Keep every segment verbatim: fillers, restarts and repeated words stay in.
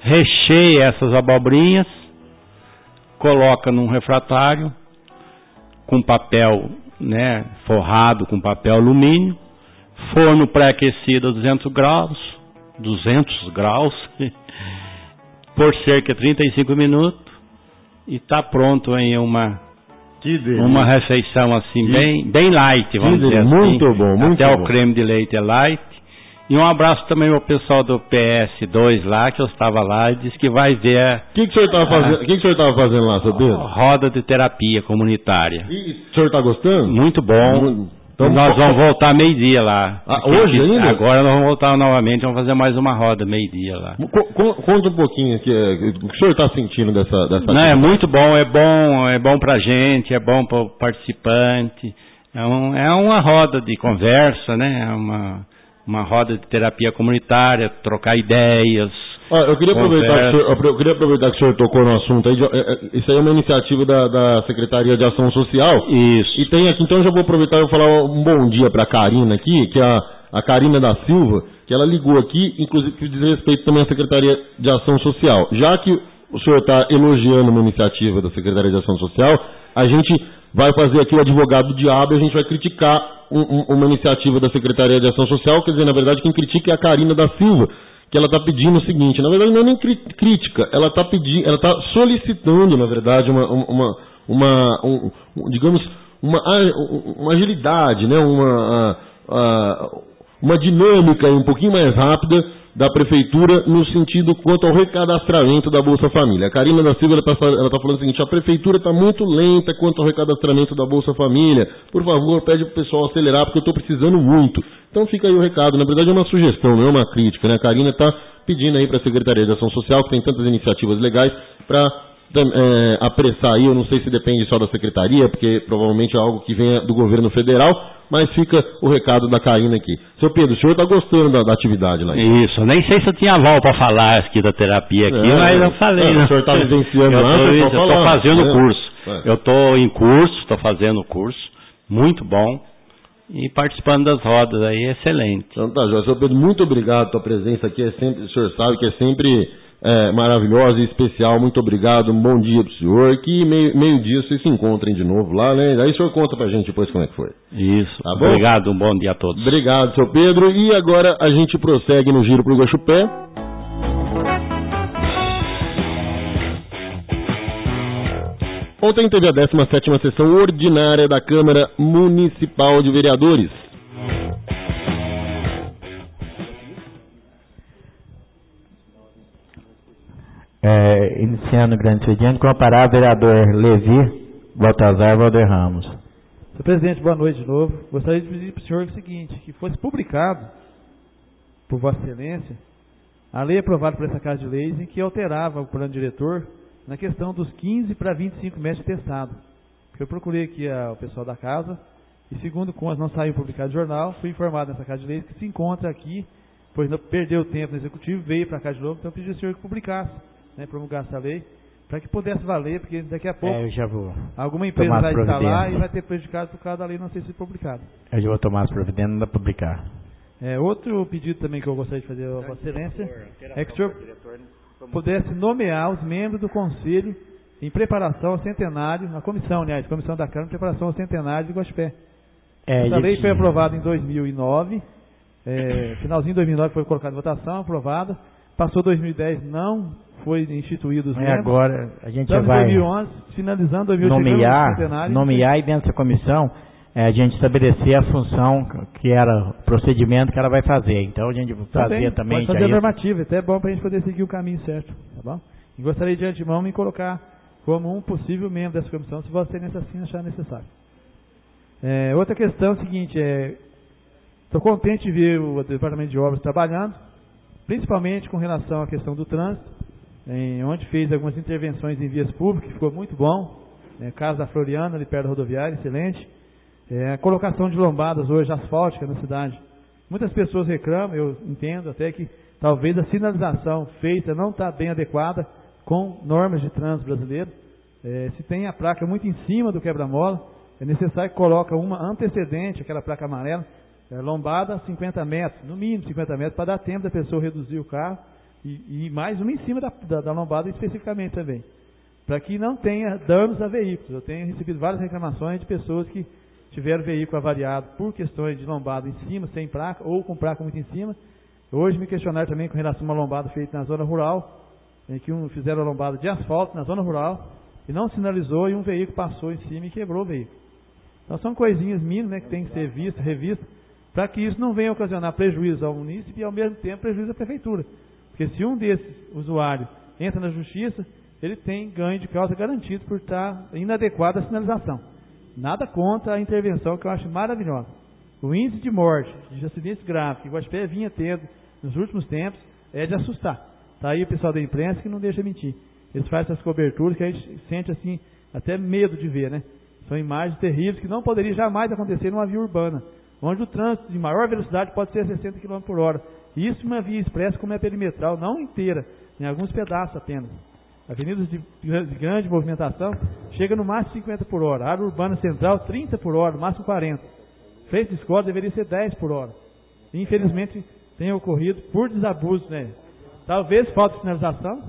recheia essas abobrinhas, coloca num refratário com papel, né, forrado com papel alumínio, forno pré-aquecido a duzentos graus, duzentos graus, por cerca de trinta e cinco minutos, e está pronto em uma, uma refeição assim, bem, bem light, vamos dizer assim. Muito bom, muito Até bom. o creme de leite é light. E um abraço também ao pessoal do P S dois lá, que eu estava lá, e disse que vai ver... O que, que o senhor estava fazendo, que que o senhor estava fazendo lá, seu Pedro? Roda de terapia comunitária. E o senhor está gostando? Muito bom. Muito. Então, nós vamos voltar meio-dia lá. Ah, hoje ainda? Agora nós vamos voltar novamente, vamos fazer mais uma roda meio-dia lá. Co- conta um pouquinho aqui, o que o senhor está sentindo dessa, dessa Não, é muito bom, é bom, é bom pra gente, é bom para o participante. É, um, é uma roda de conversa, né? É uma... uma roda de terapia comunitária, trocar ideias. Ah, eu, queria aproveitar que o senhor, eu queria aproveitar que o senhor tocou no assunto aí. De, é, é, isso aí é uma iniciativa da, da Secretaria de Ação Social. Isso. E tem aqui, então eu já vou aproveitar e vou falar um bom dia para a Karina aqui, que é a, a Karina da Silva, que ela ligou aqui, inclusive que diz respeito também à Secretaria de Ação Social. Já que o senhor está elogiando uma iniciativa da Secretaria de Ação Social, a gente vai fazer aqui o advogado do diabo e a gente vai criticar um, um, uma iniciativa da Secretaria de Ação Social. Quer dizer, na verdade, quem critica é a Karina da Silva, que ela está pedindo o seguinte, na verdade não é nem crítica, ela está pedindo, ela está solicitando, na verdade, uma, uma, uma um, um, digamos, uma, uma agilidade, né, uma, uma dinâmica um pouquinho mais rápida da Prefeitura no sentido quanto ao recadastramento da Bolsa Família. A Karina da Silva está ela tá falando o seguinte, a Prefeitura está muito lenta quanto ao recadastramento da Bolsa Família. Por favor, pede para o pessoal acelerar, porque eu estou precisando muito. Então fica aí o recado. Na verdade é uma sugestão, não é uma crítica, né? A Karina está pedindo aí para a Secretaria de Ação Social, que tem tantas iniciativas legais, para é, apressar aí. Eu não sei se depende só da Secretaria, porque provavelmente é algo que vem do governo federal, mas fica o recado da Karina aqui. Seu Pedro, o senhor está gostando da, da atividade lá? Isso, nem sei se eu tinha aval para falar aqui da terapia aqui, é, mas eu falei. É, né? O senhor está vivenciando eu lá, tô, eu estou fazendo o é. curso. É. Eu estou em curso, estou fazendo o curso, muito bom, e participando das rodas aí, excelente. Então tá, Jorge. Seu Pedro, muito obrigado. Tua presença aqui é sempre, o senhor sabe que é sempre é, maravilhosa e especial. Muito obrigado, um bom dia pro senhor. Que meio, meio-dia vocês se encontrem de novo lá, né? Aí o senhor conta pra gente depois como é que foi. Isso, tá bom? Obrigado, um bom dia a todos. Obrigado, seu Pedro. E agora a gente prossegue no Giro pro Guaxupé. Ontem teve a décima sétima sessão ordinária da Câmara Municipal de Vereadores. É, iniciando o grande expediente, comparar o vereador Levi Baltazar Valder Ramos. Senhor presidente, boa noite de novo. Gostaria de pedir para o senhor o seguinte, que fosse publicado por Vossa Excelência a lei aprovada por essa Casa de Leis em que alterava o plano diretor na questão dos quinze para vinte e cinco metros de testado. Porque eu procurei aqui a, o pessoal da casa e, segundo contas, não saiu publicado no jornal, fui informado nessa Casa de Leis que se encontra aqui, pois não perdeu tempo no Executivo, veio para cá de novo, então eu pedi ao senhor que publicasse, né, promulgasse a lei, para que pudesse valer, porque daqui a pouco é, eu já vou alguma empresa vai instalar e vai ter prejudicado por causa da lei não ser publicada. Eu já vou tomar as providências e não publicar. É, outro pedido também que eu gostaria de fazer a Vossa Excelência é que o senhor pudesse nomear os membros do Conselho em preparação ao centenário, na comissão, aliás, comissão da Câmara, em preparação ao centenário de Guaxupé. É, Essa lei aqui foi aprovada em dois mil e nove, é, finalzinho de dois mil e nove foi colocada em votação, aprovada, passou dois mil e dez, não foi instituído os é membros. Agora a gente Estamos vai em dois mil e onze, finalizando dois mil e doze, nomear, nomear e dentro da comissão é, a gente estabelecer a função que era o procedimento que ela vai fazer. Então a gente fazia tá também... Pode fazer a normativa, até é bom para a gente poder seguir o caminho certo, tá bom? E gostaria de antemão me colocar como um possível membro dessa comissão, se Vossa Excelência assim achar necessário. É, outra questão é o seguinte, estou é, contente de ver o Departamento de Obras trabalhando, principalmente com relação à questão do trânsito, em, onde fez algumas intervenções em vias públicas, ficou muito bom, é, caso da Floriana, ali perto da rodoviária, excelente. É, a colocação de lombadas hoje asfálticas na cidade. Muitas pessoas reclamam, eu entendo até que talvez a sinalização feita não está bem adequada com normas de trânsito brasileiro. É, se tem a placa muito em cima do quebra-mola, é necessário que coloque uma antecedente, aquela placa amarela, é, lombada cinquenta metros, no mínimo cinquenta metros, para dar tempo da pessoa reduzir o carro E, e mais uma em cima da, da, da lombada especificamente também, para que não tenha danos a veículos. Eu tenho recebido várias reclamações de pessoas que tiveram veículo avariado por questões de lombada em cima, sem placa, ou com placa muito em cima. Hoje me questionaram também com relação a uma lombada feita na zona rural, em que um, fizeram a lombada de asfalto na zona rural, e não sinalizou, e um veículo passou em cima e quebrou o veículo. Então são coisinhas mínimas, né, que tem que ser vistas, revistas, para que isso não venha ocasionar prejuízo ao município e ao mesmo tempo prejuízo à prefeitura. Porque se um desses usuários entra na justiça, ele tem ganho de causa garantido por estar inadequada a sinalização. Nada contra a intervenção, que eu acho maravilhosa. O índice de morte, de acidentes graves, que o Guaxupé vinha tendo nos últimos tempos, é de assustar. Está aí o pessoal da imprensa que não deixa mentir. Eles fazem essas coberturas que a gente sente assim, até medo de ver, né? São imagens terríveis que não poderiam jamais acontecer numa via urbana, onde o trânsito de maior velocidade pode ser sessenta quilômetros por hora. Isso uma via expressa como é perimetral, não inteira, em alguns pedaços apenas. Avenidas de grande movimentação chega no máximo cinquenta por hora. A área urbana central, trinta por hora, no máximo quarenta. Frente de escola deveria ser dez por hora. E, infelizmente, tem ocorrido por desabuso, né? Talvez falta de sinalização,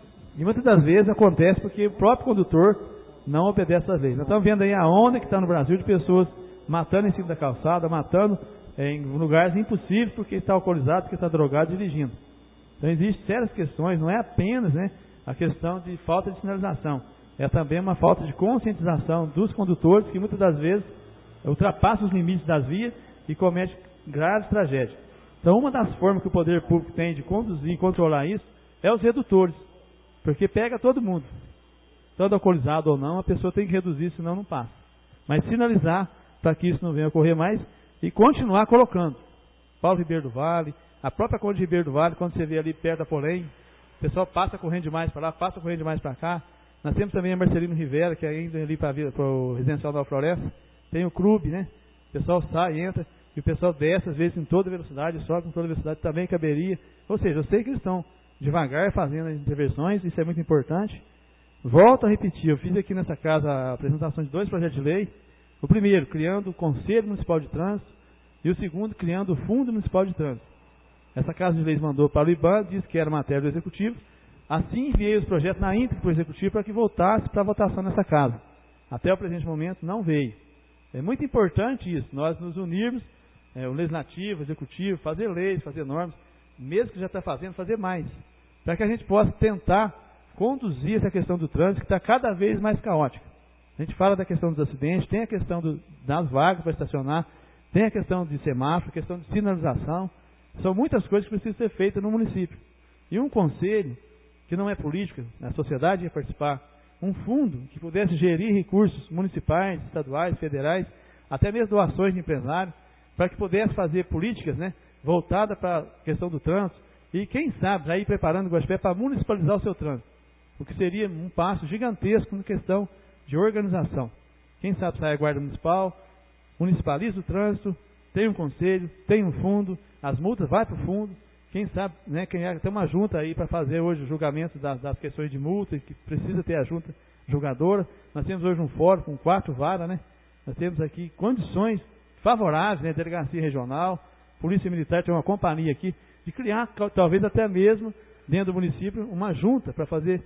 e muitas das vezes acontece porque o próprio condutor não obedece às leis. Nós estamos vendo aí a onda que está no Brasil de pessoas matando em cima da calçada, matando em lugares impossíveis porque está alcoolizado, porque está drogado dirigindo. Então existem sérias questões, não é apenas, né, a questão de falta de sinalização, é também uma falta de conscientização dos condutores que muitas das vezes ultrapassam os limites das vias e cometem graves tragédias. Então uma das formas que o poder público tem de conduzir e controlar isso é os redutores, porque pega todo mundo, tanto alcoolizado ou não, a pessoa tem que reduzir, senão não passa. Mas sinalizar para que isso não venha a ocorrer mais e continuar colocando. Paulo Ribeiro do Vale, a própria Conde de Ribeiro do Vale, quando você vê ali perto da Polém, o pessoal passa correndo demais para lá, passa correndo demais para cá. Nós temos também a Marcelino Rivera, que é ainda ali para o Residencial da Floresta, tem o clube, né? O pessoal sai, entra, e o pessoal desce, às vezes, em toda velocidade, sobe com toda velocidade, também caberia. Ou seja, eu sei que eles estão devagar fazendo as intervenções, isso é muito importante. Volto a repetir, eu fiz aqui nessa casa a apresentação de dois projetos de lei. O primeiro, criando o Conselho Municipal de Trânsito, e o segundo, criando o Fundo Municipal de Trânsito. Essa Casa de Leis mandou para o IBAN, disse que era matéria do Executivo. Assim enviei os projetos na íntegra para o Executivo para que voltasse para a votação nessa casa. Até o presente momento não veio. É muito importante isso, nós nos unirmos, é, o Legislativo, o Executivo, fazer leis, fazer normas, mesmo que já está fazendo, fazer mais. Para que a gente possa tentar conduzir essa questão do trânsito, que está cada vez mais caótica. A gente fala da questão dos acidentes, tem a questão do, das vagas para estacionar, tem a questão de semáforo, a questão de sinalização. São muitas coisas que precisam ser feitas no município. E um conselho, que não é político, a sociedade ia participar, um fundo que pudesse gerir recursos municipais, estaduais, federais, até mesmo doações de empresários, para que pudesse fazer políticas, né, voltadas para a questão do trânsito, e quem sabe, já ir preparando o Guaxupé para municipalizar o seu trânsito, o que seria um passo gigantesco na questão de organização. Quem sabe sai a Guarda Municipal, municipaliza o trânsito, tem um conselho, tem um fundo, as multas vai para o fundo, quem sabe, né, quem é, tem uma junta aí para fazer hoje o julgamento das, das questões de multa, que precisa ter a junta julgadora. Nós temos hoje um fórum com quatro varas, né? Nós temos aqui condições favoráveis, né, delegacia regional, polícia militar, tem uma companhia aqui, de criar, talvez até mesmo, dentro do município, uma junta para fazer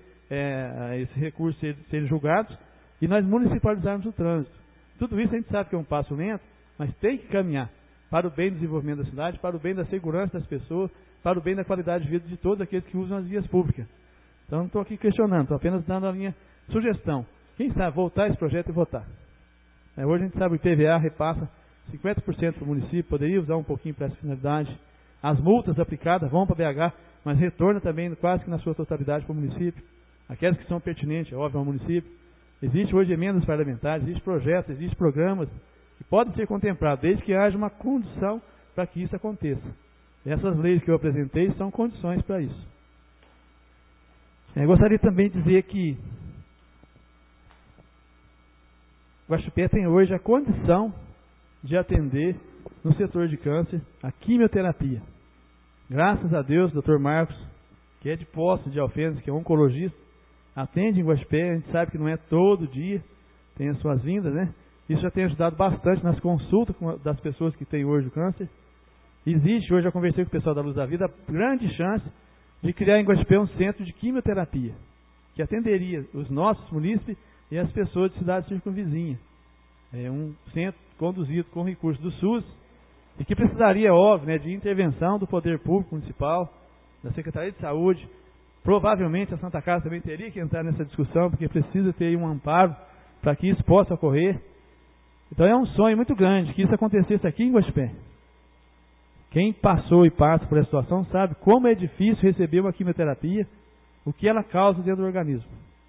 é, esse recurso ser, serem julgados e nós municipalizarmos o trânsito. Tudo isso a gente sabe que é um passo lento, mas tem que caminhar para o bem do desenvolvimento da cidade, para o bem da segurança das pessoas, para o bem da qualidade de vida de todos aqueles que usam as vias públicas. Então não estou aqui questionando, estou apenas dando a minha sugestão. Quem sabe voltar esse projeto e votar. É, hoje a gente sabe que o I P V A repassa cinquenta por cento para o município, poderia usar um pouquinho para essa finalidade. As multas aplicadas vão para B H, mas retorna também quase que na sua totalidade para o município. Aquelas que são pertinentes, é óbvio, ao município. Existe hoje emendas parlamentares, existe projetos, existem programas que podem ser contemplados, desde que haja uma condição para que isso aconteça. Essas leis que eu apresentei são condições para isso. Eu gostaria também de dizer que o Guaxupé tem hoje a condição de atender no setor de câncer a quimioterapia. Graças a Deus, doutor Marcos, que é de Poços de Alfenas, que é oncologista, atende em Guaxupé. A gente sabe que não é todo dia, tem as suas vindas, né? Isso já tem ajudado bastante nas consultas das pessoas que têm hoje o câncer. Existe, hoje eu conversei com o pessoal da Luz da Vida, a grande chance de criar em Guaxupé um centro de quimioterapia, que atenderia os nossos munícipes e as pessoas de cidades circunvizinhas. É um centro conduzido com recursos do SUS e que precisaria, óbvio, né, de intervenção do Poder Público Municipal, da Secretaria de Saúde. Provavelmente a Santa Casa também teria que entrar nessa discussão, porque precisa ter um amparo para que isso possa ocorrer. Então é um sonho muito grande que isso acontecesse aqui em Guaxupé. Quem passou e passa por essa situação sabe como é difícil receber uma quimioterapia, o que ela causa dentro do organismo.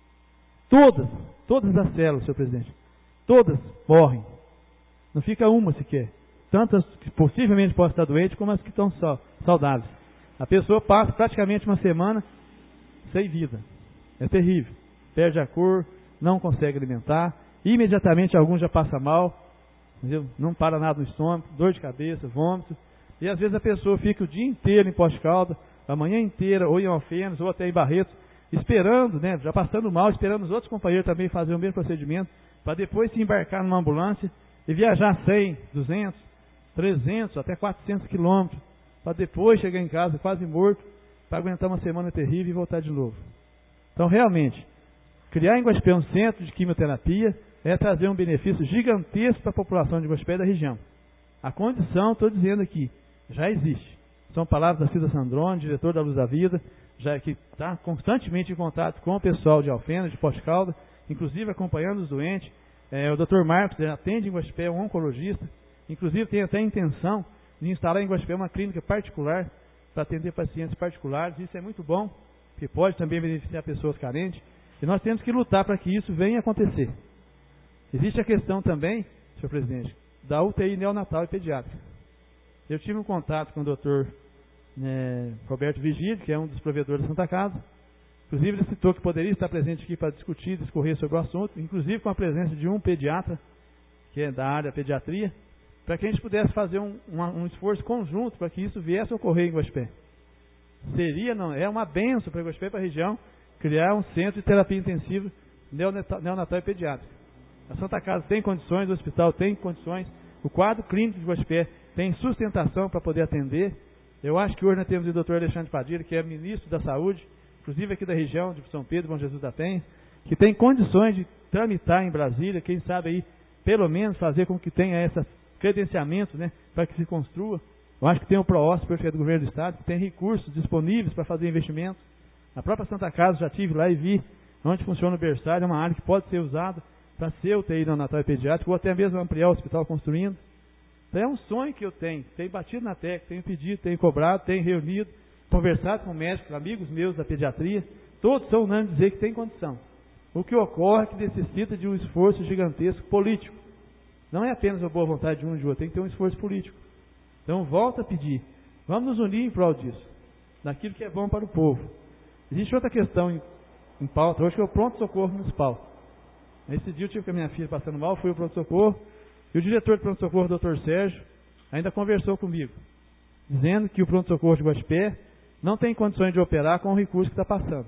Todas, todas as células, senhor presidente, todas morrem. Não fica uma sequer. Tantas que possivelmente possam estar doentes, como as que estão só, saudáveis. A pessoa passa praticamente uma semana sem vida. É terrível. Perde a cor, não consegue alimentar. Imediatamente alguns já passam mal, entendeu? Não para nada no estômago, dor de cabeça, vômito. E às vezes a pessoa fica o dia inteiro em Poste Caldas, a manhã inteira, ou em Alfenas, ou até em Barretos, esperando, né, já passando mal, esperando os outros companheiros também fazer o mesmo procedimento, para depois se embarcar numa ambulância e viajar cem, duzentos, trezentos, até quatrocentos quilômetros, para depois chegar em casa quase morto, para aguentar uma semana terrível e voltar de novo. Então, realmente, criar em Guaxupé um centro de quimioterapia é trazer um benefício gigantesco para a população de Guaxupé e da região. A condição, estou dizendo aqui, já existe. São palavras da Cida Sandrone, diretor da Luz da Vida, já que está constantemente em contato com o pessoal de Alfenas, de Poste Caldas, inclusive acompanhando os doentes. É, o doutor Marcos atende em Guaxupé, um oncologista, inclusive tem até a intenção de instalar em Guaxupé uma clínica particular para atender pacientes particulares. Isso é muito bom, porque pode também beneficiar pessoas carentes. E nós temos que lutar para que isso venha a acontecer. Existe a questão também, senhor presidente, da U T I neonatal e pediátrica. Eu tive um contato com o doutor né, Roberto Vigílio, que é um dos provedores da Santa Casa. Inclusive, ele citou que poderia estar presente aqui para discutir, discorrer sobre o assunto, inclusive com a presença de um pediatra, que é da área pediatria, para que a gente pudesse fazer um, um, um esforço conjunto para que isso viesse a ocorrer em Guaxupé. Seria, não, é uma benção para Guaxupé e para a região criar um centro de terapia intensiva neonatal, neonatal e pediátrica. A Santa Casa tem condições, o hospital tem condições, o quadro clínico de Guaxupé tem sustentação para poder atender. Eu acho que hoje nós temos o doutor Alexandre Padilha, que é ministro da Saúde, inclusive aqui da região de São Pedro, Bom Jesus da Penha, que tem condições de tramitar em Brasília, quem sabe aí, pelo menos fazer com que tenha esse credenciamento, né, para que se construa. Eu acho que tem o PROOSP, que é do governo do Estado, que tem recursos disponíveis para fazer investimentos. A própria Santa Casa, já estive lá e vi onde funciona o berçário, é uma área que pode ser usada para ser U T I neonatal e pediátrico, ou até mesmo ampliar o hospital construindo. Então é um sonho que eu tenho, tenho batido na tecla, tenho pedido, tenho cobrado, tenho reunido, conversado com médicos, amigos meus da pediatria, todos são unânimes dizer que tem condição. O que ocorre é que necessita de um esforço gigantesco político. Não é apenas a boa vontade de um e de outro, tem que ter um esforço político. Então volto a pedir, vamos nos unir em prol disso, daquilo que é bom para o povo. Existe outra questão em, em pauta hoje, que é o pronto-socorro municipal. Esse dia eu tive com a minha filha passando mal, fui ao pronto-socorro, e o diretor do pronto-socorro, doutor Sérgio, ainda conversou comigo, dizendo que o pronto-socorro de Guaxupé não tem condições de operar com o recurso que está passando.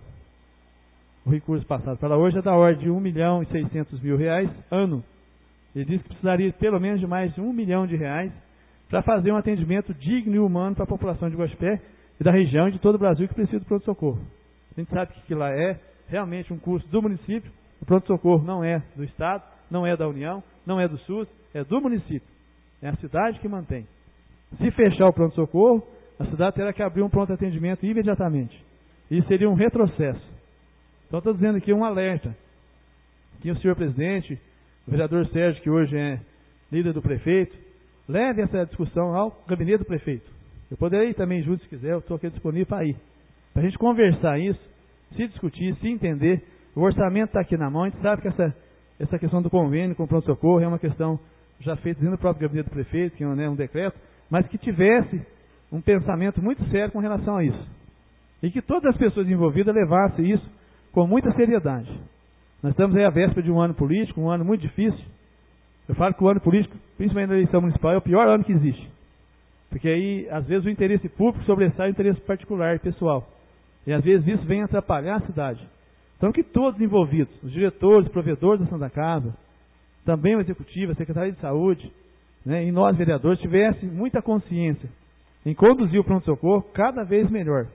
O recurso passado para hoje é da ordem de um milhão e seiscentos mil reais ano. Ele disse que precisaria pelo menos de mais de um milhão de reais para fazer um atendimento digno e humano para a população de Guaxupé e da região e de todo o Brasil que precisa do pronto-socorro. A gente sabe que aquilo lá é realmente um custo do município. O pronto-socorro não é do Estado, não é da União, não é do SUS, é do município. É a cidade que mantém. Se fechar o pronto-socorro, a cidade terá que abrir um pronto-atendimento imediatamente. Isso seria um retrocesso. Então estou dizendo aqui um alerta. Que o senhor presidente, o vereador Sérgio, que hoje é líder do prefeito, leve essa discussão ao gabinete do prefeito. Eu poderei ir também junto se quiser, eu estou aqui disponível para ir. Para a gente conversar isso, se discutir, se entender. O orçamento está aqui na mão, a gente sabe que essa, essa questão do convênio com o pronto-socorro é uma questão já feita dentro do próprio gabinete do prefeito, que é um, né, um decreto, mas que tivesse um pensamento muito sério com relação a isso. E que todas as pessoas envolvidas levassem isso com muita seriedade. Nós estamos aí à véspera de um ano político, um ano muito difícil. Eu falo que o ano político, principalmente na eleição municipal, é o pior ano que existe. Porque aí, às vezes, o interesse público sobressai o interesse particular e pessoal. E às vezes isso vem atrapalhar a cidade. Então que todos envolvidos, os diretores, os provedores da Santa Casa, também o Executivo, a Secretaria de Saúde, né, e nós vereadores, tivessem muita consciência em conduzir o pronto-socorro cada vez melhor.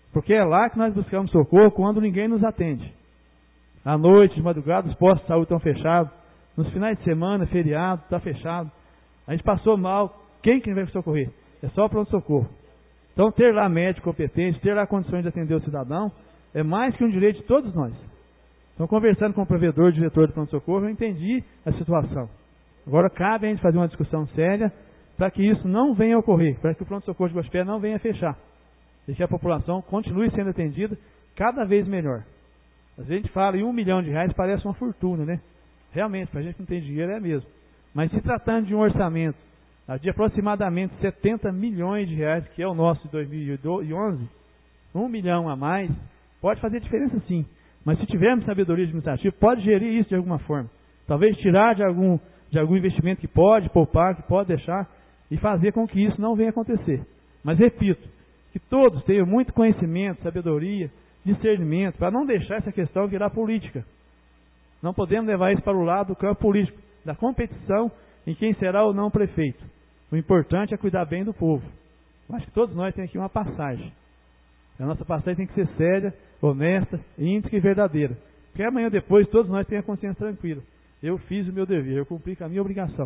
Porque é lá que nós buscamos socorro quando ninguém nos atende. À noite, de madrugada, os postos de saúde estão fechados. Nos finais de semana, feriado, está fechado. A gente passou mal, quem que vai socorrer? É só o pronto-socorro. Então, ter lá médico competente, ter lá condições de atender o cidadão, é mais que um direito de todos nós. Então, conversando com o provedor, diretor do pronto-socorro, eu entendi a situação. Agora, cabe a gente fazer uma discussão séria para que isso não venha a ocorrer, para que o pronto-socorro de Guaxupé não venha a fechar. E que a população continue sendo atendida cada vez melhor. Às vezes a gente fala em um milhão de reais, parece uma fortuna, né? Realmente, para a gente que não tem dinheiro é mesmo. Mas se tratando de um orçamento de aproximadamente setenta milhões de reais, que é o nosso de dois mil e onze, um milhão a mais, pode fazer diferença sim. Mas se tivermos sabedoria administrativa, pode gerir isso de alguma forma. Talvez tirar de algum, de algum investimento que pode poupar, que pode deixar, e fazer com que isso não venha a acontecer. Mas repito, que todos tenham muito conhecimento, sabedoria, discernimento, para não deixar essa questão virar política. Não podemos levar isso para o lado do campo político, da competição em quem será ou não o prefeito. O importante é cuidar bem do povo. Eu acho que todos nós temos aqui uma passagem. A nossa passagem tem que ser séria, honesta, íntegra e verdadeira. Porque amanhã ou depois todos nós tenhamos a consciência tranquila. Eu fiz o meu dever, eu cumpri com a minha obrigação.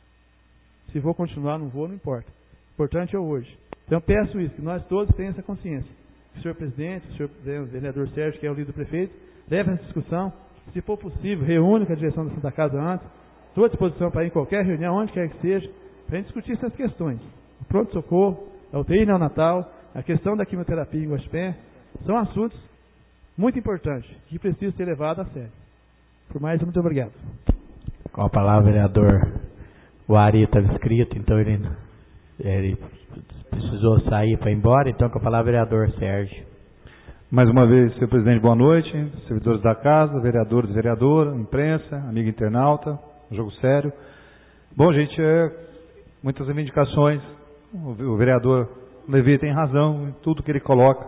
Se vou continuar, não vou, não importa. O importante é o hoje. Então peço isso, que nós todos tenhamos essa consciência. O senhor presidente, o senhor o vereador Sérgio, que é o líder do prefeito, leve essa discussão. Se for possível, reúne com a direção da Santa Casa antes. Estou à disposição para ir em qualquer reunião, onde quer que seja, para a gente discutir essas questões. O pronto-socorro, a U T I neonatal, a questão da quimioterapia em Guaxupé, são assuntos muito importantes, que precisam ser levados a sério. Por mais, muito obrigado. Com a palavra, vereador. O Ari estava escrito, então ele, ele precisou sair para ir embora, então com a palavra, vereador Sérgio. Mais uma vez, senhor presidente, boa noite, servidores da casa, vereadores e vereadora, imprensa, amigo internauta, jogo sério. Bom, gente, é, muitas reivindicações, o vereador Levi tem razão em tudo que ele coloca.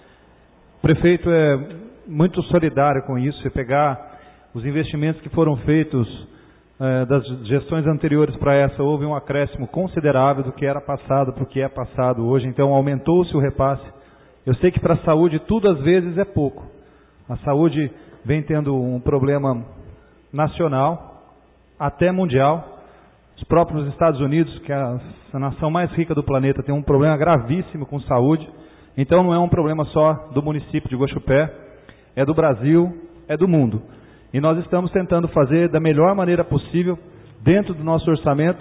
O prefeito é muito solidário com isso, se pegar os investimentos que foram feitos é, das gestões anteriores para essa, houve um acréscimo considerável do que era passado para o que é passado hoje, então aumentou-se o repasse. Eu sei que para a saúde tudo às vezes é pouco. A saúde vem tendo um problema nacional, até mundial. Os próprios Estados Unidos, que é a nação mais rica do planeta, tem um problema gravíssimo com saúde. Então não é um problema só do município de Guaxupé, é do Brasil, é do mundo. E nós estamos tentando fazer da melhor maneira possível, dentro do nosso orçamento,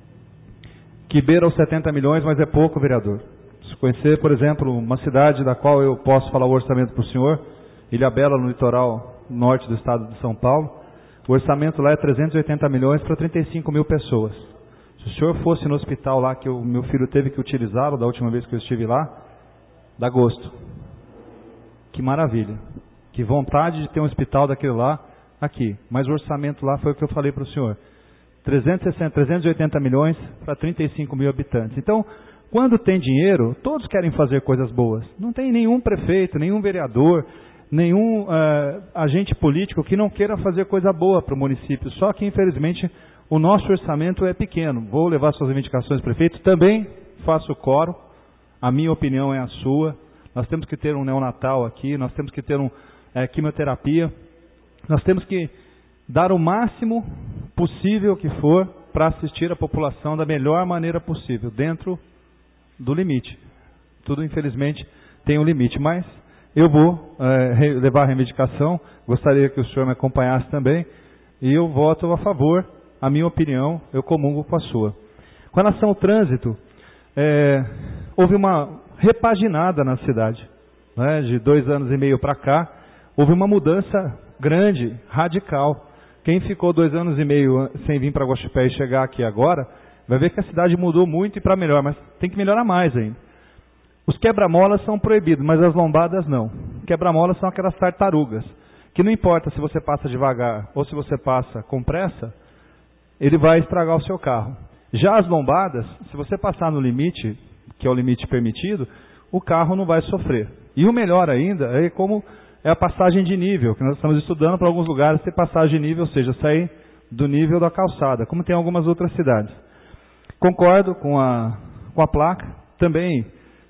que beira os setenta milhões, mas é pouco, vereador. Se conhecer, por exemplo, uma cidade da qual eu posso falar o orçamento para o senhor, Ilhabela, no litoral norte do estado de São Paulo, o orçamento lá é trezentos e oitenta milhões para trinta e cinco mil pessoas. Se o senhor fosse no hospital lá, que o meu filho teve que utilizá-lo da última vez que eu estive lá, dá gosto. Que maravilha. Que vontade de ter um hospital daquele lá aqui. Mas o orçamento lá foi o que eu falei para o senhor. trezentos e sessenta, trezentos e oitenta milhões para trinta e cinco mil habitantes. Então, quando tem dinheiro, todos querem fazer coisas boas. Não tem nenhum prefeito, nenhum vereador, nenhum uh, agente político que não queira fazer coisa boa para o município. Só que, infelizmente, o nosso orçamento é pequeno. Vou levar suas reivindicações, prefeito. Também faço coro. A minha opinião é a sua. Nós temos que ter um neonatal aqui. Nós temos que ter um é, quimioterapia. Nós temos que dar o máximo possível que for para assistir a população da melhor maneira possível, dentro do limite. Tudo, infelizmente, tem um limite, mas eu vou é, levar a reivindicação, gostaria que o senhor me acompanhasse também, e eu voto a favor, a minha opinião, eu comungo com a sua. Com relação ao trânsito, é, houve uma repaginada na cidade, né, de dois anos e meio para cá, houve uma mudança grande, radical. Quem ficou dois anos e meio sem vir para Guaxupé e chegar aqui agora, vai ver que a cidade mudou muito e para melhor, mas tem que melhorar mais ainda. Os quebra-molas são proibidos, mas as lombadas não. Quebra-molas são aquelas tartarugas, que não importa se você passa devagar ou se você passa com pressa, ele vai estragar o seu carro. Já as lombadas, se você passar no limite, que é o limite permitido, o carro não vai sofrer. E o melhor ainda é como é a passagem de nível, que nós estamos estudando para alguns lugares ter passagem de nível, ou seja, sair do nível da calçada, como tem algumas outras cidades. Concordo com a, com a placa, também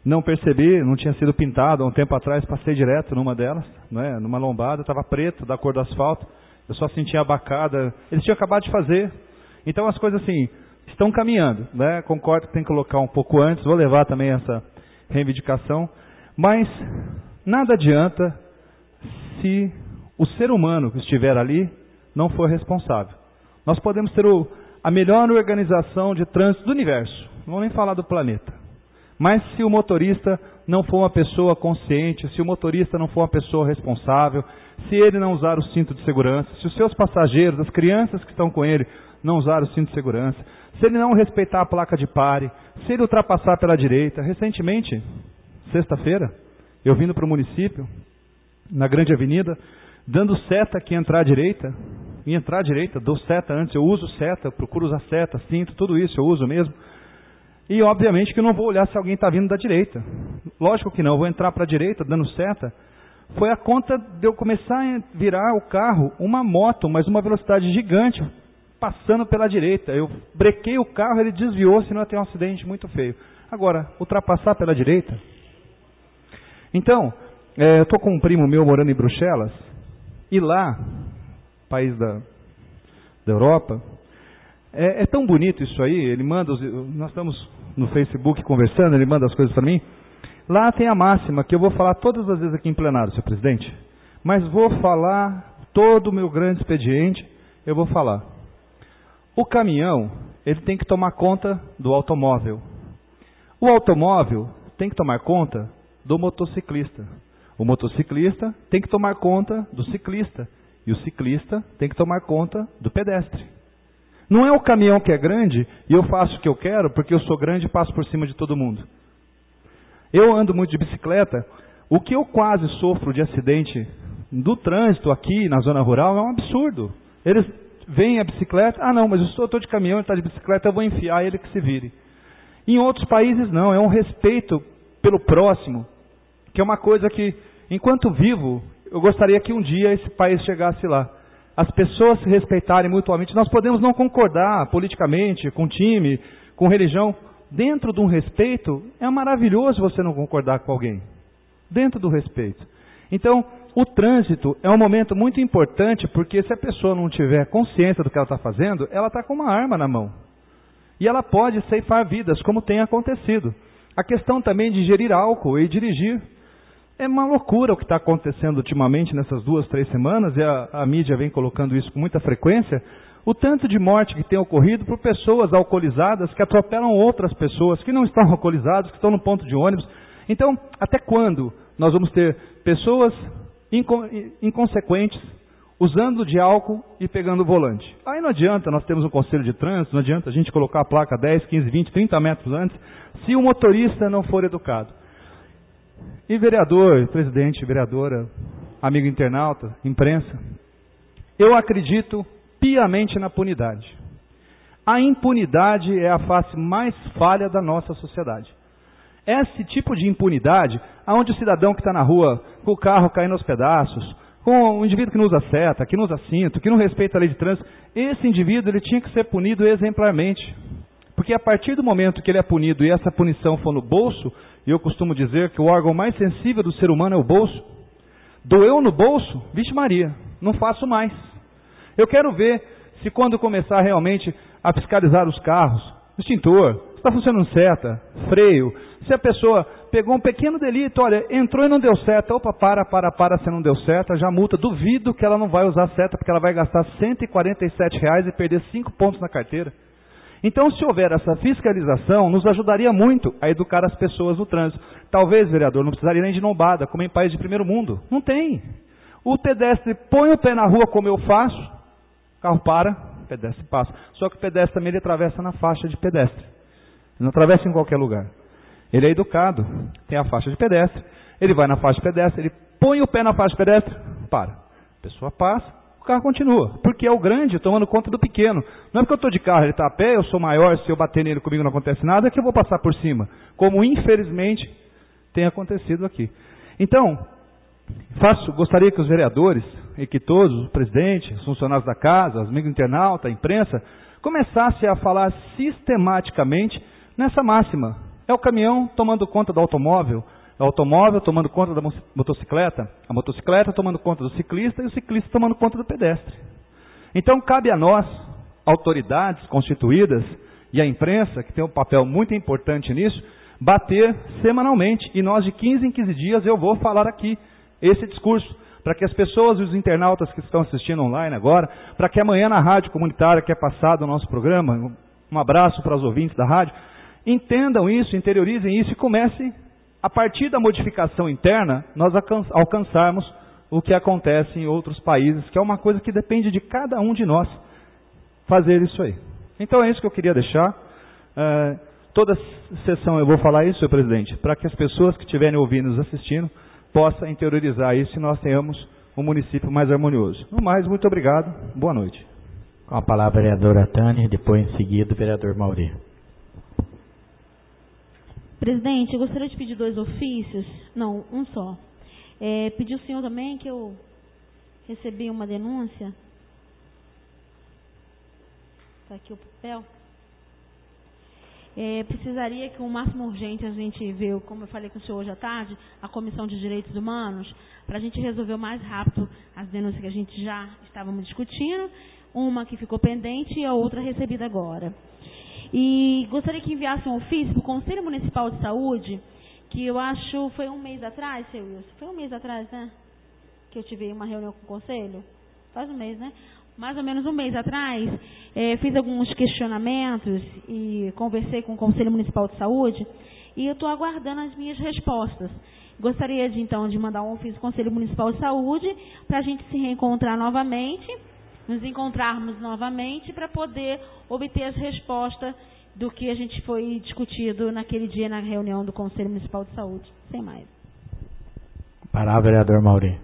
não percebi, não tinha sido pintado. Há um tempo atrás passei direto numa delas, né, numa lombada, estava preto, da cor do asfalto. Eu só sentia a bacada. Eles tinham acabado de fazer. Então as coisas assim, estão caminhando, né? Concordo que tem que colocar um pouco antes, vou levar também essa reivindicação. Mas nada adianta se o ser humano que estiver ali não for responsável. Nós podemos ter o, a melhor organização de trânsito do universo, não vou nem falar do planeta. Mas se o motorista não for uma pessoa consciente, se o motorista não for uma pessoa responsável, se ele não usar o cinto de segurança, se os seus passageiros, as crianças que estão com ele, não usar o cinto de segurança, se ele não respeitar a placa de pare, se ele ultrapassar pela direita. Recentemente, sexta-feira, eu vindo para o município, na grande avenida, dando seta aqui entrar à direita, e entrar à direita, dou seta antes, eu uso seta, procuro usar seta, cinto, tudo isso eu uso mesmo. E obviamente que eu não vou olhar se alguém está vindo da direita. Lógico que não, eu vou entrar para a direita dando seta. Foi a conta de eu começar a virar o carro, uma moto, mas uma velocidade gigante, passando pela direita. Eu brequei o carro, ele desviou, senão ia ter um acidente muito feio. Agora, ultrapassar pela direita. Então, é, eu estou com um primo meu morando em Bruxelas, e lá, país da, da Europa, é, é tão bonito isso aí, ele manda, os, nós estamos no Facebook conversando, ele manda as coisas para mim. Lá tem a máxima, que eu vou falar todas as vezes aqui em plenário, senhor presidente, mas vou falar todo o meu grande expediente, eu vou falar. O caminhão, ele tem que tomar conta do automóvel. O automóvel tem que tomar conta do motociclista. O motociclista tem que tomar conta do ciclista. E o ciclista tem que tomar conta do pedestre. Não é o caminhão que é grande e eu faço o que eu quero porque eu sou grande e passo por cima de todo mundo. Eu ando muito de bicicleta. O que eu quase sofro de acidente do trânsito aqui na zona rural é um absurdo. Eles veem a bicicleta, ah não, mas eu estou de caminhão, ele está de bicicleta, eu vou enfiar ele que se vire. Em outros países não, é um respeito pelo próximo, que é uma coisa que, enquanto vivo, eu gostaria que um dia esse país chegasse lá. As pessoas se respeitarem mutuamente. Nós podemos não concordar politicamente, com time, com religião. Dentro de um respeito, é maravilhoso você não concordar com alguém. Dentro do respeito. Então, o trânsito é um momento muito importante, porque se a pessoa não tiver consciência do que ela está fazendo, ela está com uma arma na mão. E ela pode ceifar vidas, como tem acontecido. A questão também de gerir álcool e dirigir. É uma loucura o que está acontecendo ultimamente nessas duas, três semanas, e a, a mídia vem colocando isso com muita frequência, o tanto de morte que tem ocorrido por pessoas alcoolizadas que atropelam outras pessoas que não estão alcoolizadas, que estão no ponto de ônibus. Então, até quando nós vamos ter pessoas inco inconsequentes usando de álcool e pegando o volante? Aí não adianta, nós temos um conselho de trânsito, não adianta a gente colocar a placa dez, quinze, vinte, trinta metros antes, se o motorista não for educado. E vereador, presidente, vereadora, amigo internauta, imprensa, eu acredito piamente na impunidade. A impunidade é a face mais falha da nossa sociedade. Esse tipo de impunidade, onde o cidadão que está na rua, com o carro caindo aos pedaços, com o indivíduo que não usa seta, que não usa cinto, que não respeita a lei de trânsito, esse indivíduo ele tinha que ser punido exemplarmente. Porque a partir do momento que ele é punido e essa punição for no bolso, e eu costumo dizer que o órgão mais sensível do ser humano é o bolso, doeu no bolso, vixe Maria, não faço mais. Eu quero ver se quando começar realmente a fiscalizar os carros, extintor, se está funcionando seta, freio, se a pessoa pegou um pequeno delito, olha, entrou e não deu seta, opa, para, para, para, se não deu seta, já multa, duvido que ela não vai usar seta, porque ela vai gastar cento e quarenta e sete reais e perder cinco pontos na carteira. Então, se houver essa fiscalização, nos ajudaria muito a educar as pessoas no trânsito. Talvez, vereador, não precisaria nem de lombada, como em países de primeiro mundo. Não tem. O pedestre põe o pé na rua como eu faço, o carro para, o pedestre passa. Só que o pedestre também ele atravessa na faixa de pedestre. Ele não atravessa em qualquer lugar. Ele é educado, tem a faixa de pedestre, ele vai na faixa de pedestre, ele põe o pé na faixa de pedestre, para. A pessoa passa. O carro continua, porque é o grande tomando conta do pequeno. Não é porque eu estou de carro, ele está a pé, eu sou maior, se eu bater nele comigo não acontece nada, é que eu vou passar por cima. Como infelizmente tem acontecido aqui. Então, faço, gostaria que os vereadores, e que todos, o presidente, os funcionários da casa, os amigos internautas, a imprensa, começassem a falar sistematicamente nessa máxima. É o caminhão tomando conta do automóvel, é o automóvel tomando conta da motocicleta, a motocicleta tomando conta do ciclista e o ciclista tomando conta do pedestre. Então cabe a nós, autoridades constituídas e a imprensa, que tem um papel muito importante nisso, bater semanalmente. E nós de quinze em quinze dias eu vou falar aqui esse discurso, para que as pessoas e os internautas que estão assistindo online agora, para que amanhã na rádio comunitária que é passado o nosso programa, um abraço para os ouvintes da rádio, entendam isso, interiorizem isso e comecem, a partir da modificação interna, nós alcançarmos o que acontece em outros países, que é uma coisa que depende de cada um de nós fazer isso aí. Então é isso que eu queria deixar. Uh, toda sessão eu vou falar isso, senhor presidente, para que as pessoas que estiverem ouvindo nos assistindo possam interiorizar isso e nós tenhamos um município mais harmonioso. No mais, muito obrigado. Boa noite. Com a palavra a vereadora Tânia, depois em seguida o vereador Mauri. Presidente, eu gostaria de pedir dois ofícios, não, um só. É, pedir ao senhor também que eu recebi uma denúncia. Está aqui o papel. É, precisaria que o máximo urgente a gente vê, como eu falei com o senhor hoje à tarde, a Comissão de Direitos Humanos, para a gente resolver o mais rápido as denúncias que a gente já estávamos discutindo, uma que ficou pendente e a outra recebida agora. E gostaria que enviasse um ofício para o Conselho Municipal de Saúde, que eu acho, foi um mês atrás, seu Wilson? Foi um mês atrás, né? Que eu tive uma reunião com o Conselho? Faz um mês, né? Mais ou menos um mês atrás, eh, fiz alguns questionamentos e conversei com o Conselho Municipal de Saúde e eu estou aguardando as minhas respostas. Gostaria, de então, de mandar um ofício ao Conselho Municipal de Saúde para a gente se reencontrar novamente, nos encontrarmos novamente para poder obter as respostas do que a gente foi discutido naquele dia na reunião do Conselho Municipal de Saúde. Sem mais. Palavra, vereador Mauri.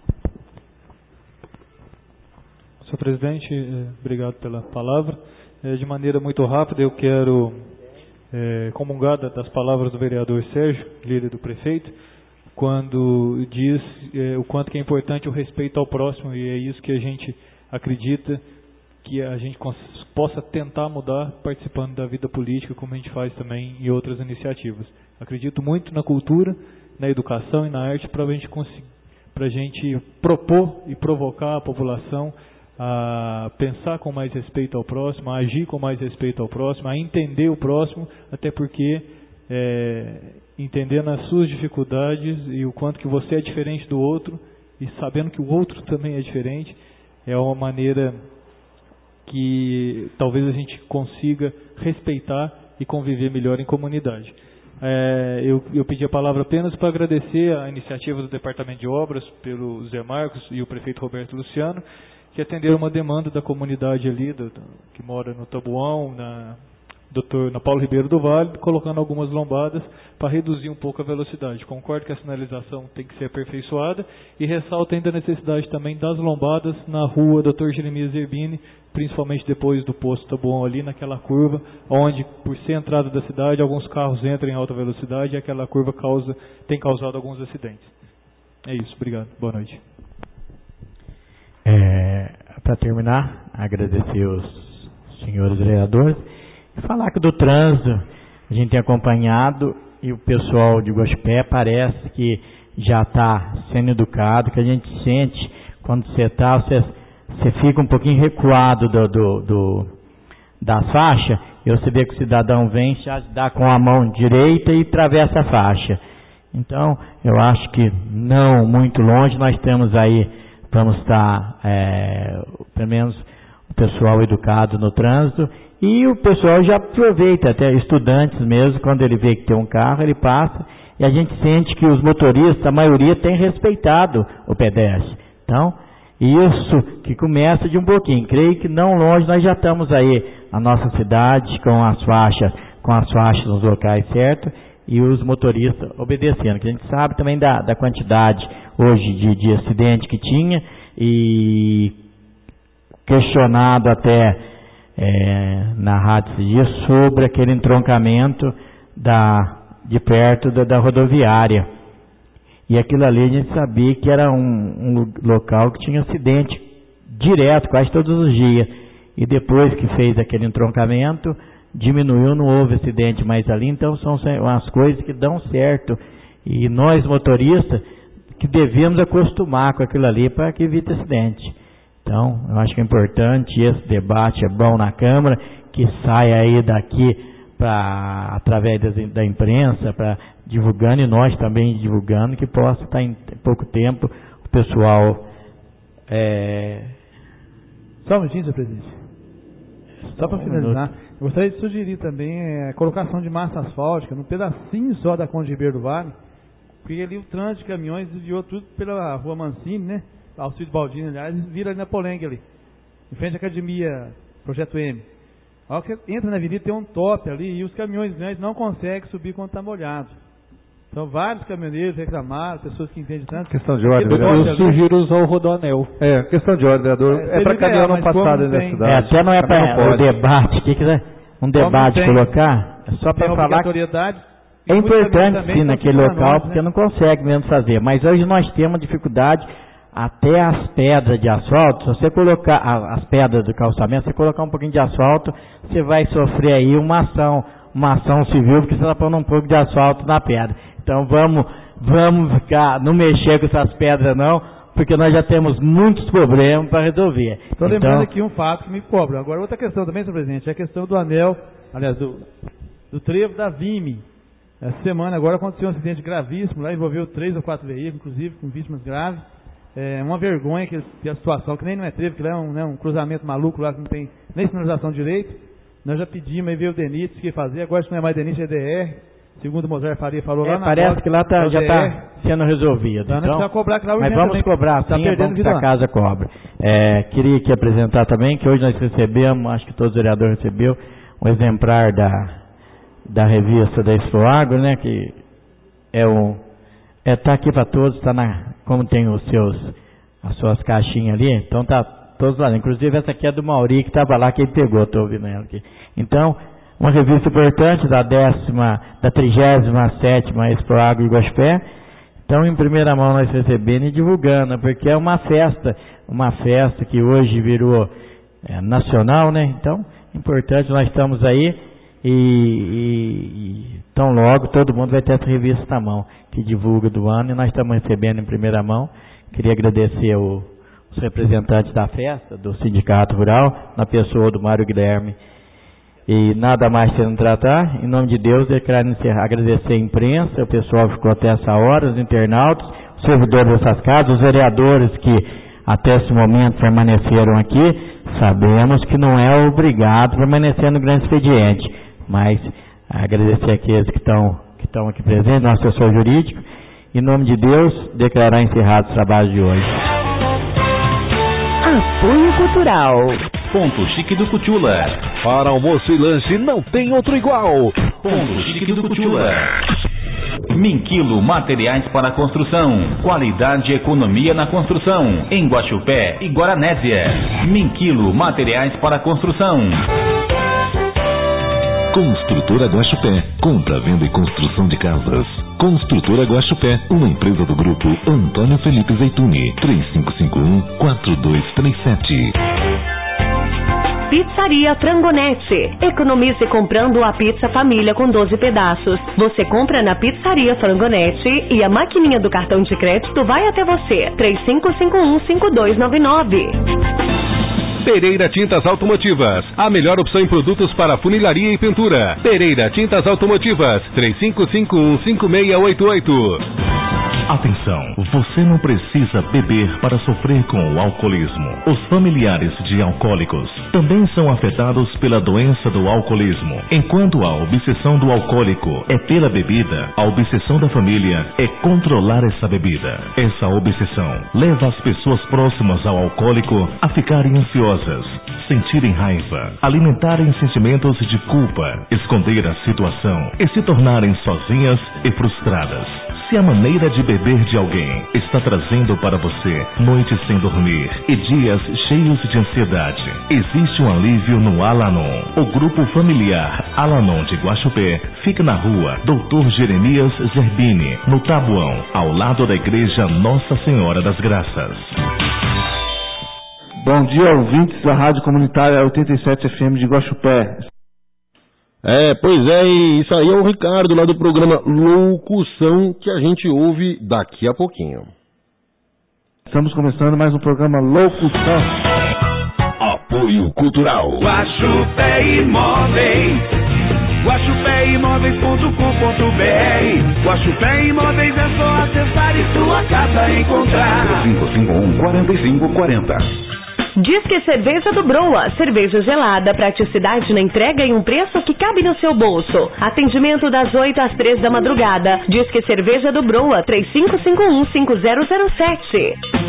Senhor presidente, obrigado pela palavra. De maneira muito rápida, eu quero é, comungar das palavras do vereador Sérgio, líder do prefeito, quando diz é, o quanto que é importante o respeito ao próximo, e é isso que a gente acredita que a gente possa tentar mudar participando da vida política, como a gente faz também em outras iniciativas. Acredito muito na cultura, na educação e na arte para a gente conseguir, para a gente propor e provocar a população a pensar com mais respeito ao próximo, a agir com mais respeito ao próximo, a entender o próximo, até porque é, entendendo as suas dificuldades e o quanto que você é diferente do outro e sabendo que o outro também é diferente, é uma maneira que talvez a gente consiga respeitar e conviver melhor em comunidade. É, eu, eu pedi a palavra apenas para agradecer a iniciativa do Departamento de Obras pelo Zé Marcos e o prefeito Roberto Luciano, que atenderam uma demanda da comunidade ali, do, do, que mora no Tabuão, na, doutor, na Paulo Ribeiro do Vale, colocando algumas lombadas para reduzir um pouco a velocidade. Concordo que a sinalização tem que ser aperfeiçoada e ressalto ainda a necessidade também das lombadas na rua doutor Jeremias Zerbini, principalmente depois do posto Tabuão ali, naquela curva, onde, por ser entrada da cidade, alguns carros entram em alta velocidade e aquela curva causa, tem causado alguns acidentes. É isso, obrigado. Boa noite. É, para terminar, agradecer os senhores vereadores e falar que do trânsito a gente tem acompanhado e o pessoal de Guaxupé parece que já está sendo educado, que a gente sente quando você está, você, você fica um pouquinho recuado do, do, do, da faixa e você vê que o cidadão vem, já dá com a mão direita e atravessa a faixa. Então, eu acho que não muito longe nós temos aí. Vamos estar, é, pelo menos, o pessoal educado no trânsito e o pessoal já aproveita, até estudantes mesmo, quando ele vê que tem um carro, ele passa e a gente sente que os motoristas, a maioria, tem respeitado o pedestre. Então, isso que começa de um pouquinho. Creio que não longe nós já estamos aí, na nossa cidade, com as faixas, com as faixas nos locais certos e os motoristas obedecendo, que a gente sabe também da, da quantidade hoje de, de acidente que tinha e questionado até é, na rádio esses dias sobre aquele entroncamento da, de perto da, da rodoviária. E aquilo ali a gente sabia que era um, um local que tinha acidente direto, quase todos os dias. E depois que fez aquele entroncamento, diminuiu, não houve acidente mais ali, então são umas coisas que dão certo. E nós, motoristas, que devemos acostumar com aquilo ali para que evite acidente. Então, eu acho que é importante, esse debate é bom na Câmara, que saia aí daqui pra, através da, da imprensa, para divulgando, e nós também divulgando, que possa estar em pouco tempo o pessoal... É... Só um minutinho, senhor presidente. Só para finalizar, eu gostaria de sugerir também a colocação de massa asfáltica no pedacinho só da Conde Ribeiro do Vale, porque ali o trânsito de caminhões desviou tudo pela Rua Mancini, né? Alcides Baldini, aliás, vira ali na Polengue ali, em frente à Academia Projeto M. Ao que entra na avenida tem um top ali e os caminhões grandes não conseguem subir quando está molhado. Então vários caminhoneiros reclamaram, pessoas que entendem tanto. Questão de ordem, vereador. Eu sugiro usar o rodoanel. É, questão de ordem, vereador. É, é para caminhão não passar dentro da cidade. É, até não é para o debate, que quiser um debate colocar, é só para falar que é importante sim naquele local, nós, porque né? não consegue mesmo fazer. Mas hoje nós temos dificuldade até as pedras de asfalto. Se você colocar as pedras do calçamento, você colocar um pouquinho de asfalto, você vai sofrer aí uma ação, uma ação civil, porque você está pondo um pouco de asfalto na pedra. Então vamos, vamos ficar, não mexer com essas pedras não, porque nós já temos muitos problemas para resolver. Estou então, lembrando aqui um fato que me cobra. Agora outra questão também, senhor presidente, é a questão do anel, aliás, do, do trevo da Vime. Essa semana agora aconteceu um acidente gravíssimo, lá envolveu três ou quatro veículos, inclusive com vítimas graves. É uma vergonha que, que a situação, que nem não é trevo, que lá é um, né, um cruzamento maluco lá que não tem nem sinalização direito. Nós já pedimos, aí veio o DENIT, que fazer, agora isso não é mais DENIT, é D R. Segundo o Mozart Faria falou é, lá na parece volta, que lá tá, já está sendo resolvido. Então, então, nós cobrar, que lá mas vamos também, cobrar sim, tá é bom que a casa cobra. É, queria aqui apresentar também que hoje nós recebemos, acho que todos os vereadores receberam, um exemplar da, da revista da Expoagro, né, que é o é, tá aqui para todos, tá na, como tem os seus as suas caixinhas ali, então tá todos lá. Inclusive essa aqui é do Mauri, que estava lá, que ele pegou, estou ouvindo ela aqui. Então, uma revista importante da décima, da trigésima sétima Expoagro Iguaxupé. Então, em primeira mão nós recebendo e divulgando, porque é uma festa, uma festa que hoje virou é, nacional, né? Então, importante, nós estamos aí e, e, e tão logo todo mundo vai ter essa revista na mão, que divulga do ano, e nós estamos recebendo em primeira mão. Queria agradecer o, os representantes da festa, do Sindicato Rural, na pessoa do Mário Guilherme. E nada mais sendo tratar, em nome de Deus, eu quero agradecer a imprensa, o pessoal ficou até essa hora, os internautas, os servidores dessas casas, os vereadores que até esse momento permaneceram aqui. Sabemos que não é obrigado permanecer no grande expediente, mas agradecer aqueles que estão, que estão aqui presentes, nosso assessor jurídico. Em nome de Deus, declarar encerrado o trabalho de hoje. Apoio Cultural. Ponto Chique do Cutula. Para almoço e lanche não tem outro igual. Ponto Chique do Cutula. Minquilo Materiais para Construção. Qualidade e economia na construção. Em Guaxupé e Guaranésia. Minquilo Materiais para Construção. Construtora Guaxupé. Compra, venda e construção de casas. Construtora Guaxupé, uma empresa do grupo Antônio Felipe Zeituni. três cinco cinco um, quatro dois três sete. Pizzaria Frangonete. Economize comprando a pizza família com doze pedaços. Você compra na Pizzaria Frangonete e a maquininha do cartão de crédito vai até você. três cinco cinco um, cinco dois nove nove. Pereira Tintas Automotivas, a melhor opção em produtos para funilaria e pintura. Pereira Tintas Automotivas, três cinco cinco um, cinco seis oito oito. Atenção, você não precisa beber para sofrer com o alcoolismo. Os familiares de alcoólicos também são afetados pela doença do alcoolismo. Enquanto a obsessão do alcoólico é pela bebida, a obsessão da família é controlar essa bebida. Essa obsessão leva as pessoas próximas ao alcoólico a ficarem ansiosas, sentirem raiva, alimentarem sentimentos de culpa, esconder a situação e se tornarem sozinhas e frustradas. Se a maneira de beber de alguém está trazendo para você noites sem dormir e dias cheios de ansiedade, existe um alívio no Alanon. O grupo familiar Alanon de Guaxupé fica na rua doutor Jeremias Zerbini, no Tabuão, ao lado da igreja Nossa Senhora das Graças. Bom dia, ouvintes da Rádio Comunitária oitenta e sete F M de Guaxupé. É, pois é, e isso aí é o Ricardo lá do programa Loucução, que a gente ouve daqui a pouquinho. Estamos começando mais um programa Loucução. Apoio Cultural. Guaxupé Imóveis. Guaxupé Imóveis ponto com ponto b r. Guaxupé Imóveis é só acessar e sua casa encontrar. cinco cinco um, quatro cinco quatro zero. Disque Cerveja do Broa, cerveja gelada, praticidade na entrega e um preço que cabe no seu bolso. Atendimento das oito às três da madrugada. Disque Cerveja do Broa, três cinco cinco um, cinco zero zero sete.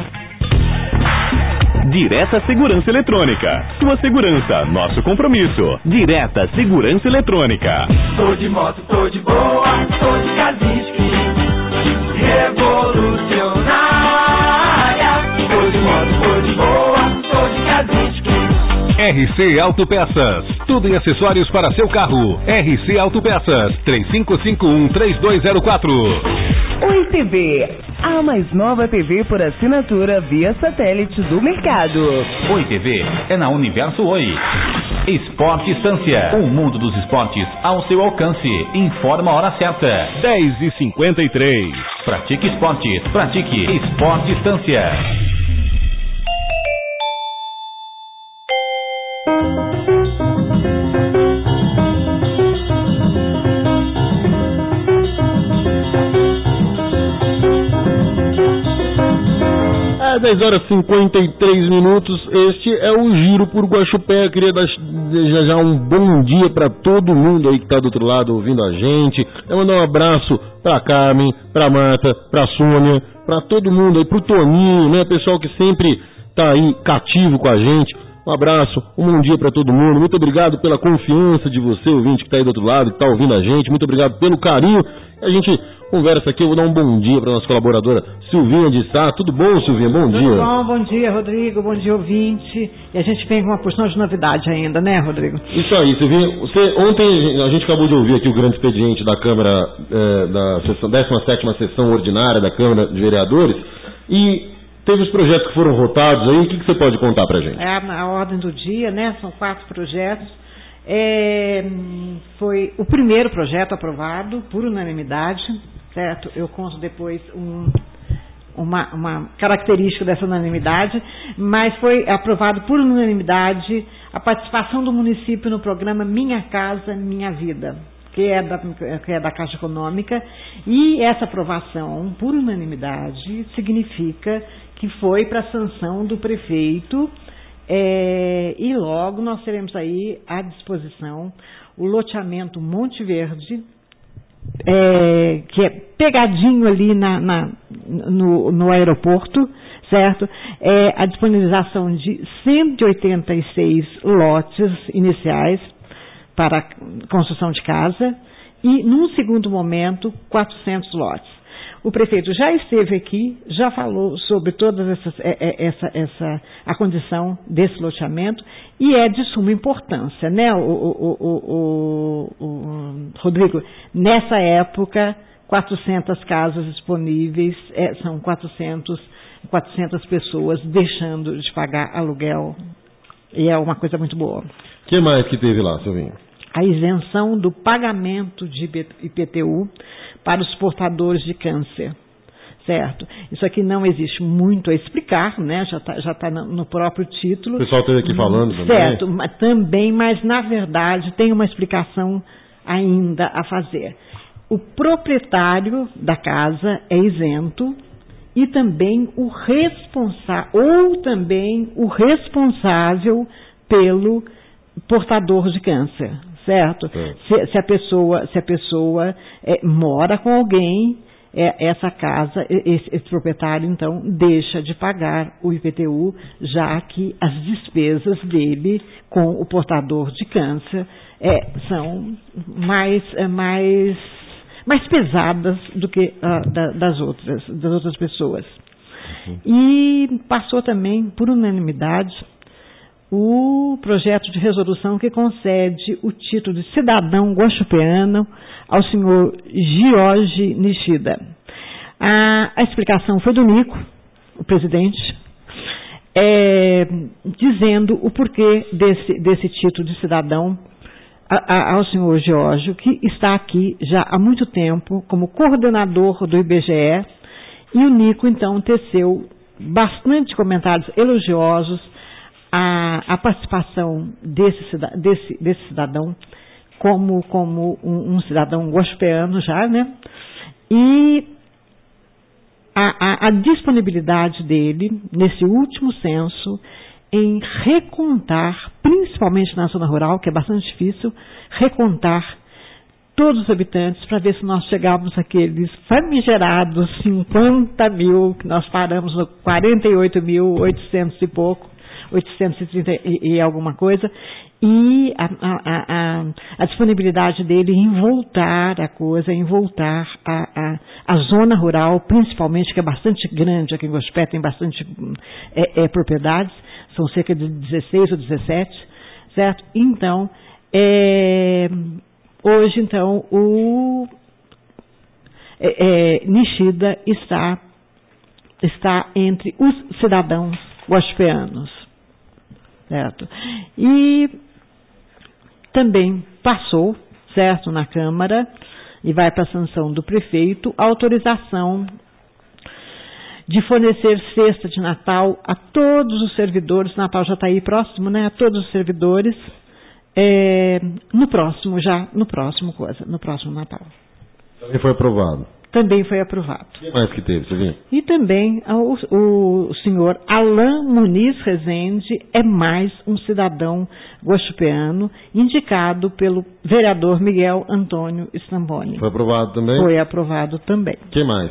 Direta Segurança Eletrônica. Sua segurança, nosso compromisso. Direta Segurança Eletrônica. Tô de moto, tô de boa, tô de Kaziski. Revolucionária. Tô de moto, tô de boa, tô de Kaziski. R C Autopeças. Tudo em acessórios para seu carro. R C Autopeças. três cinco cinco um, três dois zero quatro. Oi T V. A mais nova T V por assinatura via satélite do mercado. Oi T V é na Universo Oi. Esporte Estância. O mundo dos esportes ao seu alcance. Informa a hora certa. dez e cinquenta e três. Pratique esportes. Pratique Esporte Estância. É dez horas e cinquenta e três minutos. Este é o Giro por Guaxupé. Eu queria desejar já um bom dia para todo mundo aí que está do outro lado ouvindo a gente. Eu mandar um abraço para Carmen, para Marta, para Sônia, para todo mundo aí, pro Toninho, né, pessoal que sempre tá aí cativo com a gente. Um abraço, um bom dia para todo mundo. Muito obrigado pela confiança de você, ouvinte, que está aí do outro lado, que está ouvindo a gente. Muito obrigado pelo carinho. A gente conversa aqui. Eu vou dar um bom dia para nossa colaboradora Silvinha de Sá. Tudo bom, Silvinha? Bom dia. Tudo bom, bom dia, Rodrigo. Bom dia, ouvinte. E a gente vem com uma porção de novidade ainda, né, Rodrigo? Isso aí, Silvinha. Você, ontem a gente acabou de ouvir aqui o grande expediente da Câmara, é, da sessão, décima sétima sessão ordinária da Câmara de Vereadores. E teve os projetos que foram votados aí, o que, que você pode contar pra gente? É a, a ordem do dia, né? São quatro projetos. É, foi o primeiro projeto aprovado por unanimidade, certo? Eu conto depois um, uma, uma característica dessa unanimidade, mas foi aprovado por unanimidade a participação do município no programa Minha Casa Minha Vida, que é da, que é da Caixa Econômica, e essa aprovação por unanimidade significa que foi para a sanção do prefeito, é, e logo nós teremos aí à disposição o loteamento Monte Verde, é, que é pegadinho ali na, na, no, no aeroporto, certo? É, a disponibilização de cento e oitenta e seis lotes iniciais para construção de casa e, num segundo momento, quatrocentos lotes. O prefeito já esteve aqui, já falou sobre toda essa, essa, essa, a condição desse loteamento e é de suma importância, né, o, o, o, o, o Rodrigo? Nessa época, quatrocentas casas disponíveis, é, são quatrocentas, quatrocentas pessoas deixando de pagar aluguel e é uma coisa muito boa. O que mais que teve lá, Silvinho? A isenção do pagamento de I P T U para os portadores de câncer, certo? Isso aqui não existe muito a explicar, né? Já está já tá no próprio título. O pessoal esteve aqui falando também. Certo, mas, também, mas na verdade tem uma explicação ainda a fazer. O proprietário da casa é isento e também o responsável, ou também o responsável pelo portador de câncer. Certo? Se, se a pessoa, se a pessoa é, mora com alguém, é, essa casa, esse, esse proprietário, então, deixa de pagar o I P T U, já que as despesas dele com o portador de câncer é, são mais, é, mais, mais pesadas do que uh, da, das, outras, das outras pessoas. Uhum. E passou também, por unanimidade, o projeto de resolução que concede o título de cidadão guaxupeano ao senhor Jorge Nishida. A, a explicação foi do Nico, o presidente, é, dizendo o porquê desse, desse título de cidadão a, a, ao senhor Geórgio, que está aqui já há muito tempo como coordenador do I B G E, e o Nico, então, teceu bastante comentários elogiosos à, à participação desse, desse, desse cidadão como, como um, um cidadão gospeliano já, né? E a, a, a disponibilidade dele, nesse último censo, em recontar, principalmente na zona rural, que é bastante difícil, recontar todos os habitantes para ver se nós chegávamos àqueles famigerados cinquenta mil, que nós paramos no quarenta e oito mil, oitocentos e pouco, oitocentos e trinta e, e alguma coisa, e a, a, a, a disponibilidade dele em voltar a coisa, em voltar a, a, a zona rural, principalmente, que é bastante grande, aqui em Gospé tem bastante é, é, propriedades, são cerca de dezesseis ou dezessete, certo? Então, é, hoje, então, o é, é, Nishida está, está entre os cidadãos gospelianos, certo? E também passou, certo, na Câmara, e vai para a sanção do prefeito, a autorização de fornecer cesta de Natal a todos os servidores, Natal já está aí próximo, né, a todos os servidores, é, no próximo, já, no próximo coisa, no próximo Natal. Também foi aprovado. Também foi aprovado. O que mais que teve, você viu? E também o, o senhor Alain Muniz Rezende é mais um cidadão gospeliano indicado pelo vereador Miguel Antônio Stamboni. Foi aprovado também? Foi aprovado também. O que mais?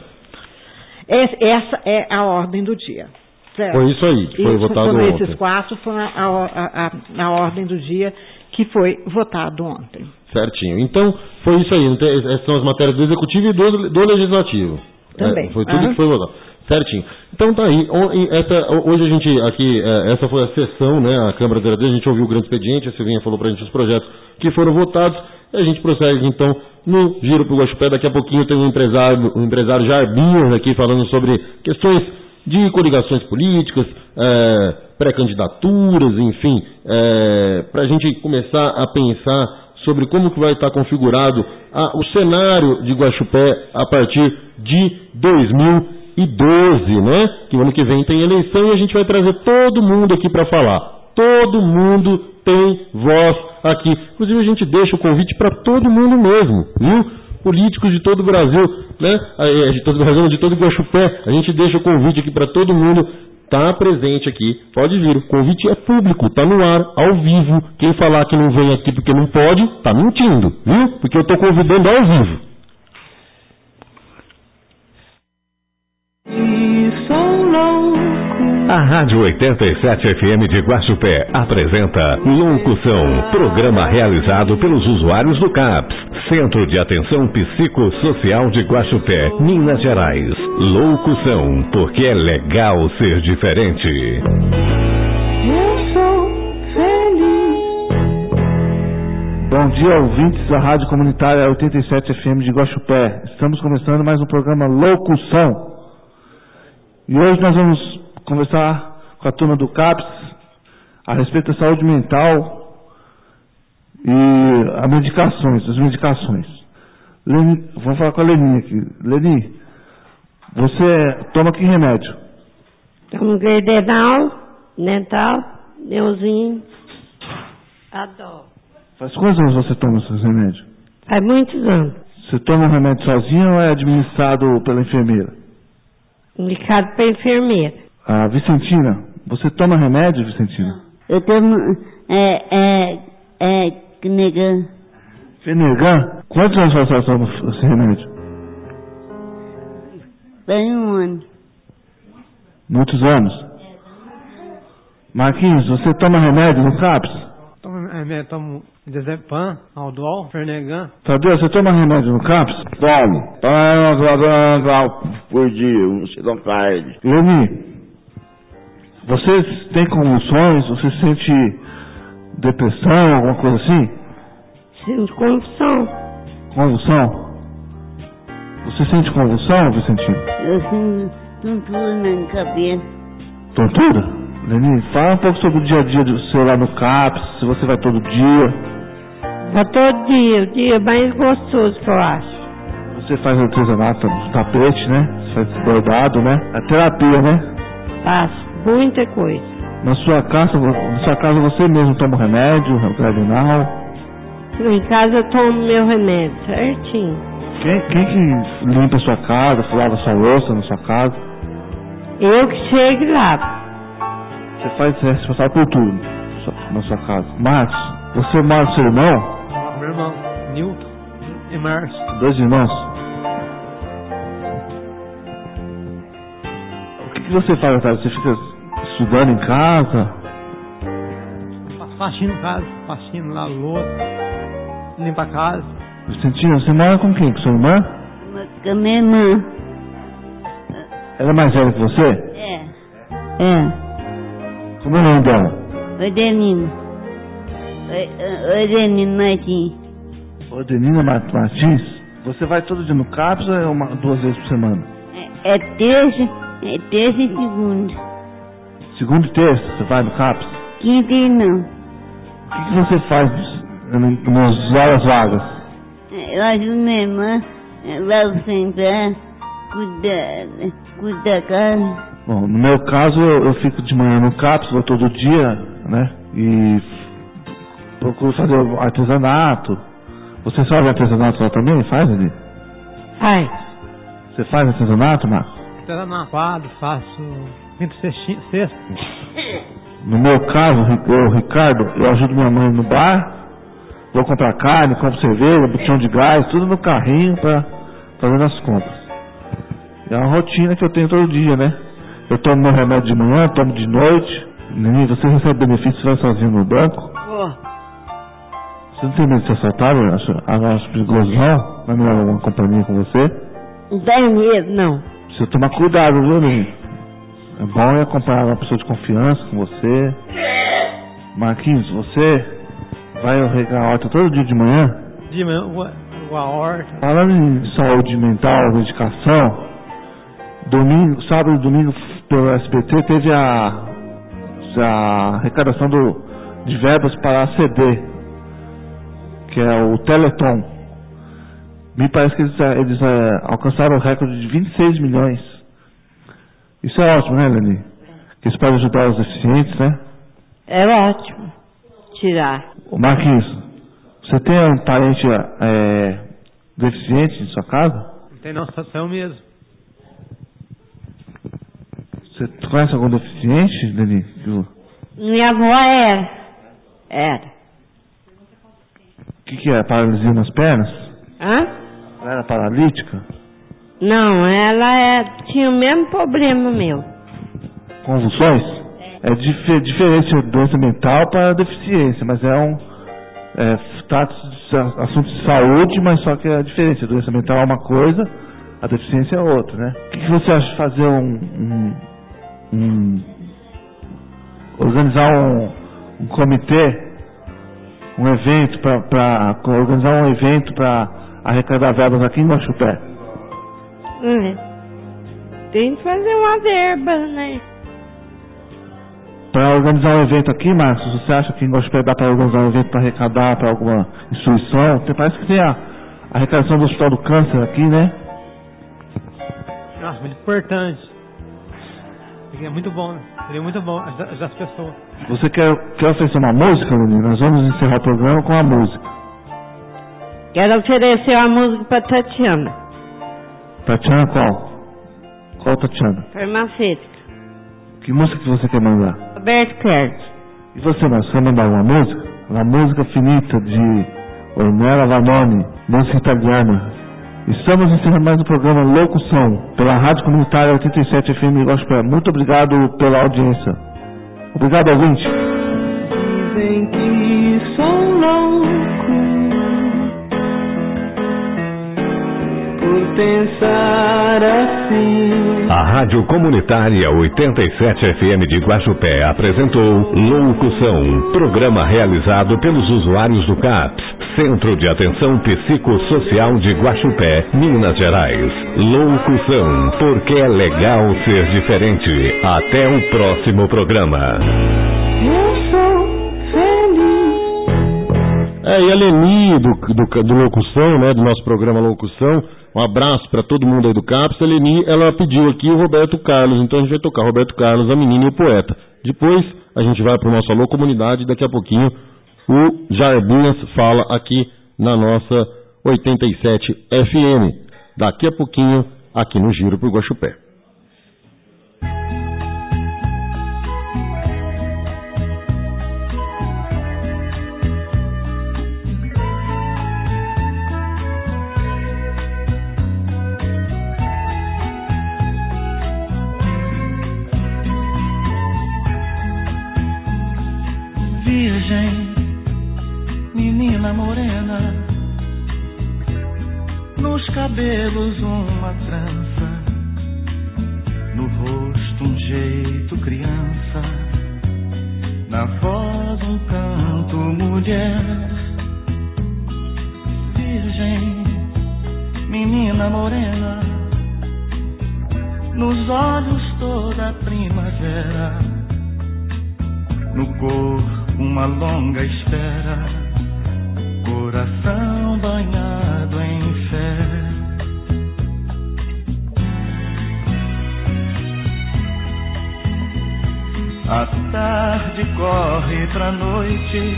Essa é a ordem do dia. Certo? Foi isso aí, que foi isso, votado foram ontem. Esses quatro foram a, a, a, a ordem do dia que foi votado ontem. Certinho. Então, foi isso aí. Essas são as matérias do Executivo e do, do Legislativo. Também. É, foi tudo uhum. que foi votado. Certinho. Então tá aí. Essa, hoje a gente aqui, essa foi a sessão, né? A Câmara de Vereadores, a gente ouviu o grande expediente, a Silvinha falou pra gente os projetos que foram votados. E a gente prossegue então no Giro pro Guaxupé. Daqui a pouquinho tem um empresário, um empresário Jarbinhas aqui falando sobre questões de coligações políticas, é, pré-candidaturas, enfim, é, para a gente começar a pensar sobre como que vai estar configurado a, o cenário de Guaxupé a partir de dois mil e doze, né? Que o ano que vem tem eleição e a gente vai trazer todo mundo aqui para falar. Todo mundo tem voz aqui. Inclusive a gente deixa o convite para todo mundo mesmo, viu? Políticos de todo o Brasil, né? De todo o Brasil, de todo o Guaxupé. A gente deixa o convite aqui para todo mundo estar presente aqui. Pode vir. O convite é público, está no ar, ao vivo. Quem falar que não vem aqui porque não pode, está mentindo, viu? Porque eu estou convidando ao vivo. A Rádio oitenta e sete F M de Guaxupé apresenta Locução, programa realizado pelos usuários do CAPS, Centro de Atenção Psicossocial de Guaxupé, Minas Gerais. Locução, porque é legal ser diferente. Eu sou feliz. Bom dia, ouvintes da Rádio Comunitária oitenta e sete F M de Guaxupé. Estamos começando mais um programa Locução. E hoje nós vamos conversar com a turma do CAPS a respeito da saúde mental e as medicações, as medicações. Leni, vamos falar com a Leni aqui. Leni, você toma que remédio? Tomo Gledenal, Dental, Neuzinho, Adoro. Faz quantos anos você toma esses remédios? Faz muitos anos. Você toma um remédio sozinho ou é administrado pela enfermeira? Indicado pela enfermeira. Ah, Vicentina, você toma remédio, Vicentina? Eu tomo é, é, é, Fenergan. Fenergan? Quantos anos você toma esse remédio? Tem um ano. Muitos anos? Marquinhos, você toma remédio no CAPS? Tomo remédio, tomo Dezepam, Aldol, Fenergan. Tadeu, você toma remédio no CAPS? Tomo. Tomo por dia, um Cidoncaide. Leni, você tem convulsões? Você sente depressão, alguma coisa assim? Sinto convulsão. Convulsão? Você sente convulsão, Vicentino? Eu sinto tontura na cabeça. Tontura? Leni, fala um pouco sobre o dia a dia do seu lá no CAPS, se você vai todo dia. Vou todo dia, o dia mais gostoso que eu acho. Você faz artesanato no tapete, né? Você faz bordado, né? É terapia, né? Faço muita coisa. Na sua casa, na sua casa você mesmo toma remédio, Gradinal? Em casa eu tomo meu remédio, certinho. Quem, quem que limpa a sua casa, lava sua louça na sua casa? Eu que chego e lavo. Você faz é responsável por tudo na sua casa. Marcos, você mora com seu irmão? Meu irmão, Newton e Márcio. Dois irmãos? O que, que você faz, Otávio? Você fica estudando em casa? Faço faxina em casa, faxina lá, louça, limpa a casa. Vicentina, você mora com quem? Com sua irmã? Com a minha irmã. Ela é mais velha que você? É. É. Como é o nome dela? Odenina. Odenina Martins. Odenina Martins? Você vai todo dia no CAPS ou é uma, duas vezes por semana? É, é terça, é terça e segunda. Segunda e terça você vai no CAPS? Quinta e não. O que, que você faz nas horas vagas? Eu ajudo minha irmã, lavo centrar, cuidar, cuidar da casa. Bom, no meu caso eu, eu fico de manhã no CAPS, vou todo dia, né? E procuro fazer artesanato. Você sabe artesanato lá também? Faz, ali? Faz. Você faz artesanato, Marcos? Artesanato, quadro, faço pinto cesto. No meu caso, eu, Ricardo, eu ajudo minha mãe no bar, vou comprar carne, compro cerveja, botão de gás, tudo no carrinho pra fazer as compras. É uma rotina que eu tenho todo dia, né? Eu tomo meu remédio de manhã, tomo de noite. Nini, você recebe benefício, você vai sozinho no banco? Oh. Você não tem medo de ser assaltado? Acho, acho perigoso não? Vai me levar alguma companhia com você? Não tenho medo, não. Precisa tomar cuidado, viu, Nini? É bom acompanhar uma pessoa de confiança com você. Marquinhos, você vai regar a horta todo dia de manhã? De manhã, a horta. Falando em saúde mental, medicação, domingo, sábado e domingo pelo S B T teve a, a arrecadação do, de verbas para a C D, que é o Teleton. Me parece que eles, eles é, alcançaram o recorde de vinte e seis milhões. Isso é ótimo, né, Leni? Que isso pode ajudar os deficientes, né? É ótimo tirar. Ô Marquinhos, você tem um parente é, deficiente em sua casa? Não tem não, só eu mesmo. Você conhece algum deficiente, Leni? Minha avó era. Era. O que, que é? Paralisia nas pernas? Hã? Ela era paralítica? Não, ela é, tinha o mesmo problema meu. Convulsões? É, é dif diferente de doença mental para deficiência, mas é um é, trata de assunto de saúde, mas só que a diferença, a doença mental é uma coisa, a deficiência é outra, né? O que, que você acha de fazer um, um, um organizar um, um comitê, um evento para organizar um evento para arrecadar verbas aqui em Guaxupé? Hum. Tem que fazer uma verba, né? Para organizar um evento aqui, Marcos, você acha que em Guaxupé dá para organizar um evento para arrecadar para alguma instituição? Tem, parece que tem a, a arrecadação do Hospital do Câncer aqui, né? Nossa, muito importante. É muito bom, né? Seria muito bom ajudar as pessoas. Você quer, quer oferecer uma música, Leni? Nós vamos encerrar o programa com a música. Quero oferecer uma música para Tatiana. Tatiana qual? Qual Tatiana? Farmacêutica. Que música que você quer mandar? Roberto Carlos. E você, Marcos, quer mandar uma música? A música finita de Ornella Vanoni, música italiana. Estamos encerrando mais um programa Locução, pela Rádio Comunitária oitenta e sete F M de Guaxupé. Muito obrigado pela audiência. Obrigado, ouvinte. Dizem que sou louco por pensar assim. A Rádio Comunitária oitenta e sete F M de Guaxupé apresentou Locução, programa realizado pelos usuários do CAPS, Centro de Atenção Psicossocial de Guaxupé, Minas Gerais. Locução, porque é legal ser diferente. Até o próximo programa. Eu sou feliz. É, e a Leni, do, do, do Locução, né, do nosso programa Locução, um abraço para todo mundo aí do CAPS. A Leni, ela pediu aqui o Roberto Carlos, então a gente vai tocar Roberto Carlos, a menina e o poeta. Depois a gente vai para o nosso Alô Comunidade e daqui a pouquinho o Jarbinhas fala aqui na nossa oitenta e sete F M. Daqui a pouquinho aqui no Giro pro Guaxupé. Virgem, menina morena, nos cabelos uma trança, no rosto um jeito criança, na voz um canto mulher. Virgem, menina morena, nos olhos toda a primavera, no corpo uma longa espera, coração banhado em fé. A tarde corre pra noite,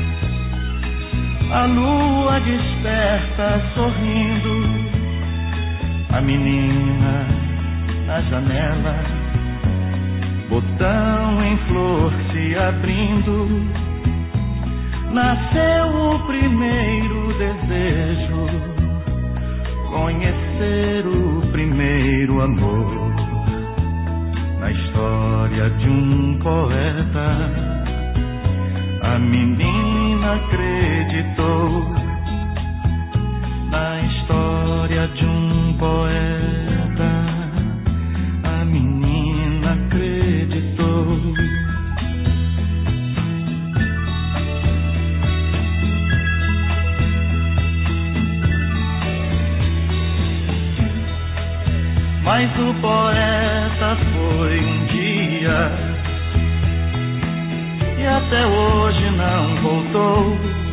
a lua desperta sorrindo, a menina na janela, botão em flor se abrindo, nasceu o primeiro desejo, conhecer o primeiro amor. Na história de um poeta, a menina acreditou. Na história de um poeta, a menina acreditou. Mas o poeta foi um dia e até hoje não voltou.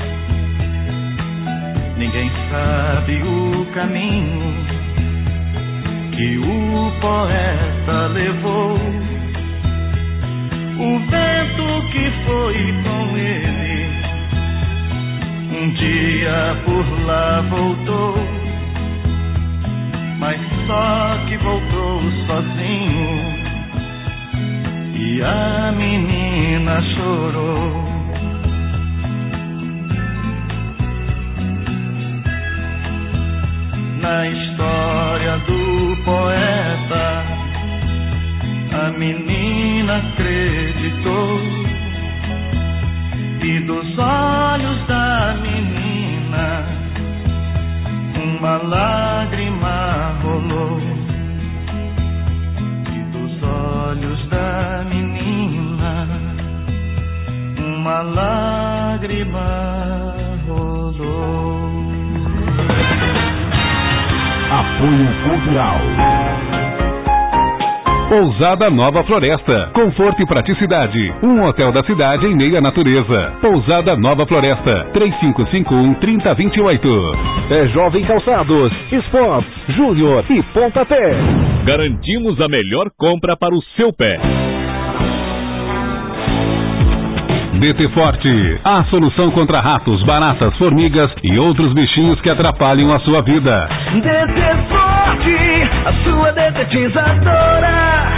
Ninguém sabe o caminho que o poeta levou. O vento que foi com ele um dia por lá voltou, mas só que voltou sozinho e a menina chorou. Na história do poeta, a menina acreditou, e dos olhos da menina uma lágrima rolou. E dos olhos da menina uma lágrima rolou. Apoio Cultural. Pousada Nova Floresta. Conforto e praticidade. Um hotel da cidade em meio à natureza. Pousada Nova Floresta. três cinco cinco um, três zero dois oito. É Jovem Calçados, Sports, Júnior e Pontapé. Garantimos a melhor compra para o seu pé. D T Forte, a solução contra ratos, baratas, formigas e outros bichinhos que atrapalham a sua vida. D T Forte, a sua detetizadora.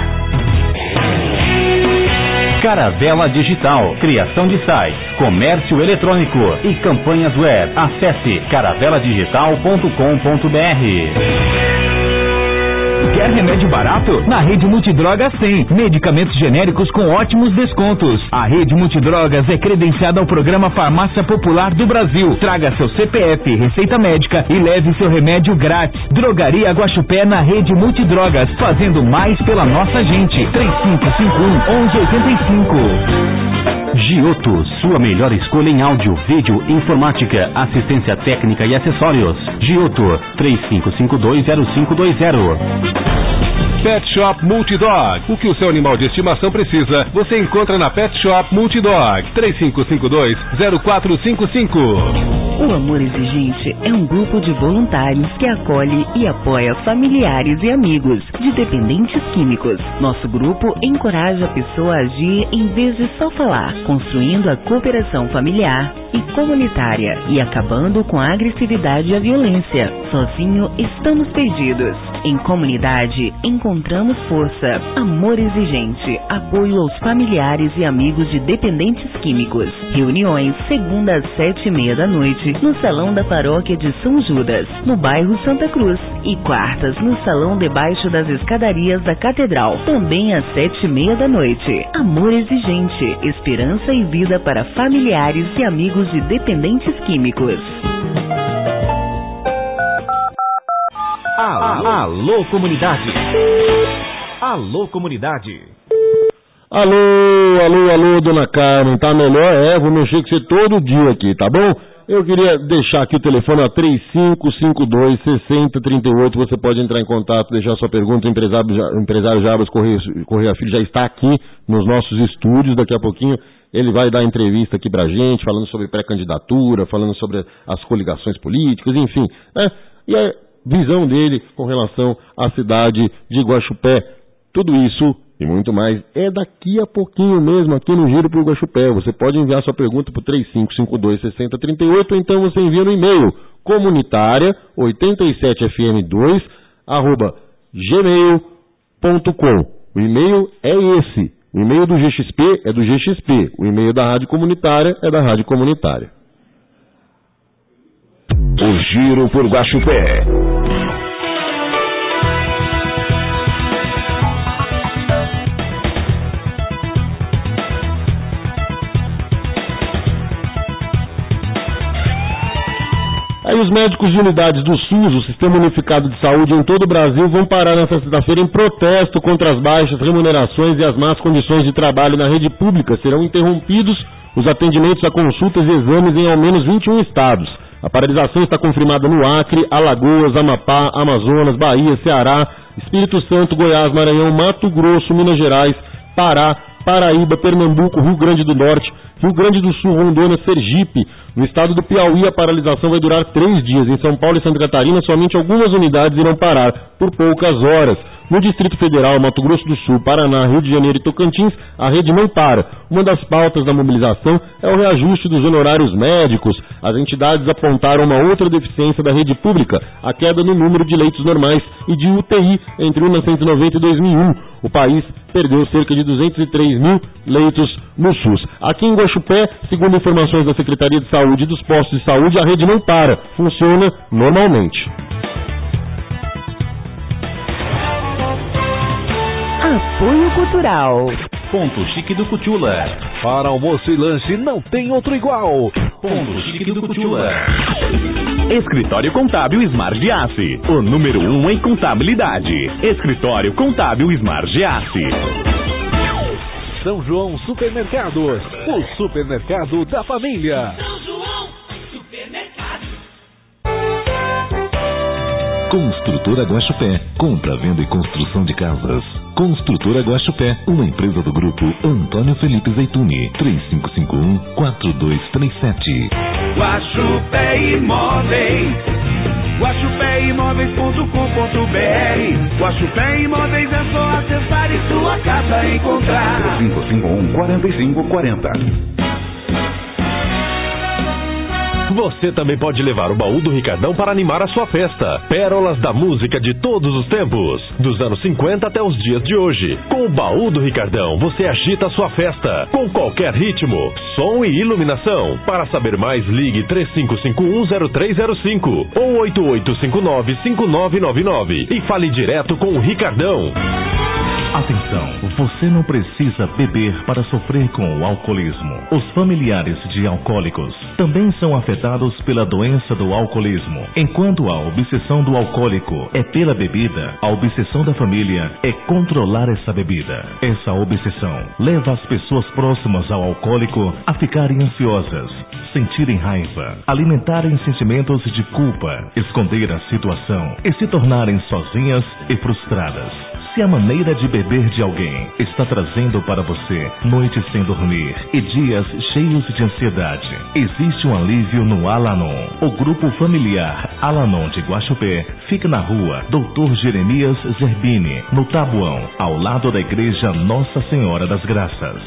Caravela Digital, criação de sites, comércio eletrônico e campanhas web. Acesse caravela digital ponto com ponto b r. Quer remédio barato? Na Rede Multidrogas tem. Medicamentos genéricos com ótimos descontos. A Rede Multidrogas é credenciada ao programa Farmácia Popular do Brasil. Traga seu C P F, receita médica e leve seu remédio grátis. Drogaria Guaxupé na Rede Multidrogas, fazendo mais pela nossa gente. três cinco cinco um, um um oito cinco. Giotto, sua melhor escolha em áudio, vídeo, informática, assistência técnica e acessórios. Giotto, três cinco cinco dois zero cinco dois zero. Pet Shop Multidog. O que o seu animal de estimação precisa, você encontra na Pet Shop Multidog. três cinco cinco dois zero quatro cinco cinco. O Amor Exigente é um grupo de voluntários que acolhe e apoia familiares e amigos de dependentes químicos. Nosso grupo encoraja a pessoa a agir em vez de só falar, construindo a cooperação familiar e comunitária e acabando com a agressividade e a violência. Sozinho estamos perdidos. Em comunidade encontramos força. Amor Exigente, apoio aos familiares e amigos de dependentes químicos. Reuniões segunda às sete e meia da noite no Salão da Paróquia de São Judas, no bairro Santa Cruz, e quartas no Salão debaixo das escadarias da Catedral, também às sete e meia da noite. Amor Exigente, esperança e vida para familiares e amigos de dependentes químicos. Alô, alô comunidade. Alô comunidade. Alô, alô, alô, dona Carmen, tá melhor? É, vou mexer com você todo dia aqui, tá bom? Eu queria deixar aqui o telefone a três cinco cinco dois, seis zero três oito, você pode entrar em contato, deixar sua pergunta, o empresário, o empresário Jabas Correia, Correia Filho já está aqui nos nossos estúdios, daqui a pouquinho ele vai dar entrevista aqui pra gente, falando sobre pré-candidatura, falando sobre as coligações políticas, enfim, né? E a visão dele com relação à cidade de Guaxupé, tudo isso e muito mais é daqui a pouquinho mesmo aqui no Giro pro Guaxupé. Você pode enviar sua pergunta para três cinco cinco dois, seis zero três oito ou então você envia no e-mail comunitária oitenta e sete f m dois arroba gmail ponto com. O e-mail é esse. O e-mail do G X P é do G X P. O e-mail da Rádio Comunitária é da Rádio Comunitária. O Giro por Guaxupé. Aí os médicos de unidades do SUS, o Sistema Unificado de Saúde em todo o Brasil, vão parar nesta sexta-feira em protesto contra as baixas remunerações e as más condições de trabalho na rede pública. Serão interrompidos os atendimentos a consultas e exames em ao menos vinte e um estados. A paralisação está confirmada no Acre, Alagoas, Amapá, Amazonas, Bahia, Ceará, Espírito Santo, Goiás, Maranhão, Mato Grosso, Minas Gerais, Pará, Paraíba, Pernambuco, Rio Grande do Norte, Rio Grande do Sul, Rondônia, Sergipe. No estado do Piauí, a paralisação vai durar três dias. Em São Paulo e Santa Catarina, somente algumas unidades irão parar por poucas horas. No Distrito Federal, Mato Grosso do Sul, Paraná, Rio de Janeiro e Tocantins, a rede não para. Uma das pautas da mobilização é o reajuste dos honorários médicos. As entidades apontaram uma outra deficiência da rede pública, a queda no número de leitos normais e de U T I entre mil novecentos e noventa e dois mil e um. O país perdeu cerca de duzentos e três mil leitos no SUS. Aqui em Guaxupé, segundo informações da Secretaria de Saúde e dos postos de saúde, a rede não para, funciona normalmente. Apoio Cultural. Ponto Chique do Cutula. Para almoço e lanche não tem outro igual. Ponto Chique do Cutula. Escritório Contábil Smart Giassi, o número um em contabilidade. Escritório Contábil Smart Giassi. São João Supermercados, o supermercado da família. São João Supermercados. Construtora Guaxupé, compra, venda e construção de casas. Construtora Guaxupé, uma empresa do grupo Antônio Felipe Zeituni, três cinco cinco um, quatro dois três sete. Guaxupé Imóveis, guaxupé imóveis ponto com ponto b r. Guaxupé Imóveis é só acessar e sua casa encontrar. cinco cinco um, quatro cinco quatro zero. Você também pode levar o baú do Ricardão para animar a sua festa. Pérolas da música de todos os tempos, dos anos cinquenta até os dias de hoje. Com o baú do Ricardão, você agita a sua festa, com qualquer ritmo, som e iluminação. Para saber mais, ligue três cinco cinco um, zero três zero cinco ou oito oito cinco nove, cinco nove nove nove e fale direto com o Ricardão. Atenção, você não precisa beber para sofrer com o alcoolismo. Os familiares de alcoólicos também são afetados pela doença do alcoolismo. Enquanto a obsessão do alcoólico é pela bebida, a obsessão da família é controlar essa bebida. Essa obsessão leva as pessoas próximas ao alcoólico a ficarem ansiosas, sentirem raiva, alimentarem sentimentos de culpa, esconder a situação e se tornarem sozinhas e frustradas. Se a maneira de beber de alguém está trazendo para você noites sem dormir e dias cheios de ansiedade, existe um alívio no Al-Anon. O grupo familiar Al-Anon de Guaxupé fica na rua doutor Jeremias Zerbini, no Tabuão, ao lado da igreja Nossa Senhora das Graças.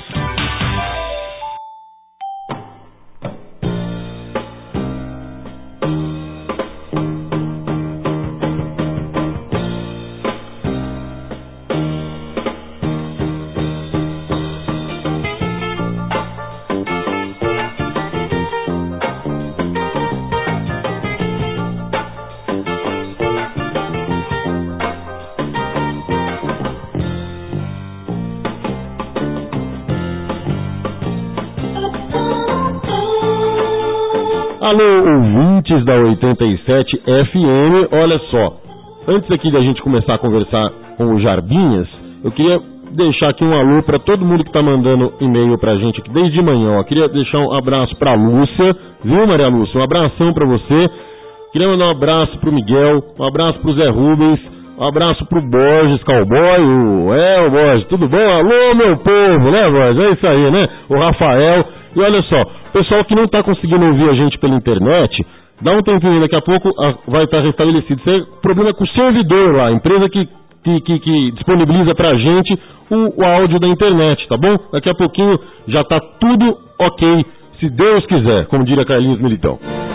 Alô, ouvintes da oitenta e sete F M, olha só, antes aqui da gente começar a conversar com o Jarbinhas, eu queria deixar aqui um alô para todo mundo que está mandando e-mail pra gente aqui desde manhã, ó. Queria deixar um abraço pra Lúcia, viu, Maria Lúcia? Um abração pra você. Queria mandar um abraço pro Miguel, um abraço pro Zé Rubens, um abraço pro Borges Cowboy, o... é, o Borges, tudo bom? Alô, meu povo, né, Borges? É isso aí, né? O Rafael. E olha só, pessoal que não está conseguindo ouvir a gente pela internet, dá um tempinho, daqui a pouco a, vai estar restabelecido. Isso é problema com o servidor lá, a empresa que, que, que, que disponibiliza pra gente o, o áudio da internet, tá bom? Daqui a pouquinho já tá tudo ok, se Deus quiser, como diria Carlinhos Militão.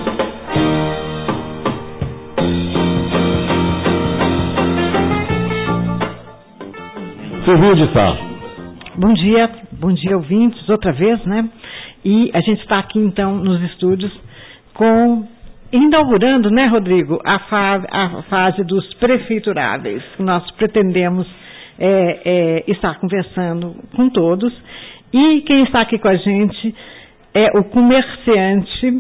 Silvio de Sá. Bom dia, bom dia ouvintes, outra vez, né? E a gente está aqui então nos estúdios com, inaugurando, né, Rodrigo, a, fa a fase dos prefeituráveis. Nós pretendemos é, é, estar conversando com todos. E quem está aqui com a gente é o comerciante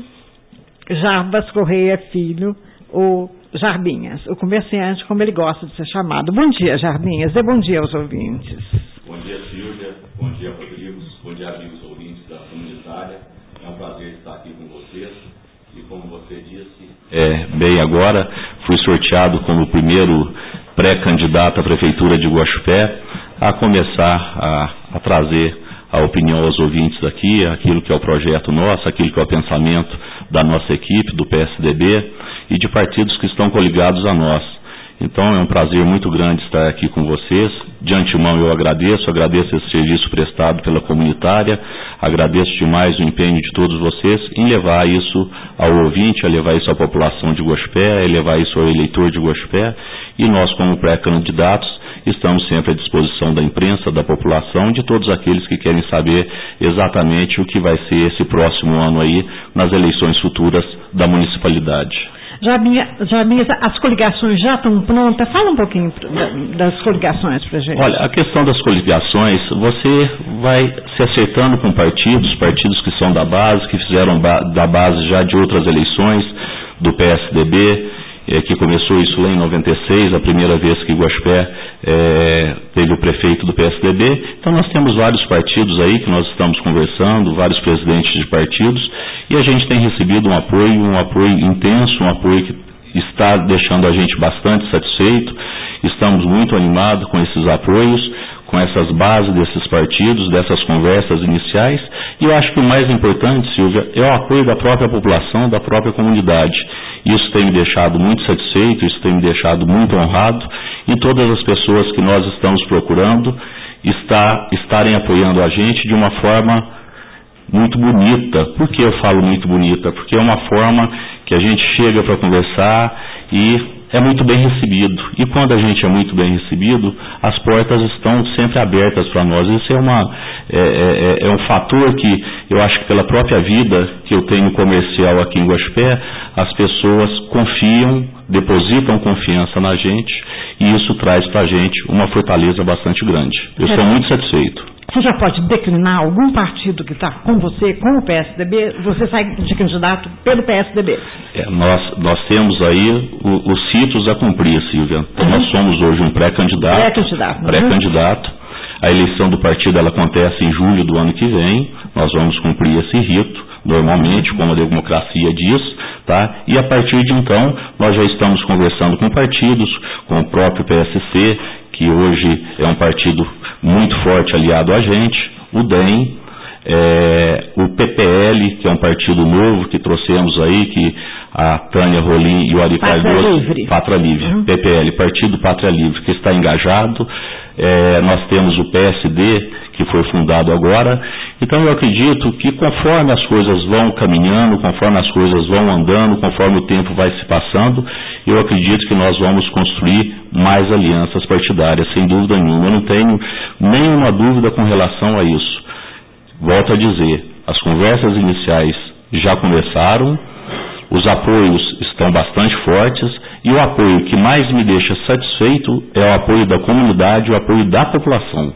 Jarbas Correia Filho, o Jarbinhas, o comerciante, como ele gosta de ser chamado. Bom dia, Jarbinhas, dê bom dia aos ouvintes. Bom dia, Silvia. Bom dia, Rodrigo. Bom dia, amigos ouvintes da comunitária. É um prazer estar aqui com vocês. E como você disse, é, bem agora, fui sorteado como o primeiro pré-candidato à Prefeitura de Guaxupé a começar a, a trazer a opinião aos ouvintes aqui, aquilo que é o projeto nosso, aquilo que é o pensamento da nossa equipe, do P S D B e de partidos que estão coligados a nós. Então é um prazer muito grande estar aqui com vocês. De antemão eu agradeço, agradeço esse serviço prestado pela comunitária, agradeço demais o empenho de todos vocês em levar isso ao ouvinte, a levar isso à população de Guaxupé, a levar isso ao eleitor de Guaxupé, e nós como pré-candidatos estamos sempre à disposição da imprensa, da população, de todos aqueles que querem saber exatamente o que vai ser esse próximo ano aí nas eleições futuras da municipalidade. Jarbinha, Jarbinha, as coligações já estão prontas? Fala um pouquinho das coligações para a gente. Olha, a questão das coligações, você vai se acertando com partidos, partidos que são da base, que fizeram ba da base já de outras eleições, do P S D B, é, que começou isso lá em noventa e seis, a primeira vez que Guaxupé é, teve o prefeito do P S D B. Então nós temos vários partidos aí que nós estamos conversando, vários presidentes de partidos, e a gente tem recebido um apoio, um apoio intenso, um apoio que está deixando a gente bastante satisfeito. Estamos muito animados com esses apoios, com essas bases desses partidos, dessas conversas iniciais, e eu acho que o mais importante, Silvia, é o apoio da própria população, da própria comunidade. Isso tem me deixado muito satisfeito, isso tem me deixado muito honrado, e todas as pessoas que nós estamos procurando está, estarem apoiando a gente de uma forma muito bonita. Por que eu falo muito bonita? Porque é uma forma que a gente chega para conversar e é muito bem recebido. E quando a gente é muito bem recebido, as portas estão sempre abertas para nós. Isso é, uma, é, é, é um fator que eu acho que pela própria vida que eu tenho comercial aqui em Guaxupé, as pessoas confiam depositam confiança na gente e isso traz para a gente uma fortaleza bastante grande. Eu sou muito satisfeito. Você já pode declinar algum partido que está com você, com o P S D B, você sai de candidato pelo P S D B? É, nós, nós temos aí o, os sítios a cumprir, Silvia. Então, uhum. Nós somos hoje um pré-candidato. Pré-candidato. Uhum. Pré-candidato. A eleição do partido ela acontece em julho do ano que vem. Nós vamos cumprir esse rito, normalmente, como a democracia diz, tá? E a partir de então, nós já estamos conversando com partidos, com o próprio P S C, que hoje é um partido muito forte aliado a gente, o D E M, é, o P P L, que é um partido novo que trouxemos aí, que a Tânia Rolim e o Ari Cardoso, Pátria Livre, uhum. P P L, Partido Pátria Livre, que está engajado. É, nós temos o P S D, que foi fundado agora. Então eu acredito que conforme as coisas vão caminhando, conforme as coisas vão andando, conforme o tempo vai se passando, eu acredito que nós vamos construir mais alianças partidárias, sem dúvida nenhuma. Eu não tenho nenhuma dúvida com relação a isso. Volto a dizer, as conversas iniciais já começaram, os apoios estão bastante fortes e o apoio que mais me deixa satisfeito é o apoio da comunidade, o apoio da população.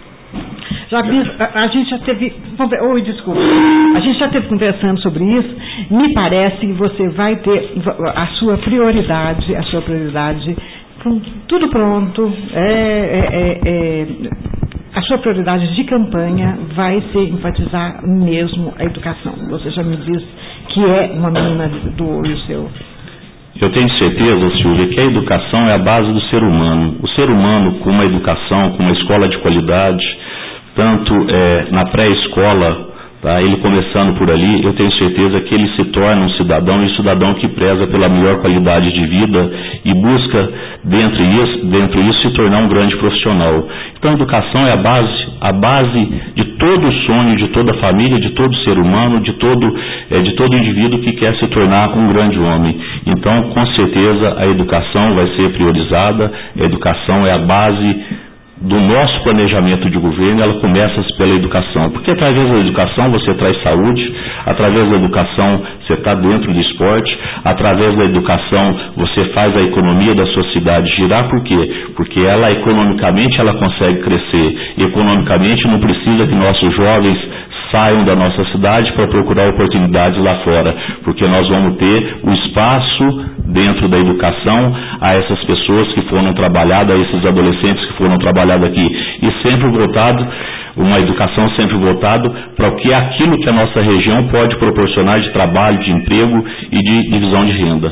Já a, a gente já teve, oi, desculpa, a gente já teve conversando sobre isso. Me parece que você vai ter a sua prioridade, a sua prioridade com tudo pronto, é, é, é, a sua prioridade de campanha vai ser enfatizar mesmo a educação. Você já me disse que é uma menina do olho seu. Eu tenho certeza, Silvia, que a educação é a base do ser humano. O ser humano, com uma educação, com uma escola de qualidade, tanto é, na pré-escola, tá, ele começando por ali, eu tenho certeza que ele se torna um cidadão, e um cidadão que preza pela melhor qualidade de vida e busca, dentro disso, dentro disso, se tornar um grande profissional. Então a educação é a base, a base de todo o sonho, de toda a família, de todo ser humano, de todo, é, de todo indivíduo que quer se tornar um grande homem. Então, com certeza, a educação vai ser priorizada, a educação é a base do nosso planejamento de governo, ela começa pela educação, porque através da educação você traz saúde, através da educação você está dentro do esporte, através da educação você faz a economia da sua cidade girar. Por quê? Porque ela economicamente ela consegue crescer, e economicamente não precisa que nossos jovens saiam da nossa cidade para procurar oportunidades lá fora, porque nós vamos ter o espaço dentro da educação a essas pessoas que foram trabalhadas, a esses adolescentes que foram trabalhados aqui, e sempre voltado, uma educação sempre voltada para o que é aquilo que a nossa região pode proporcionar de trabalho, de emprego e de divisão de renda.